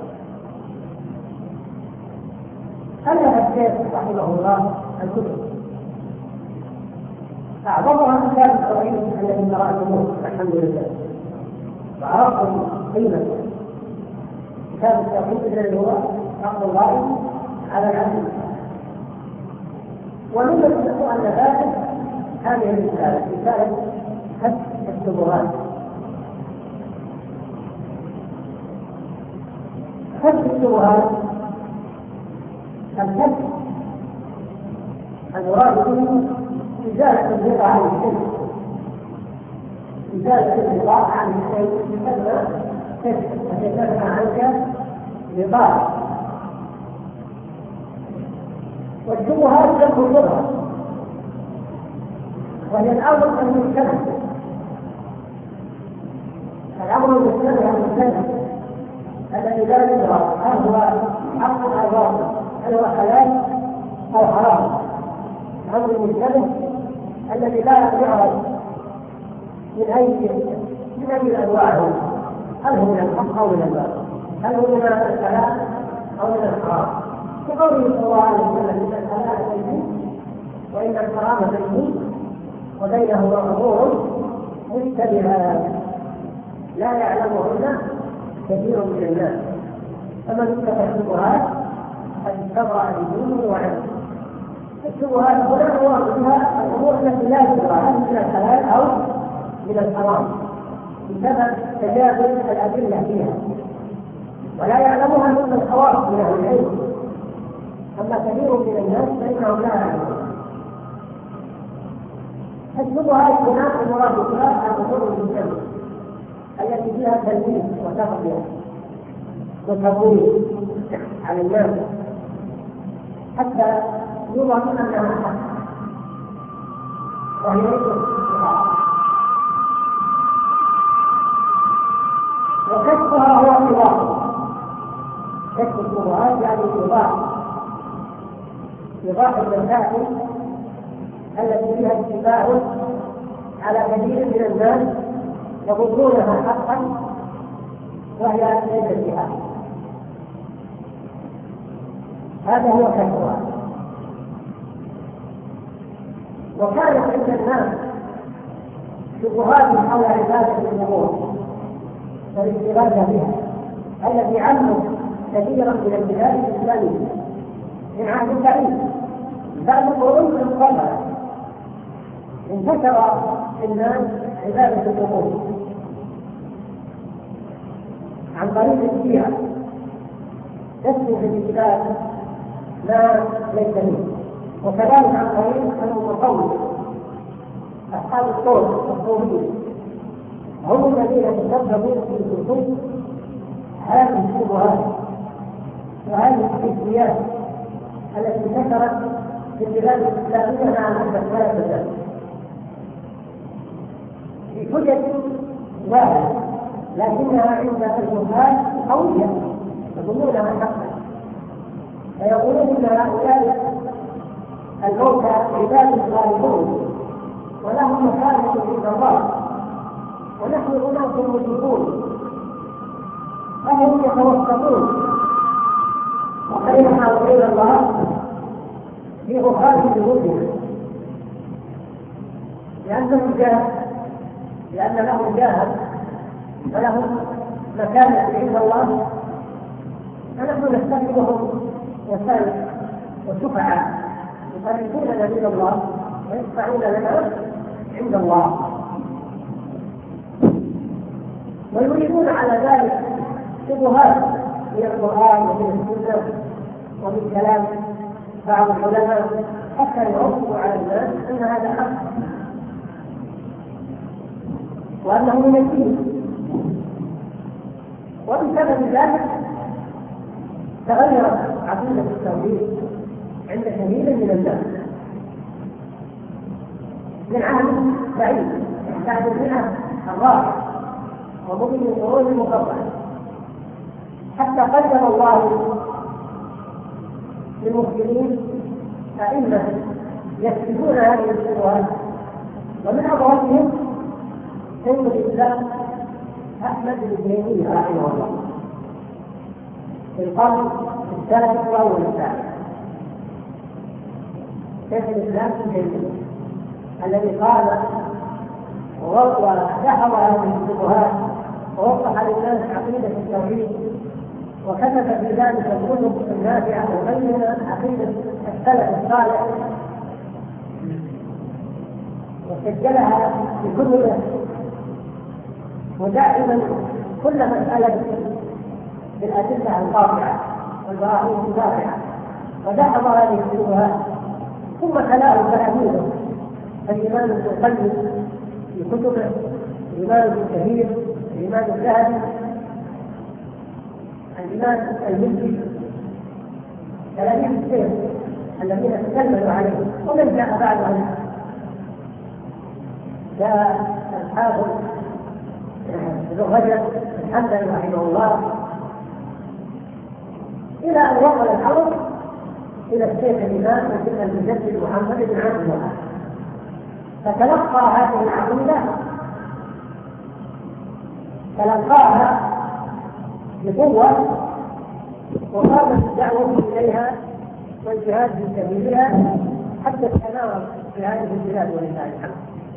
ألف الشيخ رحمه الله الكتب أعظمها كتاب التوحيد الذي قرأتموه الحمد لله وعرفتم قيمته. كتاب التوحيد الذي هو حق الله على العبد. ومن المؤلفات هذه الرسالة رسالة كشف الشبهات. كشف الشبهات الكشف المراد به إزالة الغطاء عن الشيء، إزالة الغطاء عن الشيء يسمى كشف ويكشف عنك غطاء. والشبهات جمع الشبهة وهي الأمر المستند. الأمر المستند عن المستند الذي لا يدرى هل هو حق أو باطل، هل هو حلال أو حرام. الأمر المستند الذي لا يعرف من أي من أي الأنواع هل هو من الحق أو من الباطل، هل هو من الحلال أو من الحرام. كقوله صلى الله عليه وسلم إن الحلال بين وإن الحرام بين وبينهما أمور مشتبهات لا يعلمهن كثير من الناس، فمن اتقى الشبهات قد استبرأ لدينه وعلمه. الشبهات هنا هو بها الأمور التي لا تدرى هل من الحلال أو من الحرام بسبب تجاهل الأدلة فيها، ولا يعلمها من الخواص من أهل العلم، أما كثير من الناس فإنهم لا يعلمون. الشبهات هنا المراد بها الأمور المجتمعة التي فيها تلبيس وتغطية وتضليل على الناس حتى يظن أنها حق وهي ليست حق. وكشفها هو إيضاح. كشف الشبهات يعني إيضاح إيضاح المسائل التي فيها اشتباه على كثير من الناس يظنونها حقا وهي ليست بحق. هذا هو كشفها. وكانت عند الناس شبهات حول عبادة الأمور والاستغاثة بها التي عمت كثيرا من البلاد الإسلامية من عهد بعيد بعد قرون قبل انتشر في الناس عبادة الأمور عن طريق الشيعة تسمي في الكتاب ما ليس منه، وكذلك عن طريق المتصوف أصحاب الصوت الصوفية هم الذين تسببوا في الكتب هذه الشبهات وهذه الحزبيات التي انتشرت في البلاد الإسلامية مع مدة ثلاثة سنوات بحجج واحدة، لكنها عند الجهال قوية يظنونها حقا، فيقولون ان هؤلاء الموتى عباد صالحون ولهم مكانة عند الله ونحن اناس مشركون فهم يتوسطون وبين حاولين الله في مخالفة وجهه لأنهم جاهل لأن لهم جاهل ولهم مكانة عند الله، فنحن نستخدمهم وسائل وشفعاء يقربوننا من الله ويدفعون لنا عند الله، ويريدون على ذلك شبهات من القرآن ومن السنة ومن كلام بعض العلماء حتى يعرفوا على الناس أن هذا حق وأنه من الدين. وبسبب ذلك تغيرت عقيدة التوحيد عند كثير من الناس من عهد بعيد بعد المئة الرابعة ومن القرون المفضلة حتى قدم الله للمسلمين أئمة يكتبون هذه الشبهات، ومن أبرزهم شيخ الإسلام أحمد بن تيمية رحمه الله في القرن الثالث وأول الثالث. شيخ الإسلام ابن تيمية الذي قال ودحض هذه الشبهات ووضح للناس عقيدة التوحيد، وكتب في ذلك الكتب النافعة وبين عقيدة السلف الصالح وسجلها في كتبه، ودائما كل مسألة بالأدلة القاطعة والبراهين الدافعة، ودحض هذه الشبهات ثم تلاه تلاميذه الإمام ابن القيم في كتبه، الإمام ابن كثير، الإمام الذهبي، الإمام المزي، تلاميذ الشيخ الذين تكلموا عليه، ومن جاء بعدهم جاء الحافظ ابن رجب الحنبلي رحمه الله، إلى أن وصل الأمر إلى الشيخ الإمام المجدد محمد بن عبد الوهاب، فتلقى هذه العقيدة تلقاها بقوة، وقامت الدعوة إليها والجهاد في سبيلها حتى تناول في هذه البلاد ولله الحمد،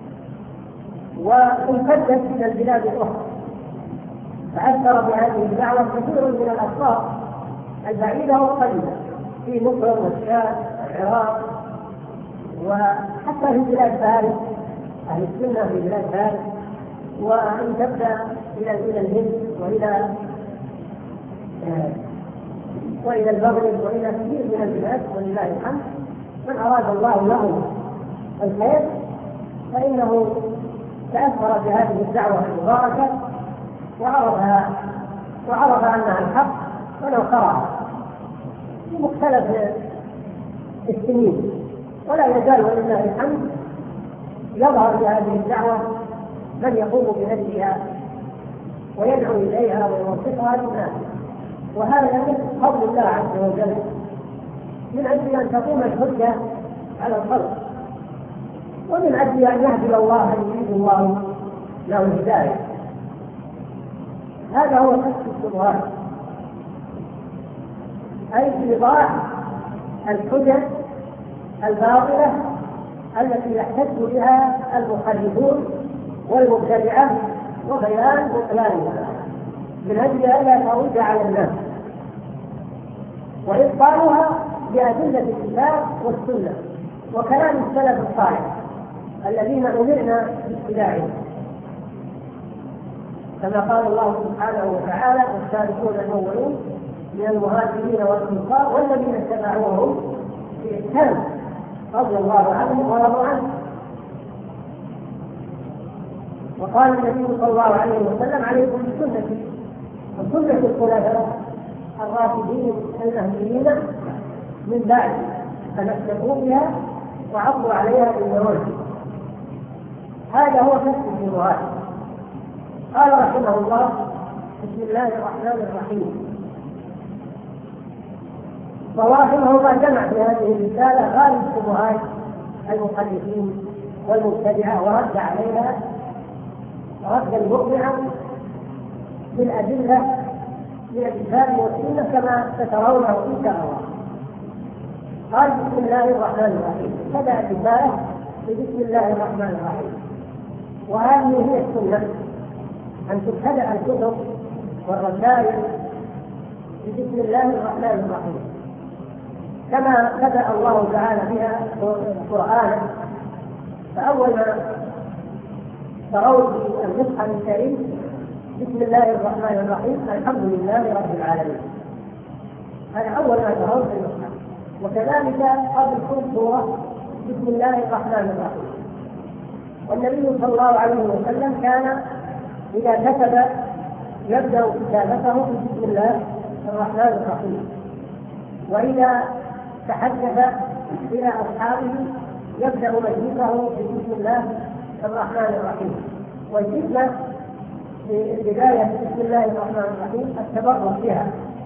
وامتدت إلى البلاد الأخرى، فأثر بهذه الدعوة كثير من الأشخاص البعيدة والقريبة في مصر والشام والعراق، وحتى في بلاد فارس، أهل السنة في بلاد فارس، وأن تبدأ إلى إلى الهند وإلى آه وإلى المغرب وإلى كثير من البلاد ولله الحمد. من أراد الله له الخير فإنه تأثر بهذه الدعوة المباركة وعرفها وعرف أنها الحق ولو قرأ في مختلف السنين، ولا يزال ولله الحمد يظهر بهذه الدعوة من يقوم بنشرها ويدعو إليها ويوثقها للناس، وهذا من فضل الله عز وجل من أجل أن تقوم الحجة على الخلق، ومن أجل أن يهدي الله يريد الله له الهداية. هذا هو كشف الشبهات، أي إيضاح الحجج الباطلة التي يحتج بها المخالفون والمبتدعة وبيان بطلانها من أجل ألا تعود على الناس، وإبطالها بأدلة الكتاب والسنة وكلام السلف الصالح الذين أمرنا باتباعهم، كما قال الله سبحانه وتعالى: والسابقون الأولون من المهاجرين والأنصار والذين اتبعوهم بإحسان رضي الله عنهم ورضوا عنه. وقال النبي صلى الله عليه وسلم: عليكم بسنتي وسنة الخلفاء الراشدين المهديين من بعد، فنستقوا بها وعضوا عليها بالنواجذ. هذا هو كشف الشبهات. قال رحمه الله: بسم الله الرحمن الرحيم. ورحمه الله جمع في هذه الرسالة غالب شبهات المخالفين والمبتدعة ورد عليها ردا مقنعا بالأدلة من الكتاب والسنة كما تترونه إن شاء الله. قال: بسم الله الرحمن الرحيم. بدأ الرسالة بسم الله الرحمن الرحيم، وهذه هي السنة، أن تبتدأ الكتب والرسائل بسم الله الرحمن الرحيم، كما بدأ الله تعالى بها القرآن. فأول ما ترون في المصحف الكريم بسم الله الرحمن الرحيم الحمد لله رب العالمين، هذا أول ما ترون في المصحف. وكذلك قبل كل سورة بسم الله الرحمن الرحيم. والنبي صلى الله عليه وسلم كان إذا كتب يبدأ كتابته بسم الله الرحمن الرحيم، وإذا تحدث إلى أصحابه يبدأ مجلسه بسم الله الرحمن الرحيم. والحكمة في بداية بسم الله الرحمن الرحيم التبرك بها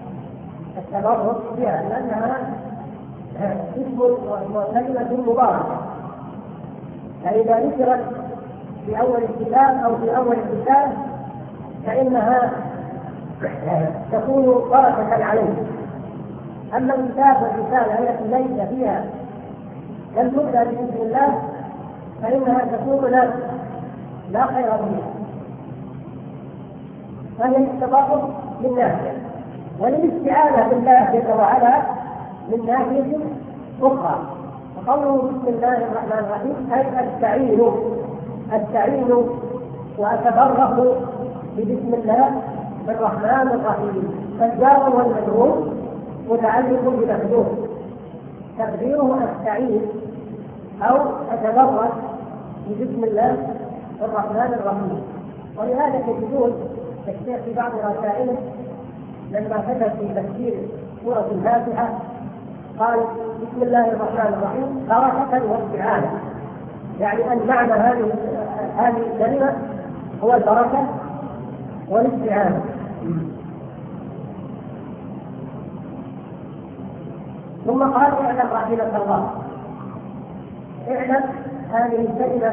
تبرك بها لأنها اسم وكلمة مباركة، فإذا ذكرت في أول الكتاب أو في أول الكتاب فإنها تكون بركة عليه. أما الكتاب والرسالة التي ليس فيها لم تبدأ بإذن الله فإنها تكون لا لا خير فيها، فهي التبرك من ناحية، وللاستعانة بالله جل وعلا من ناحية أخرى. فقوله بسم الله الرحمن الرحيم أي أستعين أستعين وأتبرك ببسم الله الرحمن الرحيم، فالجار والمجرور متعلق بمحذوف تقديره أستعين أو أتبرك ببسم الله الرحمن الرحيم. ولهذا تجدون الشيخ في بعض رسائله لما كتب في تفسير سورة الفاتحة قال بسم الله الرحمن الرحيم بركة واستعانة، يعني أن معنى هذه هذه الكلمة هو البركة والاستعانة. ثم قال اعلم رحمك الله، اعلم هذه الكلمة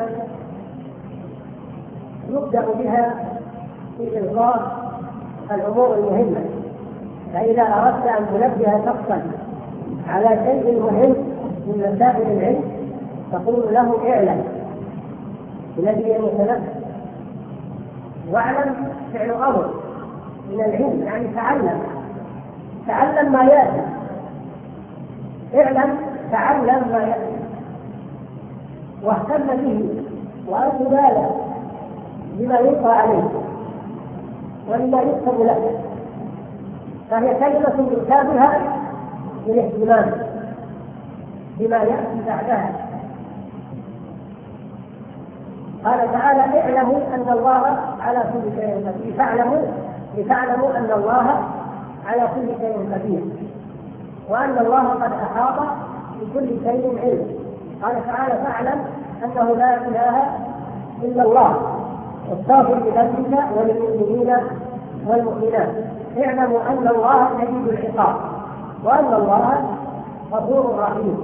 يبدأ بها في إلقاء الأمور المهمة، فإذا أردت أن تنبه شخصا على شيء مهم من مسائل العلم تقول له اعلم الذي المتنبه، واعلم فعل أمر من العلم يعني تعلم تعلم ما يأتي، اعلم تعلم ما يأتي واهتم به وأن تبالغ بما يلقى عليه ولما يكتب له، فهي كلمة يكتابها بالاهتمام بما يأتي بعدها. قال تعالى اعلموا أن الله على كل شيء قدير، فاعلموا لتعلموا أن الله على كل شيء قدير وأن الله قد أحاط بكل شيء علم. قال تعالى فاعلم أنه لا إله إلا الله واستغفر لذنبك وللمؤمنين والمؤمنات، اعلموا أن الله شديد العقاب وأن الله غفور رحيم،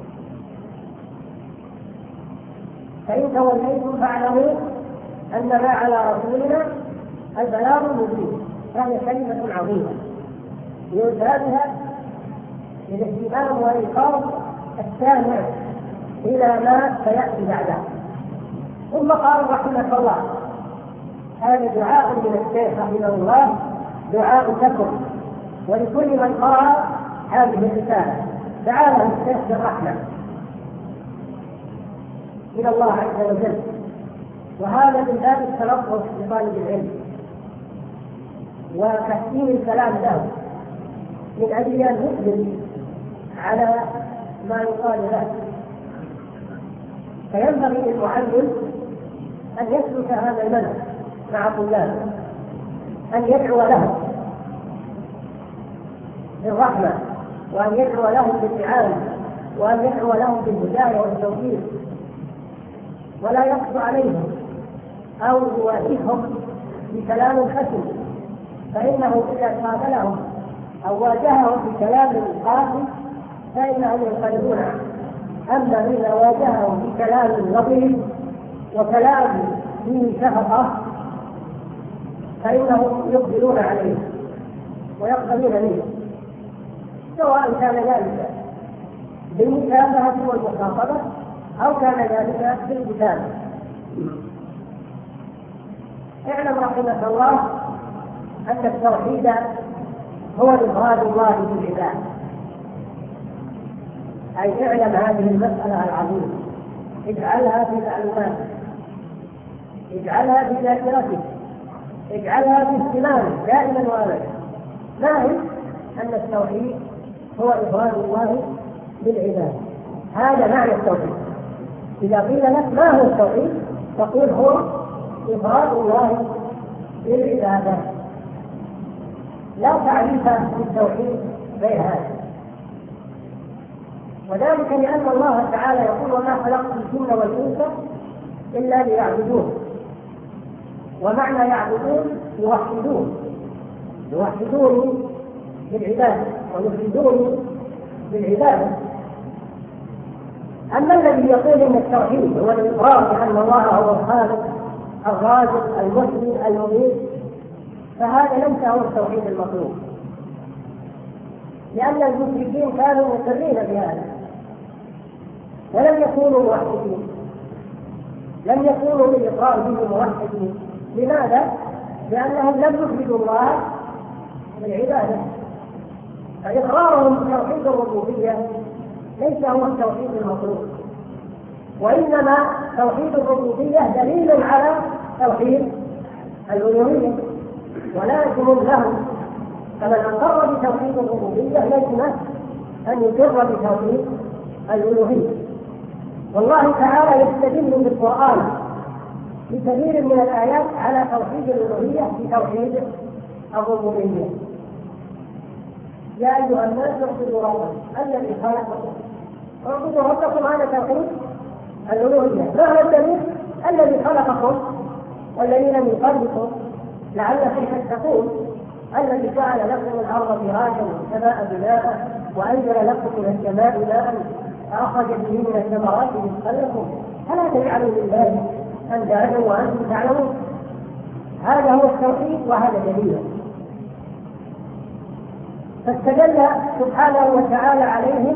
فإن توليتم فاعلموا أن ما على رسولنا البلاغ المبين. فهي كلمة عظيمة يرجى الاهتمام وإيقاظ السامع إلى ما سيأتي بعده. ثم قال رحمه الله هذا دعاء من الشيخ رحمه الله، دعاء لكم ولكل من قرأ هذه الرسالة، دعا له الشيخ بالرحمة من الله عز وجل، وهذا من باب التلطف لطالب العلم وتحسين الكلام له من أجل أن يقبل على ما يقال له. فينبغي للمعلم أن يسلك هذا المنهج مع طلابه، أن يدعو لهم بالرحمة وأن يدعو لهم بالإعانة وأن يدعو لهم بالهداية والتوفيق، ولا يقص عليهم أو يواجههم بكلام خشن، فإنه إذا قابلهم أو واجههم بكلام قاسي فإنهم ينقلبون عنه. أما إذا واجههم بكلام لطيف وكلام فيه شفقة فإنهم يقبلون عليه ويقبلون منه، سواء كان ذلك بالمشابهة والمخاطبة أو كان ذلك بالكتابة. اعلم رحمك الله أن التوحيد هو إفراد الله بالعباد، أي اعلم هذه المسألة العظيمة، اجعلها في معلوماتك، اجعلها في ذاكرتك، اجعلها في اهتمامك دائما وابدا. ما هي؟ أن التوحيد هو إفراد الله بالعباد، هذا معنى التوحيد. إذا قيل لك ما هو التوحيد تقول هو إفراد الله بالعبادة، لا تعريف للتوحيد غير هذا. وذلك لأن الله تعالى يقول وما خلقت الجن والإنس إلا ليعبدون، ومعنى يعبدون يوحدون يوحدون بالعبادة، ويفردون بالعبادة. أما الذي يقول إن التوحيد هو الإقرار بأن الله هو الخالق الرازق المحيي المميت، فهذا ليس هو التوحيد المطلوب، لأن المشركين كانوا مقرين بهذا ولم يكونوا موحدين، لم يكونوا بالإقرار به موحدين. لماذا؟ لأنهم لم يفردوا الله بالعبادة، فإقرارهم بتوحيد الربوبية ليس هو التوحيد المطلوب، وإنما توحيد الربوبية دليل على توحيد الألوهية ولازم له. فمن أقر بتوحيد الربوبية لازم أن يقر بتوحيد الألوهية. والله تعالى يستدل بالقرآن بكثير من الآيات على توحيد الألوهية بتوحيد الربوبية. يا أيها الناس اعبدوا ربكم الذي خلقكم اعبدوا ربكم، هذا توحيد الألوهية. ما هو الدليل؟ الذي خلقكم والذين من قبلكم لعلكم تتقون، الذي جعل لكم الأرض فراشا والسماء بناء وأنزل لكم من السماء ماء فأخرج به من الثمرات رزقا لكم فلا تجعلوا لله أندادا وأنتم تعلمون. هذا هو التوحيد وهذا دليل. فاستدل سبحانه وتعالى عليهم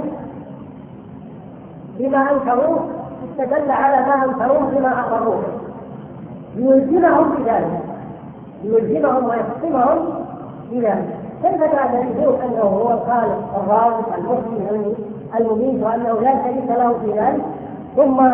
بما أنكروه، استدل على ما أنكروه بما أقروه ليلزمهم بذلك، ليلزمهم ويحكمهم بذلك. كيف تعتقدون أنه هو الخالق الرازق المحيي المميت وأنه لا شريك له في ذلك، ثم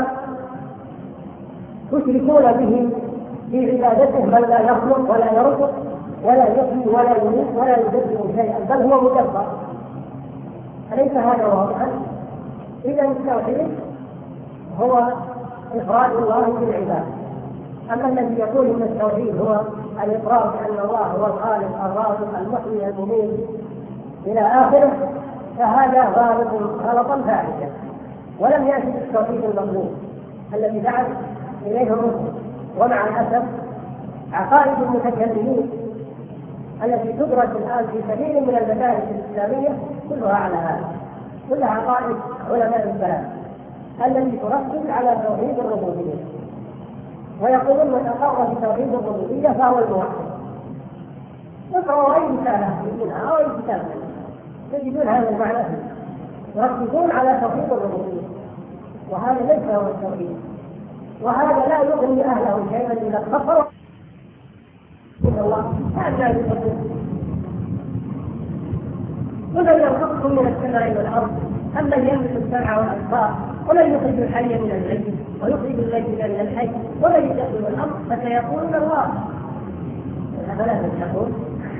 تشركون به في عبادته من لا يخلق ولا يرزق ولا يحيي ولا يميت ولا يدبر شيئا بل هو مدبر؟ أليس هذا واضحا؟ إذا التوحيد هو إفراد الله بالعبادة. أما الذي يقول إن التوحيد هو الإقرار بأن الله هو الخالق الرازق المحيي المميت إلى آخره فهذا غالط غلطا فاحشا، ولم يأتي بالتوحيد المطلوب الذي دعت إليه الرسل. ومع الأسف عقائد المتكلمين التي تدرس الآن في كثير من المدارس الإسلامية كلها على هذا، كلها عقائد علماء الكلام التي تركز على توحيد الربوبية، ويقولون من أقر بتوحيد الربوبية فهو الموحد. اقرأوا أي رسالة منها أو أي كتاب تجدون هذا المعنى، يركزون على توحيد الربوبية، وهذا ليس هو التوحيد، وهذا لا يغني أهله شيئا إذا كفروا الله. هذا يقول قل يرزقكم من السماء والأرض أمن يملك السمع والأبصار ومن يخرج الحي من الميت ويخرج الميت من الحي ومن يدبر الأمر فسيقولون الله أفلا تتقون.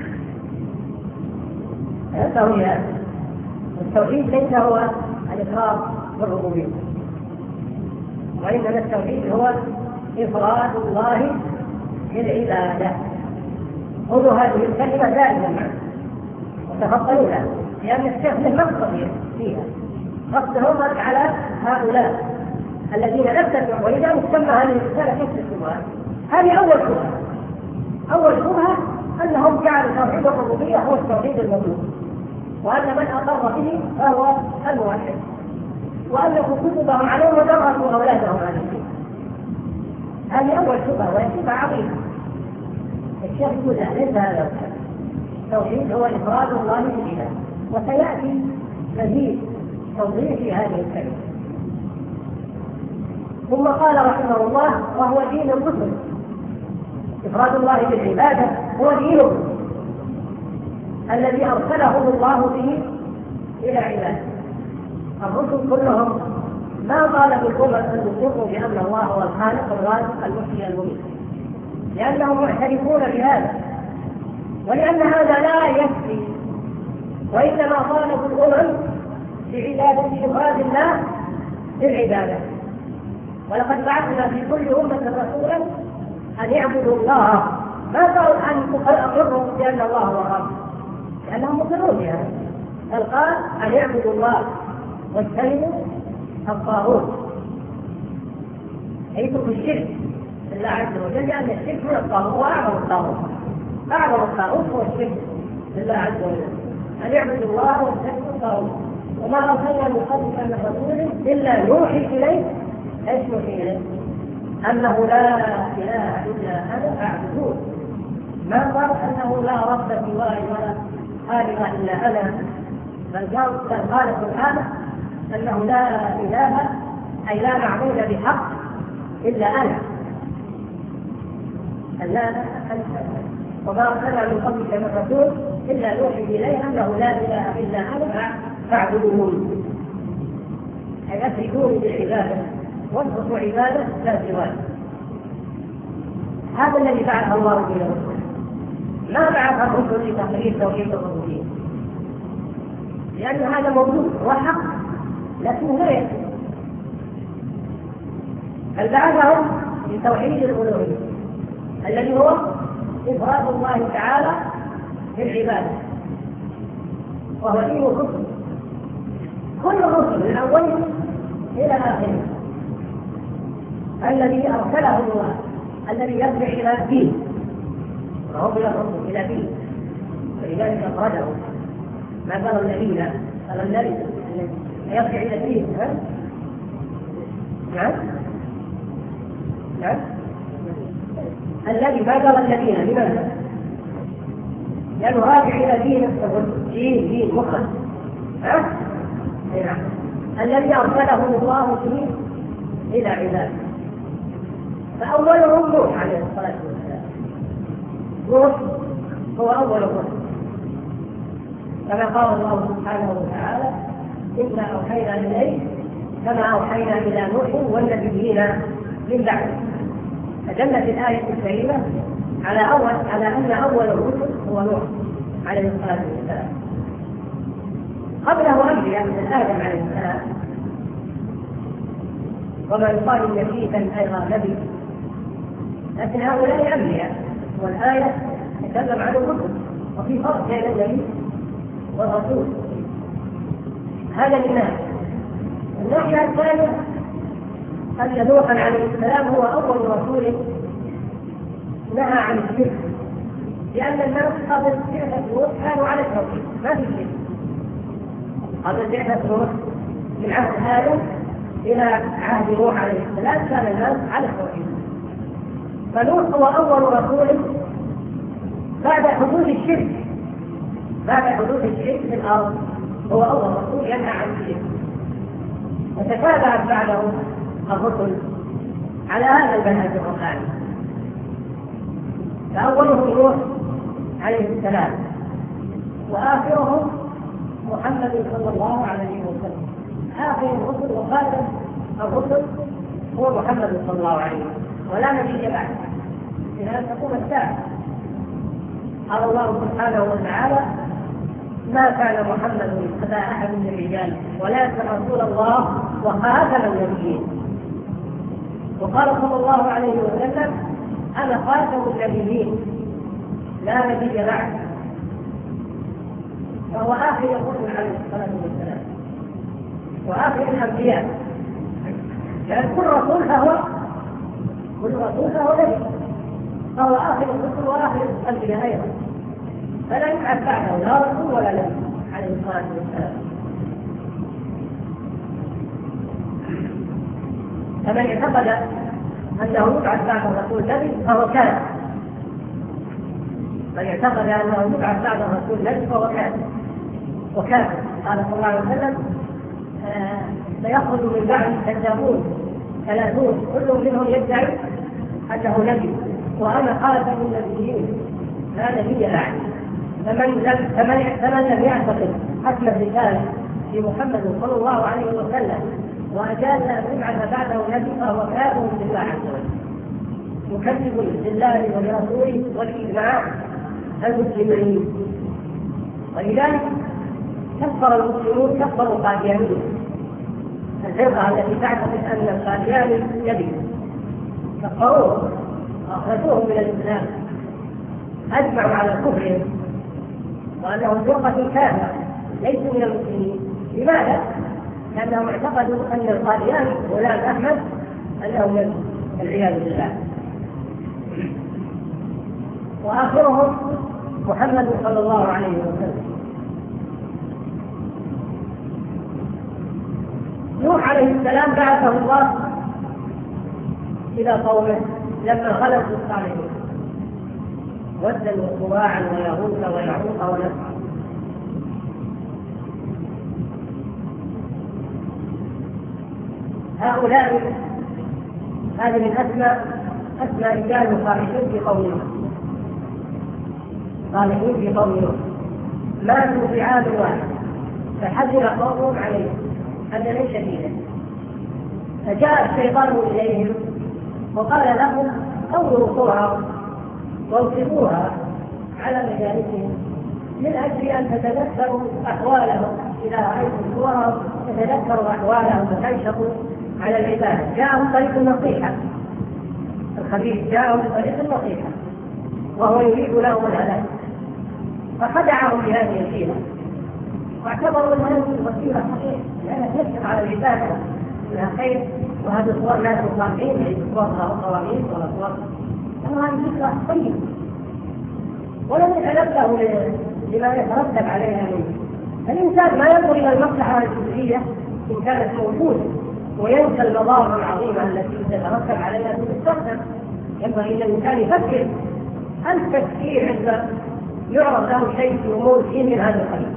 هذا التوحيد ليس هو الإقرار بالربوبية، وإنما التوحيد هو إفراد الله بالعبادة. خذوا هذه الكلمة دائما وتفضلوا لها، لأن الشيخ له مقصد فيها، قصده رد على هؤلاء الذين نبتدعوا. وإذا مسمى هذه الرسالة كيف الشبهات؟ هذه أول شبهة. أول شبهة أنهم جعلوا توحيد الربوبية هو التوحيد المطلوب، وأن من أقر به فهو الموحد، وأن كتبهم عليهم ودرسوا أولادهم عليه. هذه أول شبهة وهي شبهة عظيمة. الشيخ يقول ليس هذا التوحيد هو إفراد الله بالعبادة، وسيأتي مزيد توضيح في هذه الكلمة. ثم قال رحمه الله وهو دين الرسل، إفراد الله بالعبادة هو دينه الذي أرسله الله به إلى عباده. الرسل كلهم ما طالبوا الأمم أن يقروا بأن الله هو الخالق الرازق المحيي المميت، لأنهم معترفون بهذا، ولأن هذا لا يكفي، وإنما طالبوا الأمم بعبادة إفراد الله بالعبادة. ولقد بعثنا في كل أمة رسولا أن يعبدوا الله، ما قالوا أن أقروا بأن الله هو الرب لأنهم مقرون بهذا، بل قال أن يعبدوا الله واجتنبوا الطاغوت، يتركوا الشرك بالله عز وجل، لأن الشرك هو الطاغوت وأعظم الطاغوت. أعظم الطاغوت هو الشرك بالله عز وجل، أن يعبدوا الله واجتنبوا الطاغوت وما أرسلنا من قبلك من رسول إلا نوحي إليه ايش نوحي إليه؟ أنه لا إله إلا أنا فاعبدون. ما قال أنه لا رب سواي ولا خالق إلا أنا، بل قال سبحانه أنه لا إله أي لا معبود بحق إلا أنا. لا وما أرسلنا من قبلك من رسول إلا نوحي إليه أنه لا إله إلا أنا فاعبدون، أي أشركوني بالعبادة وانصروا عبادة لا سواي. هذا الذي بعث الله به الرسل، ما بعث الرسل لتقرير توحيد الربوبية، لأن هذا موجود وحق لكنه لا يكفي، بل بعثهم لتوحيد الألوهية الذي هو إفراد الله تعالى في العبادة، وهو دين الرسل. كل الرسل من أولهم إلى آخره الذي أرسله الله الذي يرجع إلى دين، وهو إلى الرسل إلى دين، ولذلك أفرده. ما قال الذين قال الذي يرجع إلى الدين. نعم نعم الذي ما قال الذين، لماذا؟ لأنه راجع إلى دين دين دين مخلص. ها؟ نعم الذي أرسله الله فيه إلى عباده، فأولهم نوح عليه الصلاة والسلام. نوح هو أول الرسل، كما قال الله سبحانه وتعالى إنا أوحينا إليك كما أوحينا إلى نوح والنبيين من بعده. فدلت الآية الكريمة على أول على أن أول الرسل هو نوح عليه الصلاة والسلام. قبله أنبياء من آدم عليه السلام، وما يقال إن فيه أيضا نبي، لكن هؤلاء أنبياء، والآية تتكلم عن الرسل، وفي فرق بين النبي والرسول. هذا للناس. الناحية الثانية أن نوحا عليه السلام هو أول رسول نهى عن الشرك، لأن الناس قبل بعثة نوح كانوا على التوحيد، ما في شرك. قبل بعثة نوح من عهد آدم إلى عهد نوح عليه السلام كان الناس على التوحيد. فنوح هو أول رسول بعد حدوث الشرك، بعد حدوث الشرك في الأرض هو أول رسول ينهى عن الشرك. وتتابعت بعده الرسل على هذا المنهج الرباني، فأولهم نوح عليه السلام، وآخرهم محمد صلى الله عليه وسلم. آخر الرسل وخاتم الرسل هو محمد صلى الله عليه وسلم، ولا نبي بعده إلى أن تقوم الساعة. قال الله سبحانه وتعالى ما كان محمد أبا أحد من الرجال ولكن رسول الله وخاتم النبيين. وقال صلى الله عليه وسلم أنا خاتم النبيين لا نبي بعد، فهو آخر الرسل عليه الصلاة والسلام وآخر الأنبياء، لأن كل رسول فهو كل رسول فهو نبي، فهو آخر الرسل وآخر الأنبياء أيضا، فلا يبعث بعده لا رسول ولا نبي عليه الصلاة والسلام. فمن اعتقد أنه يبعث بعد الرسول نبي فهو كافر، من اعتقد أنه يبعث بعد الرسول نبي فهو كافر وكافر. قال صلى الله عليه وسلم سيخرج من بعد كذابون ثلاثون كل منهم يدعي أنه نبي وأنا خاتم النبيين لا نبي بعد. فمن لم فمن لم يعتقد حسم الرسالة في محمد صلى الله عليه وسلم وأجاز أن يبعث بعده نبي فهو كافر بالله عز وجل، مكذب لله ولرسوله والإجماع المسلمين. ولذلك كفر المسلمون كفروا القاديانية، الفرقة التي تعتقد أن القادياني نبي، كفروه وأخرجوهم من الإسلام، أجمعوا على كفرهم وأنهم فرقة كافرة ليسوا من المسلمين. لماذا؟ لأنهم اعتقدوا أن القادياني غلام أحمد أنه نبي والعياذ بالله. وآخرهم محمد صلى الله عليه وسلم. نوح عليه السلام بعثه الله إلى قومه لما خلقوا الصالحين ودا وسواعا ويغوث ويعوق ونسرا. هؤلاء هذه من أسماء أسماء رجال صالحين في قومهم صالحين في قومهم ماتوا في عام واحد فحزن قومهم عليهم حزنا شديدا، فجاء الشيطان إليهم وقال لهم أوروا صورهم وانصبوها على مجالسهم من أجل أن تتذكروا أحوالهم، إذا رأيتم صورهم تتذكروا أحوالهم وتنشطوا على العبادة. جاءهم طريق النصيحة، الخبيث جاءهم بطريق النصيحة وهو يريد لهم الهلاك، فخدعهم بهذه الحيلة واعتبروا أن هذه الوسيلة صحيحة لأنها تشرف على العبادة منها خير، وهذه صور ناس صالحين صورها وقوانين وصور هذه فكرة طيبة، ولم يتنبهوا لما يترتب عليها منه. الإنسان ما ينظر إلى المصلحة الجزئية إن كانت موجودة وينسى المضار العظيمة التي تترتب عليها في المستقبل. ينبغي أن الإنسان يفكر التفكير عند يعرض له شيء في أمور فيه من هذا القبيل.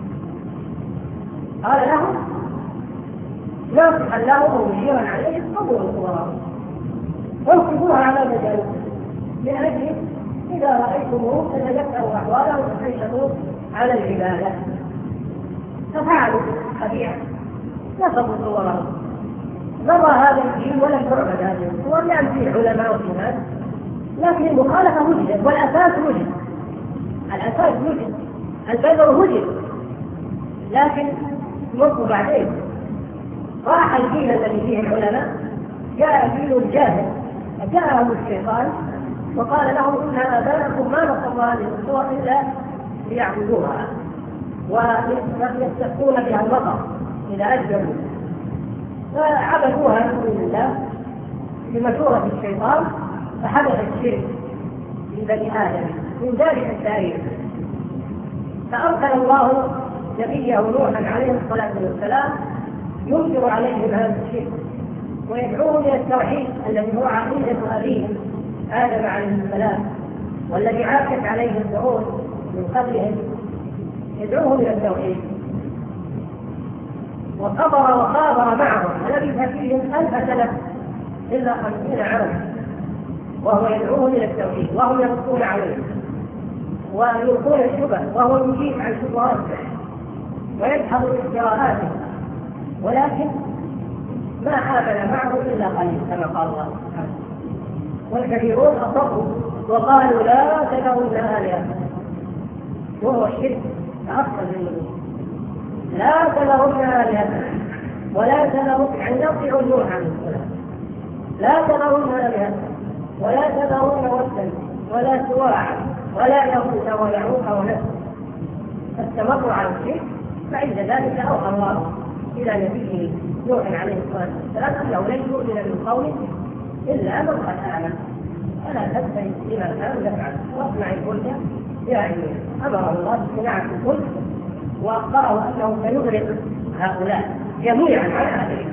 قال لهم ناصحا لهم ومشيرا عليهم قبول صورهم وانصبوها على مجالسهم من أجل إذا رأيتموه تتذكروا أحواله وتنشطوا على العبادة. ففعلوا خبيئة نصبوا صورهم. مر هذا الدين ولم تعبد هذه الصور لأن فيه علماء وفي ناس، لكن المخالفة وجدت والأساس وجد، الأساس وجد، البذر وجد، لكن مروا بعدين راح الجيل الذي فيه العلماء جاء الجيل الجاهل فجاءهم الشيطان وقال لهم إن آباءكم ما نصب هذه الصور إلا ليعبدوها ويستسقون بها المطر إذا أجبروا، فعبدوها من دون الله بمشورة الشيطان فحدث الشرك من بني آدم من ذلك التاريخ. فأرسل الله نبيه نوحا عليه الصلاة والسلام ينكر عليهم هذا الشرك ويدعوهم إلى التوحيد الذي هو عقيدة أبيهم آدم عليه السلام والذي عاشت عليه القرون من قبلهم، يدعوهم إلى التوحيد. وصبر وصابر معهم ولبث فيهم ألف سنة إلا خمسين عاما وهو يدعوهم إلى التوحيد وهم يردون عليه ويلقون الشبه وهو يجيب عن شبهاتهم ويدحض افتراءاتهم، ولكن ما آمن معه إلا قليل كما قال الله سبحانه. والكثيرون أصروا وقالوا لا تذرون آلهة وهو الشرك تأصل للنبي، لا تذرون آلهة ولا تذرون عن يطيعوا نوح عليه السلام، لا تذرون آلهة ولا تذرون ودا ولا سواعا ولا يغوث ويعوق ونسرا. فاستمروا على الشرك، فعند ذلك أوحى الله إلى نبيه نوح عليه الصلاة والسلام أنه لن يؤمن من قومه إلا من قد آمن فلا تبتئس بما كانوا يفعلون واصنع الفلك بأعيننا. أمر الله بصناعة الفلك وأخبره أنه سيغرق هؤلاء جميعا على هذه.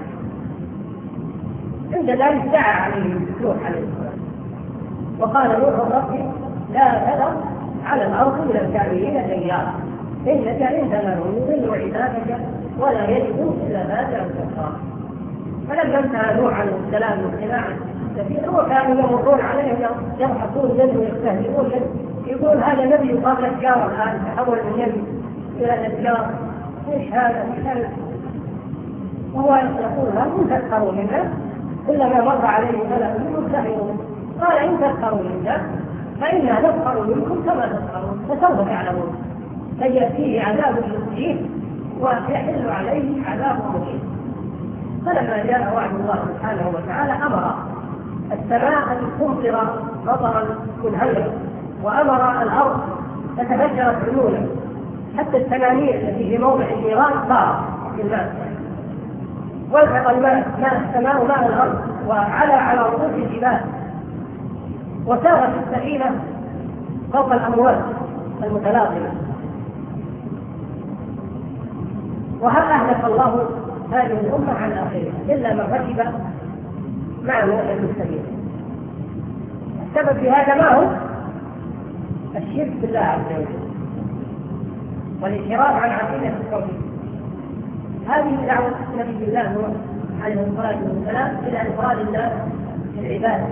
عند ذلك دعا عليه نوح عليه السلام وقال نوح ربي لا تذر على الأرض من الكافرين ديارا إنك إن تذرهم يضلوا عبادك ولا يجدوا إلا فاجرا كفارا. فلما انتهى نوح عليه السلام من صناعة السفينة وكانوا يمرون عليهم يضحكون منه ويستهزئون يقول هذا نبي قبل النجار الآن تحول من نبي إلى نجار، إيش هذا إيش هذا؟ وهو يقول هل تسخروا منا؟ كلما مر عليه ملأ منهم سخروا منه. قال إن تسخروا منا فإنا نسخر منكم كما تسخرون فسوف تعلمون. فيأتيه عذاب مهين ويحل عليه عذاب مهين. فلما جاء وعد الله سبحانه وتعالى أمر السماء أن تمطر مطرا منهمرا وأمر الأرض فتفجرت عيونا حتى التنانير التي في موضع النيران صارت في الماء، والحق الماء ماء السماء وماء الأرض وعلى على رؤوس الجبال، وسارت السفينة فوق الأمواج المتلاطمة. وهل أهلك الله هذه الأمة عن آخرها إلا من ركب مع نوح السبيل. السبب في هذا ما هو؟ الشرك بالله عز وجل والانحراف عن عقيدة التوحيد. هذه دعوة نبي الله نوح عليه الصلاة والسلام إلى إفراد الله في العبادة.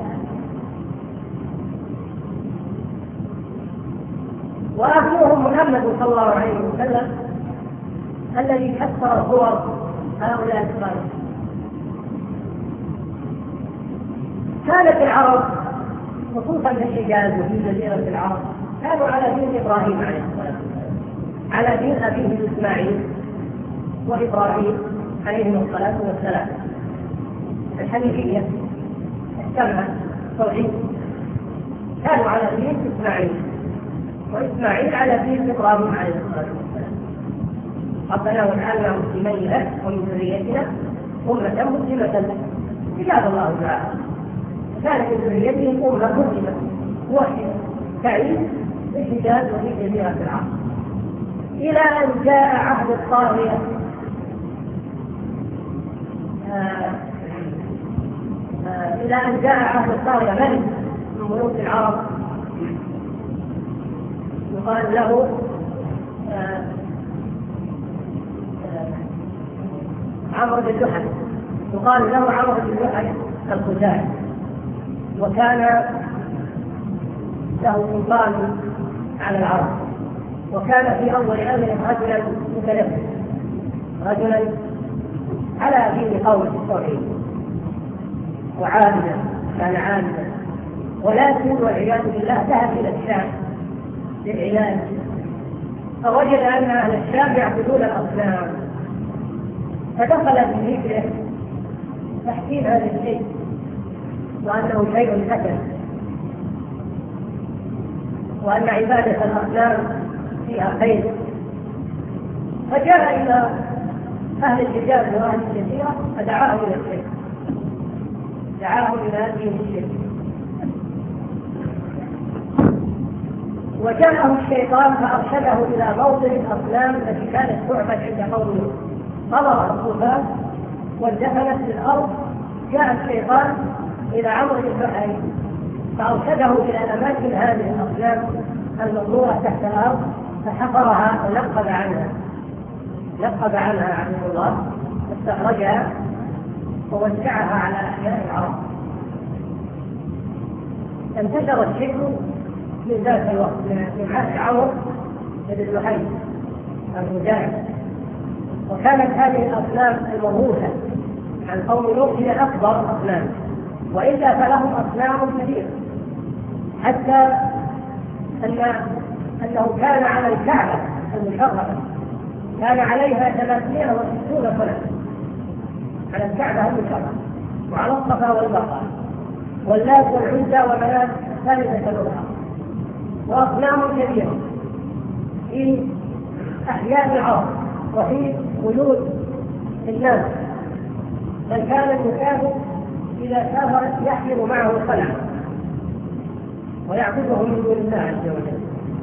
وآخرهم محمد صلى الله عليه وسلم الذي كسر صور هؤلاء الصالحين. كانت العرب خصوصا في الحجاز وفي جزيرة العرب كانوا على دين إبراهيم عليه السلام، على دين أبيه إسماعيل وإبراهيم عليهم الصلاة والسلام، الحنيفية السمعة التوحيد. كانوا على دين إسماعيل وإسماعيل على دين إبراهيم عليه الصلاة والسلام. ربنا واجعلنا مسلمين لك ومن ذريتنا أمة مسلمة لك. إجاب الله تعالى كانت من ذريتهم أمة مسلمة موحدة تعيش في الحجاز وفي جزيرة العرب إلى أن جاء عهد الطاغية آه آه إلى أن جاء عهد الطاغية ملك من ملوك العرب يقال له آه آه عمرو بن لحي، يقال له عمرو بن لحي الخزاعي، وكان له سلطان على العرب، وكان في أول أمره رجلا متلبس، رجلا على دين قوم التوحيد وعابدا، كان عابدا، ولكن والعياذ بالله ذهب إلى الشام للعلاج، فوجد أن أهل الشام يعبدون الأصنام، فدخل في ذكره تحكيم هذا الشيء وأنه شيء حسن، وأن عبادة الأصنام فيها خير. فجاء إلى أهل الحجاز وأهل الجزيرة فدعاهم إلى الشرك، دعاهم إلى دين الشرك. وجاءه الشيطان فأرشده إلى موطن الأصنام التي كانت تعبد عند قومه، طلع الطوفان واندفنت في الأرض. جاء الشيطان إلى عمرو بن لحي فأرشده إلى أماكن هذه الأصنام المنظورة تحت الأرض، فحفرها ونقب عنها نقب عنها عبد الله، واستخرجها ووزعها على أحياء العرب. انتشر الشرك من ذاك الوقت من عهد عمرو بن لحي الخزاعي، وكانت هذه الأصنام الموروثة عن قوم نوح هي أكبر أصنام، وإلا فلهم أصنام كثيرة، حتى أن أنه كان على الكعبة المشرفة كان عليها ثلاثمائة وستون سنة، على الكعبة المشرفة وعلى الصفا والمروة واللات والعزى ومناة ثالثة الأخرى، وأصنام كبيرة في أحياء العرب وفي وجود الناس، بل كان المسافر إذا سافر يحمل معه صنعا ويعبده من دون الله عز وجل.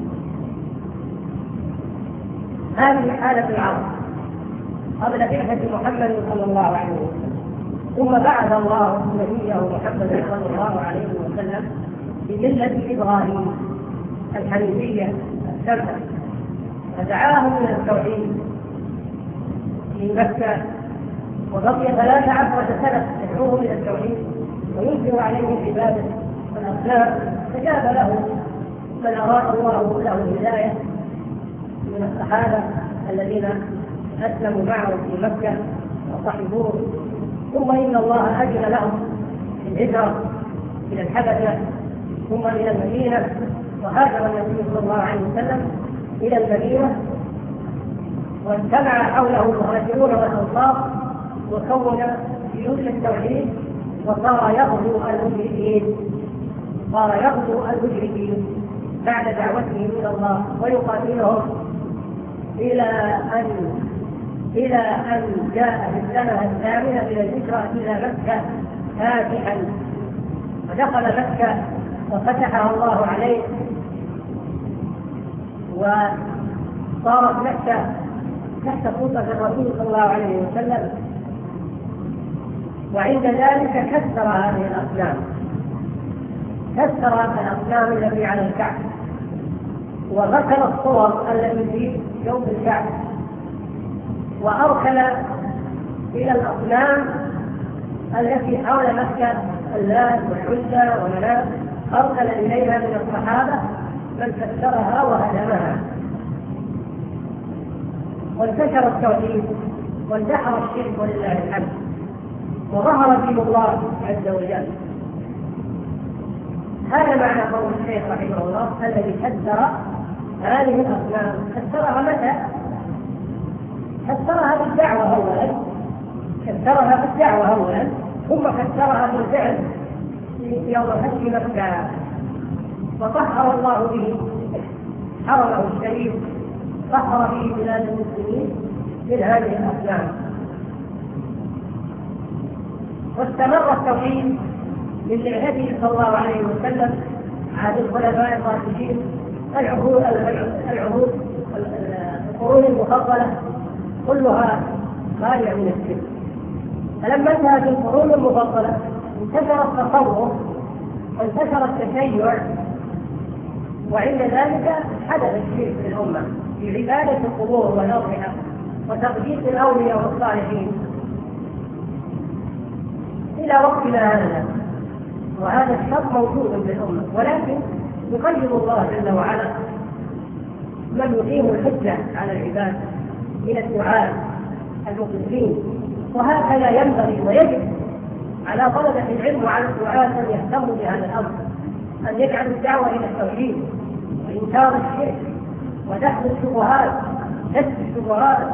هذه حالة العرب قبل بعثة محمد صلى الله عليه وسلم، ثم بعث الله نبيه محمد صلى الله عليه وسلم بملة إبراهيم الحنيفية السمحة، فدعاهم إلى التوحيد في مكة، وبقي ثلاث عشرة سنة يدعوهم إلى التوحيد وينكر عليهم عبادة الأصنام. فجاب له من أراد الله له الهداية من الصحابة الذين أسلموا معه في مكة وصحبوه، ثم إن الله أجل لهم الهجرة إلى الحبشة ثم إلى المدينة، وهاجر النبي صلى الله عليه وسلم إلى المدينة واجتمع حوله المهاجرون والأنصار وكون جيوش التوحيد، وصار يغزو المشركين صار يغزو المشركين بعد دعوتهم إلى الله ويقاتلهم إلى أن إلى أن جاء في السنة الثامنة إلى الهجرة إلى مكة فاتحا، ودخل مكة وفتحها الله عليه، وصارت مكة تحت سلطة الرسول صلى الله عليه وسلم وعند ذلك كسر هذه الأصنام، كسر الأصنام التي على الكعبة، وغسل الصور التي في جوف الكعبة، وأرسل إلى الأصنام التي حول مكة اللات والعزى ومناة، أرسل إليها من الصحابة من كسرها وهدمها، وانتشر التوحيد واندحر الشرك ولله الحمد، وظهر دين الله عز وجل. هذا معنى قول الشيخ رحمه الله الذي كسر هذه الأصنام. كسرها متى؟ كسرها بالدعوة أولا، كسرها بالدعوة أولا، ثم كسرها بالفعل يوم فتح مكة، وطهر الله به حرمه الشريف، طهر به بلاد المسلمين من هذه الأصنام. واستمر التوحيد من النبي صلى الله عليه وسلم عهد الخلفاء الراشدين، العهود العهود القرون المفضلة كلها خالية من الشرك. فلما انتهت القرون المفضلة انتشر التصوف وانتشر التشيع، وعند ذلك حدث الشرك في الأمة في عبادة القبور والأضرحة وتقديس الأولياء والصالحين إلى وقتنا هذا. وهذا الشر موجود في الأمة، ولكن يقيد الله جل وعلا من يقيم الحجة على العباد من الدعاة المخلصين. وهكذا ينبغي ويجب على طلبة العلم وعلى الدعاة أن يهتموا بهذا الأمر، أن يجعلوا الدعوة إلى التوحيد وإنكار الشرك ودحض الشبهات، كشف الشبهات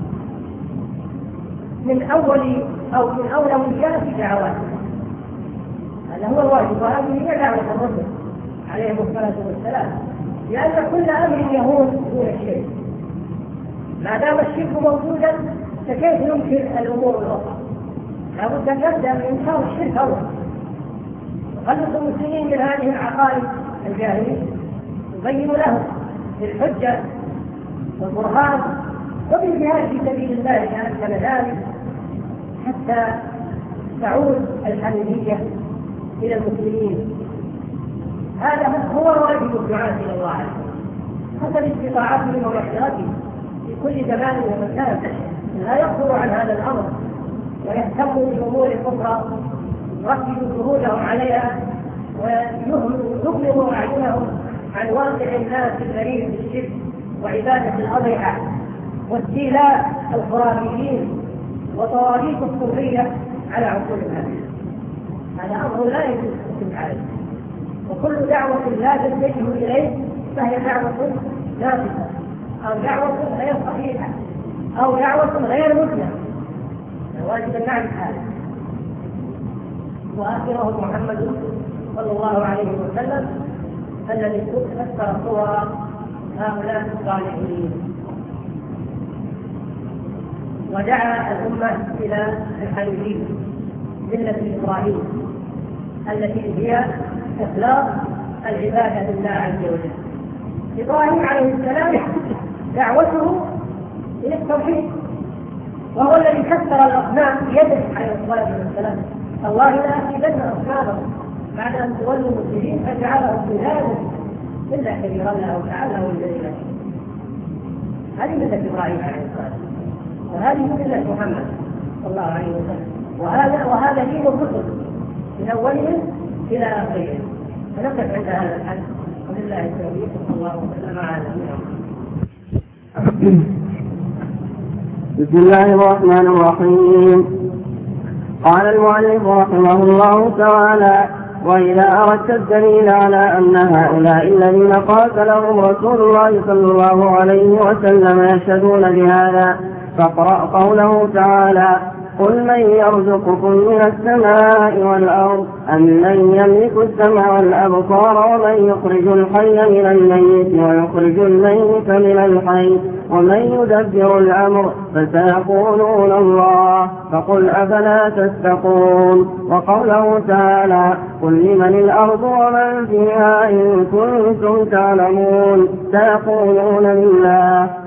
من أول أو من أولويات دعواتهم. هذا هو الواجب، وهذه هي دعوة الرسل عليهم الصلاة والسلام، لأن كل أمر يهون دون الشرك. ما دام الشرك موجودا فكيف يمكن الأمور الأخرى؟ لابد أن نبدأ من إنكار الشرك أولا، نخلص المسلمين من هذه العقائد الجاهلية، نبين لهم بالحجة والبرهان وبالجهاد في سبيل الله إذا أمكن ذلك، حتى تعود الحنيفية إلى المسلمين. هذا هو واجب الدعاة إلى الله حسب استطاعتهم ومقدرتهم في كل زمان ومكان، لا يخطر عن هذا الأمر ويهتموا بالأمور الأخرى، يركزوا جهودهم عليها ويغمضوا أعينهم عن واقع الناس الغريب بالشرك وعبادة الأضرحة واستيلاء الخرافيين وطواريق الصوفية على عقول الناس. هذا أمر لا يجوز عليه، وكل دعوة لا تتجه إليه فهي دعوة ناقصة أو دعوة غير صحيحة أو دعوة غير مسلمة. الواجب أن نعرف هذا. وآخره محمد صلى الله عليه وسلم الذي فسر صور هؤلاء الصالحين ودعا الأمة إلى الحنيفية ملة إبراهيم التي هي إخلاص العبادة لله عز وجل. إبراهيم عليه السلام دعوته إلى التوحيد، وهو الذي كسر الأصنام بيده عليه الصلاة والسلام. الله لا أكيدن أصنامهم بعد أن تولوا مسلمين فجعلهم بلادا إلا كبيرا له تعالى والجليل. هذه ملة إبراهيم عليه الصلاة والسلام، وهذه ملة محمد صلى الله عليه وسلم، وهذا وهذا دين الرسل من أولهم إلى آخرهم. فنقف عند هذا الحد، وبالله التوفيق، صلى الله وسلم على نبينا محمد. بسم الله الرحمن الرحيم. قال المؤلف رحمه الله تعالى: وإذا أردت الدليل على أن هؤلاء الذين قاتلهم رسول الله صلى الله عليه وسلم يشهدون بهذا فاقرأ قوله تعالى: قل من يرزقكم من السماء والأرض أمن يملك السمع والأبصار ومن يخرج الحي من الميت ويخرج الميت من الحي ومن يدبر الأمر فسيقولون الله فقل أفلا تتقون. وقوله تعالى: قل لمن الأرض ومن فيها إن كنتم تعلمون سيقولون لله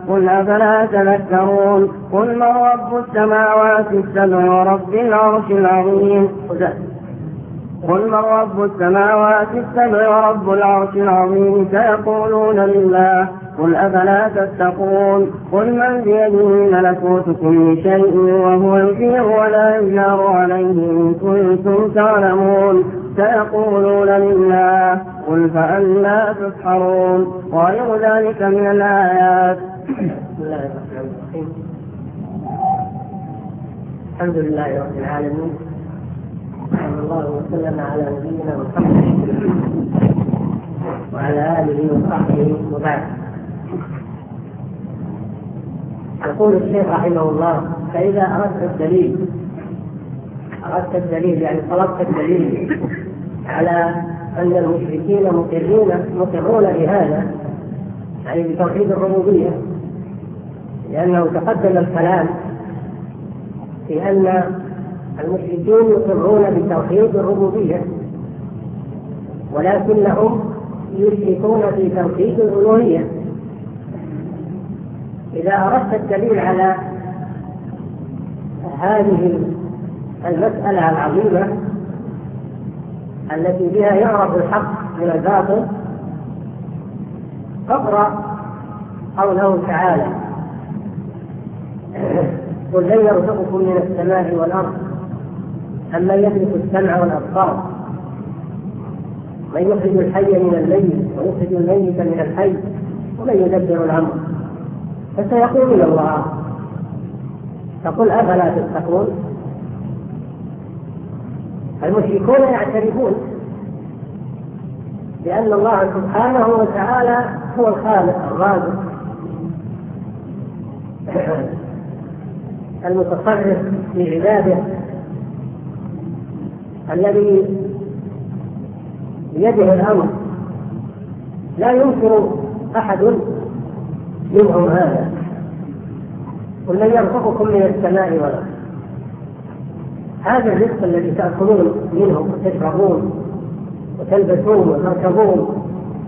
قل أفلا تذكرون قل من رب السماوات السبع ورب العرش العظيم قل من رب السماوات السبع ورب العرش العظيم سيقولون لله قل أفلا تتقون قل من بيده ملكوت كل شيء وهو يجير ولا يجار عليه إن كنتم تعلمون سيقولون لله قل فأنى تسحرون وغير ذلك من الآيات. بسم الله الرحمن الرحيم. الحمد لله رب العالمين، صلى الله وسلم على نبينا محمد وعلى آله وصحبه وبعد. يقول الشيخ رحمه الله: فإذا أردت الدليل أردت الدليل يعني طلبت الدليل على أن المشركين مقرون مقرون بهذا، يعني بتوحيد الربوبية، لأنه تقدم الكلام في أن المشركين يقرون بتوحيد الربوبية ولكنهم يشركون في توحيد الألوهية. إذا أردت الدليل على هذه المسألة العظيمة التي بها يعرف الحق من الباطل فاقرأ قوله تعالى: قل لن يرزقكم من السماء والأرض أمن يملك السمع والأبصار من يخرج الحي من الميت ويخرج الميت من الحي ومن يدبر الأمر فسيقولون الله فقل أفلا تتقون. المشركون يعترفون بأن الله سبحانه وتعالى هو الخالق الرازق المتصرف في عباده الذي بيده الأمر، لا ينكر أحد منهم هذا. قل من يرزقكم من السماء والأرض، هذا الرزق الذي تأكلون منه وتشربون وتلبسون وتركبون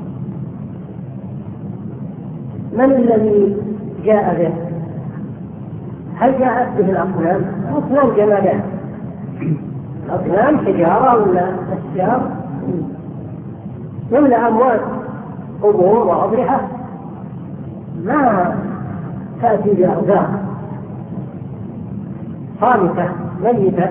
من الذي جاء به؟ هل جاءت به الأصنام؟ أصنام جمالات، الأصنام حجارة ولا أشجار ولا أموات قبور وأضرحة ما تأتي بأرزاق صامتة ميتة،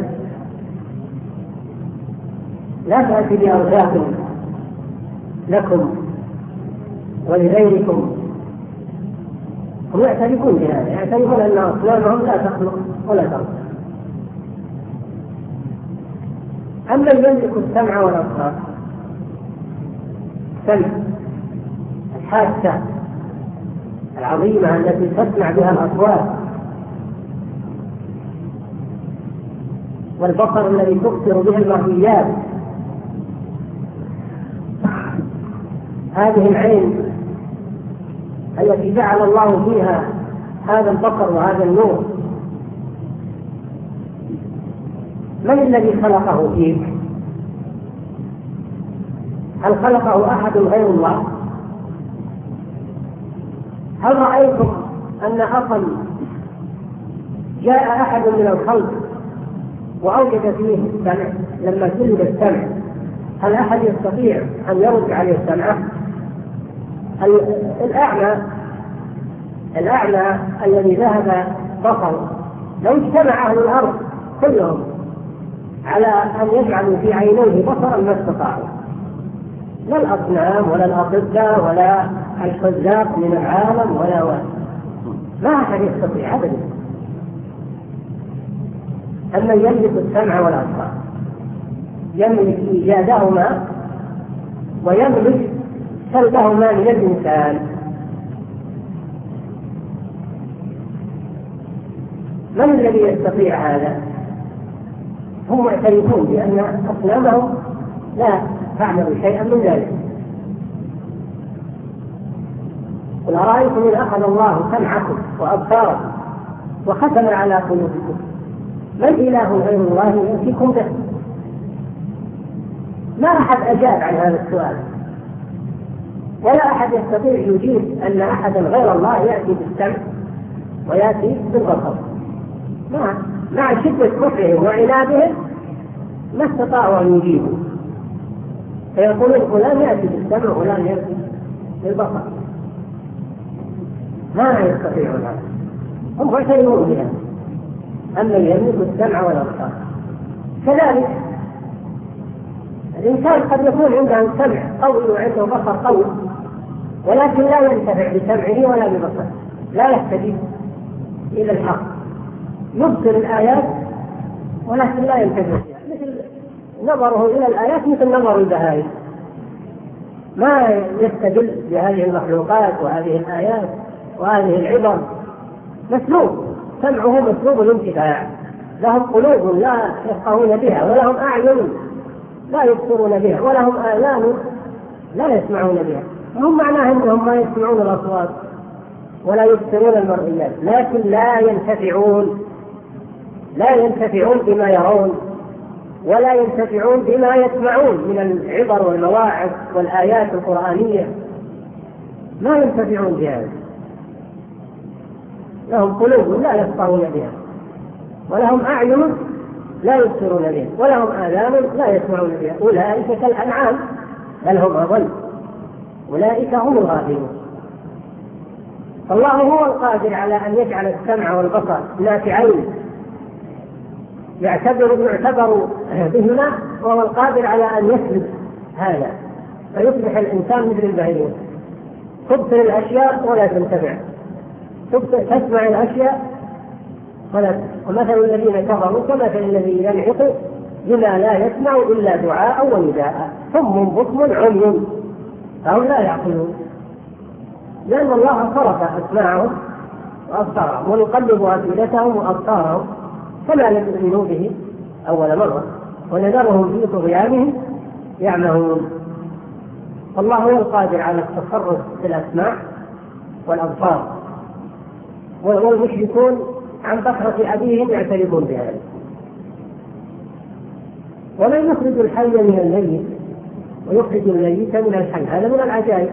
لا تأتي بأرزاق لكم ولغيركم. هم يعترفون بهذا، يعترفون أن أصنامهم لا تخلق ولا ترزق. أما يملك السمع والأبصار، السمع الحاسة العظيمة التي تسمع بها الأصوات، والبصر الذي تبصر به المرئيات، هذه العين التي جعل الله فيها هذا البصر وهذا النور. من الذي خلقه فيك؟ هل خلقه أحد غير الله؟ هل رأيتم أن أصل جاء أحد من الخلق وأوجد فيه السمع؟ لما سلب السمع هل أحد يستطيع أن يرد عليه السمع؟ الأعمى الأعمى الذي ذهب بصره لو اجتمع أهل الأرض كلهم على أن يجعلوا في عينيه بصرا ما استطاعوا، لا الأصنام ولا الأطباء ولا الحذاق من العالم ولا ولا ما أحد يستطيع أبدا أن يملك السمع والأبصار، يملك إيجادهما ويملك سلبهما من الإنسان. من الذي يستطيع هذا؟ هم معترفون بأن أصنامهم لا تعمل شيئا من ذلك. قل أرأيتم إن أخذ الله سمعكم وأبصاركم وختم على قلوبكم من إله غير الله يأتيكم به؟ ما أحد أجاب عن هذا السؤال. ولا أحد يستطيع يجيب أن أحدا غير الله يأتي بالسمع ويأتي بالبصر. مع مع شدة كفرهم وعنادهم ما استطاعوا أن يجيبوا، فيقولون فلان يأتي بالسمع وفلان يأتي بالبصر، ما يستطيعون هذا، هم معترفون بها، أما يملك السمع والأبصار. كذلك الإنسان قد يكون عنده سمع قوي وعنده بصر قوي، ولكن لا ينتفع بسمعه ولا ببصره، لا يهتدي إلى الحق، يبصر الآيات ولكن لا ينتفع بها، مثل نظره إلى الآيات مثل نظر البهائم، ما يستدل بهذه المخلوقات وهذه الآيات وهذه العبر. مسلوب سمعه مسلوب الانتفاع، لهم قلوب لا يفقهون بها، ولهم أعين لا يبصرون بها، ولهم آذان لا يسمعون بها. هم معناه أنهم ما يسمعون الأصوات ولا يبصرون المرئيات، لكن لا ينتفعون لا ينتفعون بما يرون، ولا ينتفعون بما يسمعون من العبر والمواعظ والآيات القرآنية، ما ينتفعون بها. لهم قلوب لا يفقهون بها، ولهم أعين لا يبصرون بها، ولهم آذان لا يسمعون بها. أولئك كالأنعام بل هم أضل، أولئك هم الغافلون. الله هو القادر على أن يجعل السمع والبصر نافعين يعتبر يعتبر بهما، وهو القادر على أن يسلب هذا فيصبح الإنسان مثل البهيمة، تبصر الأشياء ولا تنتفع، تسمع الأشياء ولا. ومثل الذين كفروا كمثل الذي ينعق بما لا يسمع إلا دعاء ونداء صم بكم عمي فهم لا يعقلون، لأن الله صرف أسماعهم وأبصارهم ونقلب أفئدتهم وأبصارهم كما لم يؤمنوا به أول مرة، ونذرهم في طغيانهم يعمهون. فالله هو القادر على التصرف في الأسماع والأبصار، والمشركون عن بكرة أبيهم يعترفون بهذا. ومن يخرج الحي من الميت ويخرج الميت من الحي، هذا من العجائب.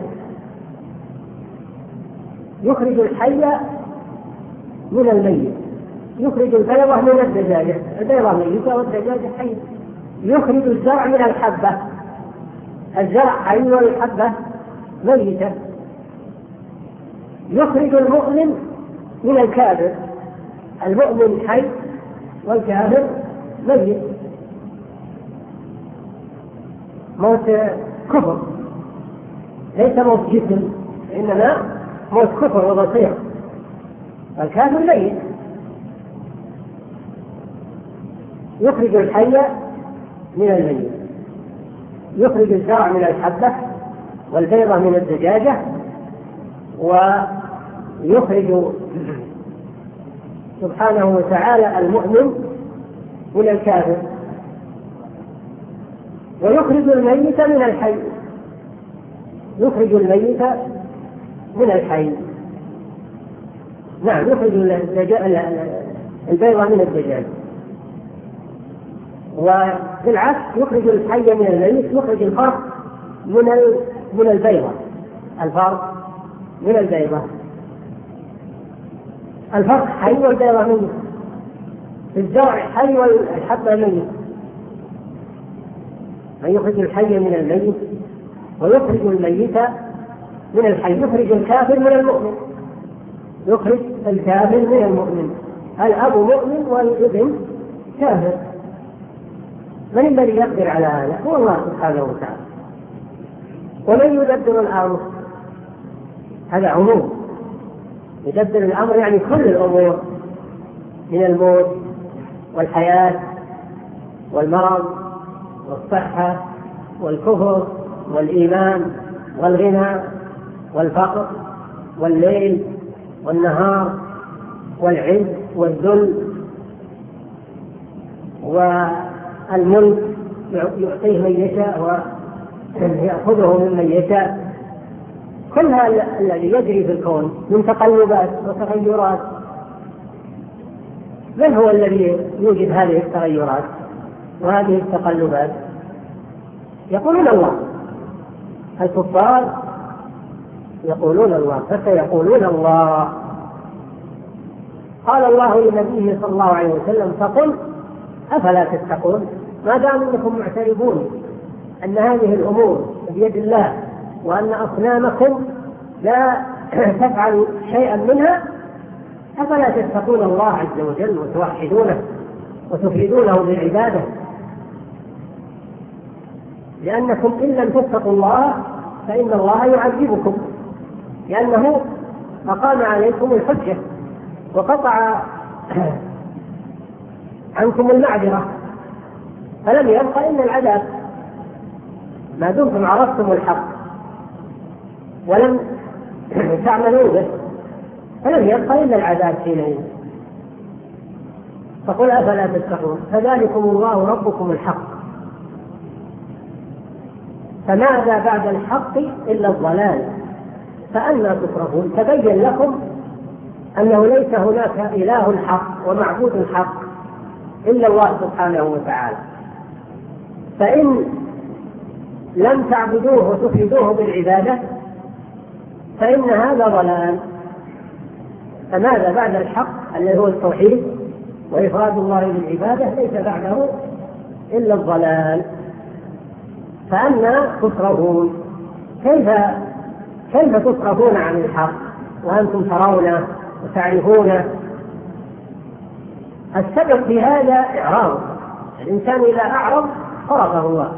يخرج الحي من الميت، يخرج البيضة من الدجاجة، البيضة ميتة والدجاجة حية. يخرج الزرع من الحبة، الزرع حي والحبة ميتة. يخرج المؤمن من الكافر، المؤمن حي والكافر ميت. موت كفر ليس موت جسم، إنما موت كفر وبصير. الكافر ميت. يخرج الحي من الميت، يخرج الزرع من الحبة والبيضة من الدجاجة، ويخرج سبحانه وتعالى المؤمن من الكافر، ويخرج الميت من الحي، يخرج الميت من الحي. نعم، يخرج البيضة من الدجاج. وبالعكس يخرج الحي من الميت، يخرج الفرق من من البيضة، الفرق من البيضة. الفرق حي والبيضة ميت، الزرع حي والحبة ميت. فيخرج الحي من الميت ويخرج الميت من الحي، يخرج الكافر من المؤمن، يخرج الكافر من المؤمن. الأب مؤمن والابن كافر. من الذي يقدر على هذا؟ هو الله سبحانه وتعالى. ومن يدبر الأمر، هذا عموم. يدبر الأمر يعني كل الأمور، من الموت والحياة والمرض والصحة والكفر والإيمان والغنى والفقر والليل والنهار والعز والذل والملك، يعطيه من يشاء ويأخذه ممن يشاء. كل هذا الذي يجري في الكون من تقلبات وتغيرات، من هو الذي يوجد هذه التغيرات وهذه التقلبات؟ يقولون الله. الكفار يقولون الله، فسيقولون الله. قال الله لنبيه صلى الله عليه وسلم: فقل أفلا تتقون، ما دام أنكم معترفون أن هذه الأمور بيد الله وأن أصنامكم لا تفعل شيئا منها، أفلا تتقون الله عز وجل وتوحدونه وتفردونه بالعبادة؟ لأنكم إن لم تتقوا الله فإن الله يعذبكم، لأنه أقام عليكم الحجة وقطع عنكم المعذرة، فلم يبق إلا العذاب ما دمتم عرفتم الحق ولم تعملوا به، فلم يبق إلا العذاب حينئذ. فقل أفلا تتقون، فذلكم الله ربكم الحق، فماذا بعد الحق إلا الضلال، فأنى تصرفون؟ تبين لكم أنه ليس هناك إله حق ومعبود حق إلا الله سبحانه وتعالى، فإن لم تعبدوه وتفردوه بالعبادة فإن هذا ضلال. فماذا بعد الحق الذي هو التوحيد وإفراد الله بالعبادة ليس بعده إلا الضلال، فأنى تصرفون؟ كيف كيف تصرفون عن الحق وأنتم ترونه وتعرفونه؟ السبب في هذا إعراض الإنسان، إذا أعرض صرفه الله،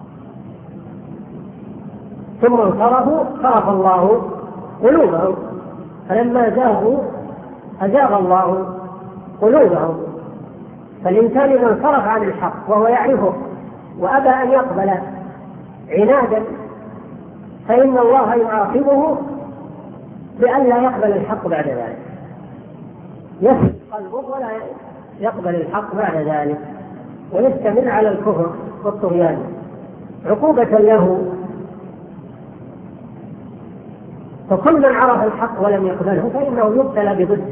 ثم انصرفوا صرف الله قلوبهم، فلما زاغوا أزاغ الله قلوبهم. فالإنسان إذا انصرف عن الحق وهو يعرفه وأبى أن يقبل عنادا فإن الله يعاقبه بأن لا يقبل الحق بعد ذلك، يفسد قلبه ولا يقبل الحق بعد ذلك ويستمر على الكفر والطغيان عقوبة له. فكل من عرف الحق ولم يقبله فإنه يبتلى بضده،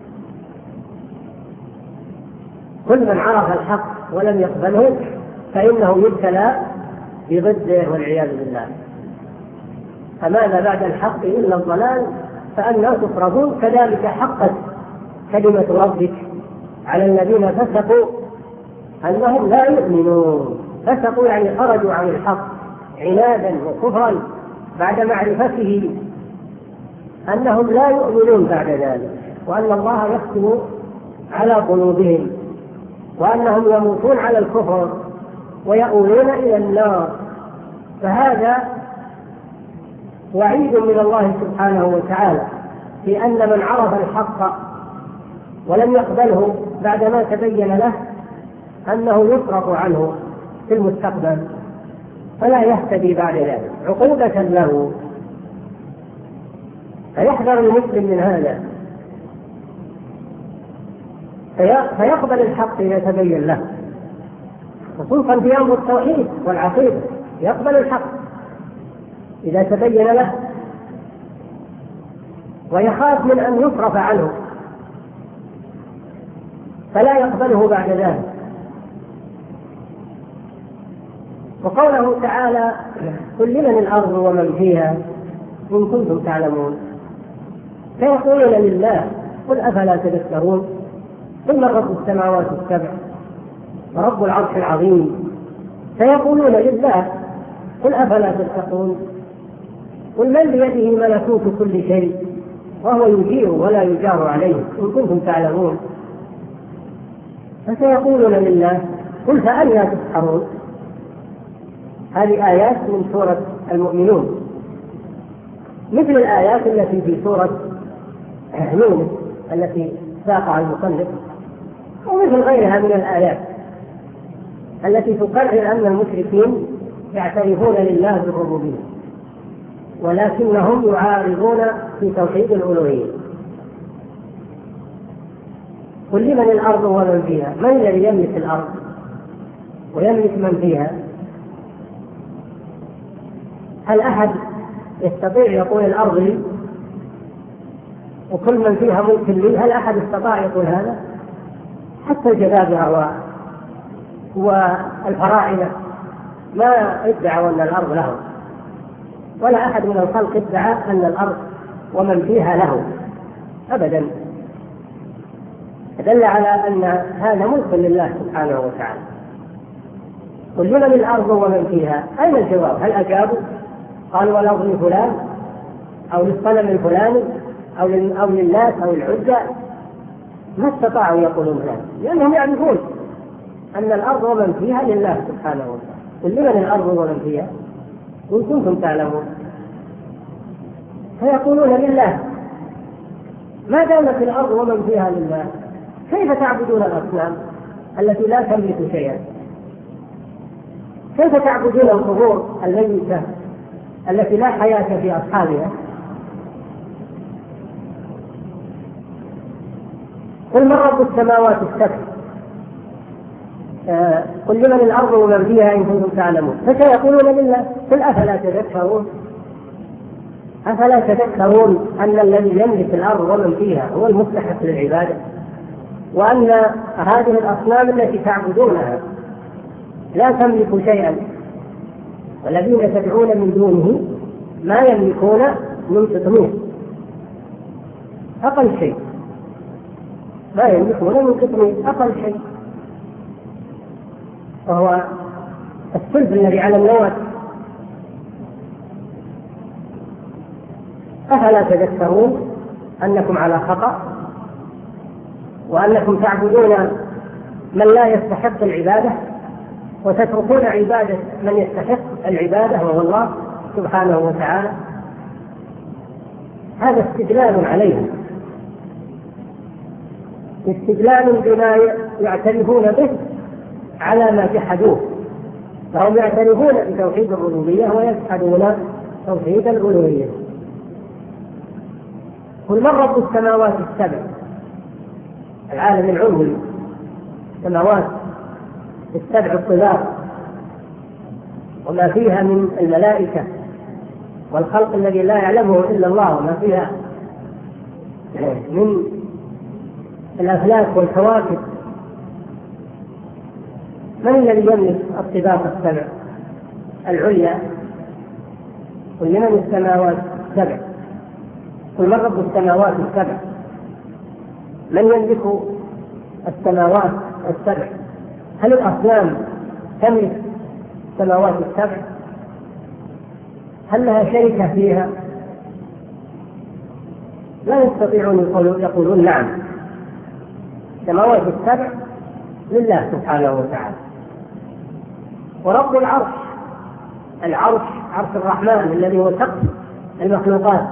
كل من عرف الحق ولم يقبله فإنه يبتلى بضده والعياذ بالله. فماذا بعد الحق إلا الضلال، فأنى تصرفون؟ كذلك حقت كلمة ربك على الذين فسقوا أنهم لا يؤمنون. فسقوا يعني خرجوا عن الحق عنادا وكفرا بعد معرفته أنهم لا يؤمنون بعد ذلك، وأن الله يختم على قلوبهم، وأنهم يموتون على الكفر ويؤولون إلى النار. فهذا وعيد من الله سبحانه وتعالى في أن من عرف الحق ولم يقبله بعدما تبين له أنه يصرف عنه في المستقبل فلا يهتدي بعد ذلك عقوبة له. فيحذر المسلم من هذا، فيقبل الحق إذا تبين له، خصوصا في أمر التوحيد والعقيدة يقبل الحق إذا تبين له، ويخاف من أن يصرف عنه فلا يقبله بعد ذلك. وقوله تعالى: قل لمن الأرض ومن فيها إن كنتم تعلمون، فيقولون لله، قل أفلا تذكرون؟ قل من رب السماوات السبع ورب العرش العظيم، فيقولون لله، قل أفلا تتقون؟ قل من بيده ملكوت كل شيء وهو يجير ولا يجار عليه إن كنتم تعلمون. فسيقولون لله، قل فأنى تسحرون؟ هذه آيات من سورة المؤمنون، مثل الآيات التي في سورة يونس التي ساقها المصنف، ومثل غيرها من الآيات التي تقرر أن المشركين يعترفون لله بالربوبية ولكنهم يعارضون في توحيد الألوهية. قل لمن الأرض ومن فيها، من الذي يملك الأرض ويملك من فيها؟ هل أحد يستطيع يقول الأرض لي وكل من فيها ملك لي؟ هل أحد استطاع يقول هذا؟ حتى الجبابرة والفراعنة ما ادعوا أن الأرض لهم، ولا أحد من الخلق ادعى أن الأرض ومن فيها له أبدا. دل على أن هذا ملك لله سبحانه وتعالى. قل لمن الأرض ومن فيها؟ أين الجواب؟ هل أجابوا؟ قالوا والأرض لفلان أو للصنم الفلاني أو أو للناس أو العزى؟ ما استطاعوا يقولون ذلك، لأنهم يعرفون أن الأرض ومن فيها لله سبحانه وتعالى. قل لمن الأرض ومن فيها إن كنتم تعلمون؟ فيقولون لله. ما دامت الأرض ومن فيها لله كيف تعبدون الأصنام التي لا تملك شيئا؟ كيف تعبدون القبور الميتة التي لا حياة في أصحابها؟ قل من رب السماوات السبع آه قل لمن الأرض ومن فيها إن كنتم تعلمون؟ فسيقولون لله. قل أفلا تذكرون؟ أفلا تذكرون أن الذي يملك الأرض ومن فيها هو المستحق للعبادة، وأن هذه الأصنام التي تعبدونها لا تملك شيئا، والذين تدعون من دونه ما يملكون من قطمير، أقل شيء ما يملكون من قطمير، أقل شيء، وهو السلب الذي على النواة. أفلا تذكرون أنكم على خطأ، وأنكم تعبدون من لا يستحق العبادة وتتركون عبادة من يستحق العبادة وهو الله سبحانه وتعالى؟ هذا استدلال عليهم، استدلال بما يعترفون به على ما جحدوه. فهم يعترفون بتوحيد الربوبية ويجحدون توحيد الألوهية. قل من رب السماوات السبع؟ العالم العلوي، السماوات السبع الطباق وما فيها من الملائكة والخلق الذي لا يعلمه إلا الله، وما فيها من الأفلاك والكواكب. من الذي يملك الطباق السبع العليا؟ قل لمن السماوات السبع؟ قل من رب السماوات السبع؟ من يملك السماوات السبع؟ هل الأصنام تملك السماوات السبع؟ هل لها شركة فيها؟ لا يستطيعون يقولون نعم، السماوات السبع لله سبحانه وتعالى. ورب العرش، العرش عرش الرحمن الذي هو سقف المخلوقات،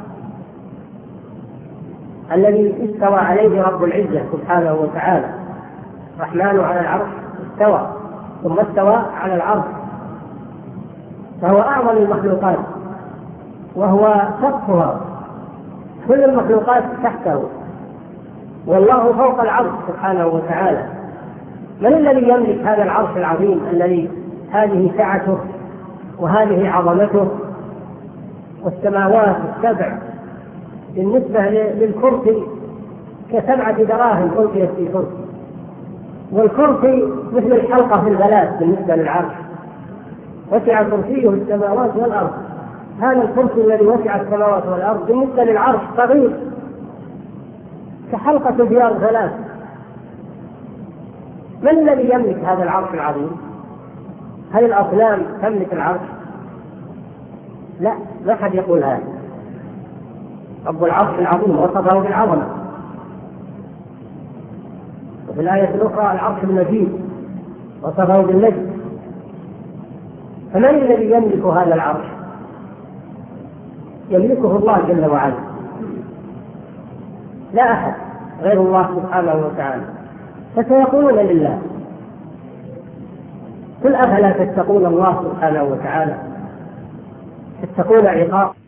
الذي استوى عليه رب العزة سبحانه وتعالى. الرحمن على العرش استوى ثم استوى على العرش، فهو أعظم المخلوقات وهو سقفها، كل المخلوقات تحته، والله فوق العرش سبحانه وتعالى. من الذي يملك هذا العرش العظيم الذي هذه سعته وهذه عظمته؟ والسماوات السبع بالنسبة للكرسي كسبعة دراهم ألقيت في كرسي، والكرسي مثل الحلقة في الغلاف بالنسبة للعرش. وسع كرسيه السماوات والأرض، هذا الكرسي الذي وسع السماوات والأرض بالنسبة للعرش صغير كحلقة ديار ثلاث. من الذي يملك هذا العرش العظيم؟ هل الأصنام تملك العرش؟ لا، لا أحد يقول هذا. رب العرش العظيم وصفه بالعظمة، وفي الآية الأخرى العرش المجيد وصفه بالمجد. فمن الذي يملك هذا العرش؟ يملكه الله جل وعلا، لا أحد غير الله سبحانه وتعالى. فسيقولون لله. قل أفلا تتقون الله سبحانه وتعالى، تتقون عقاب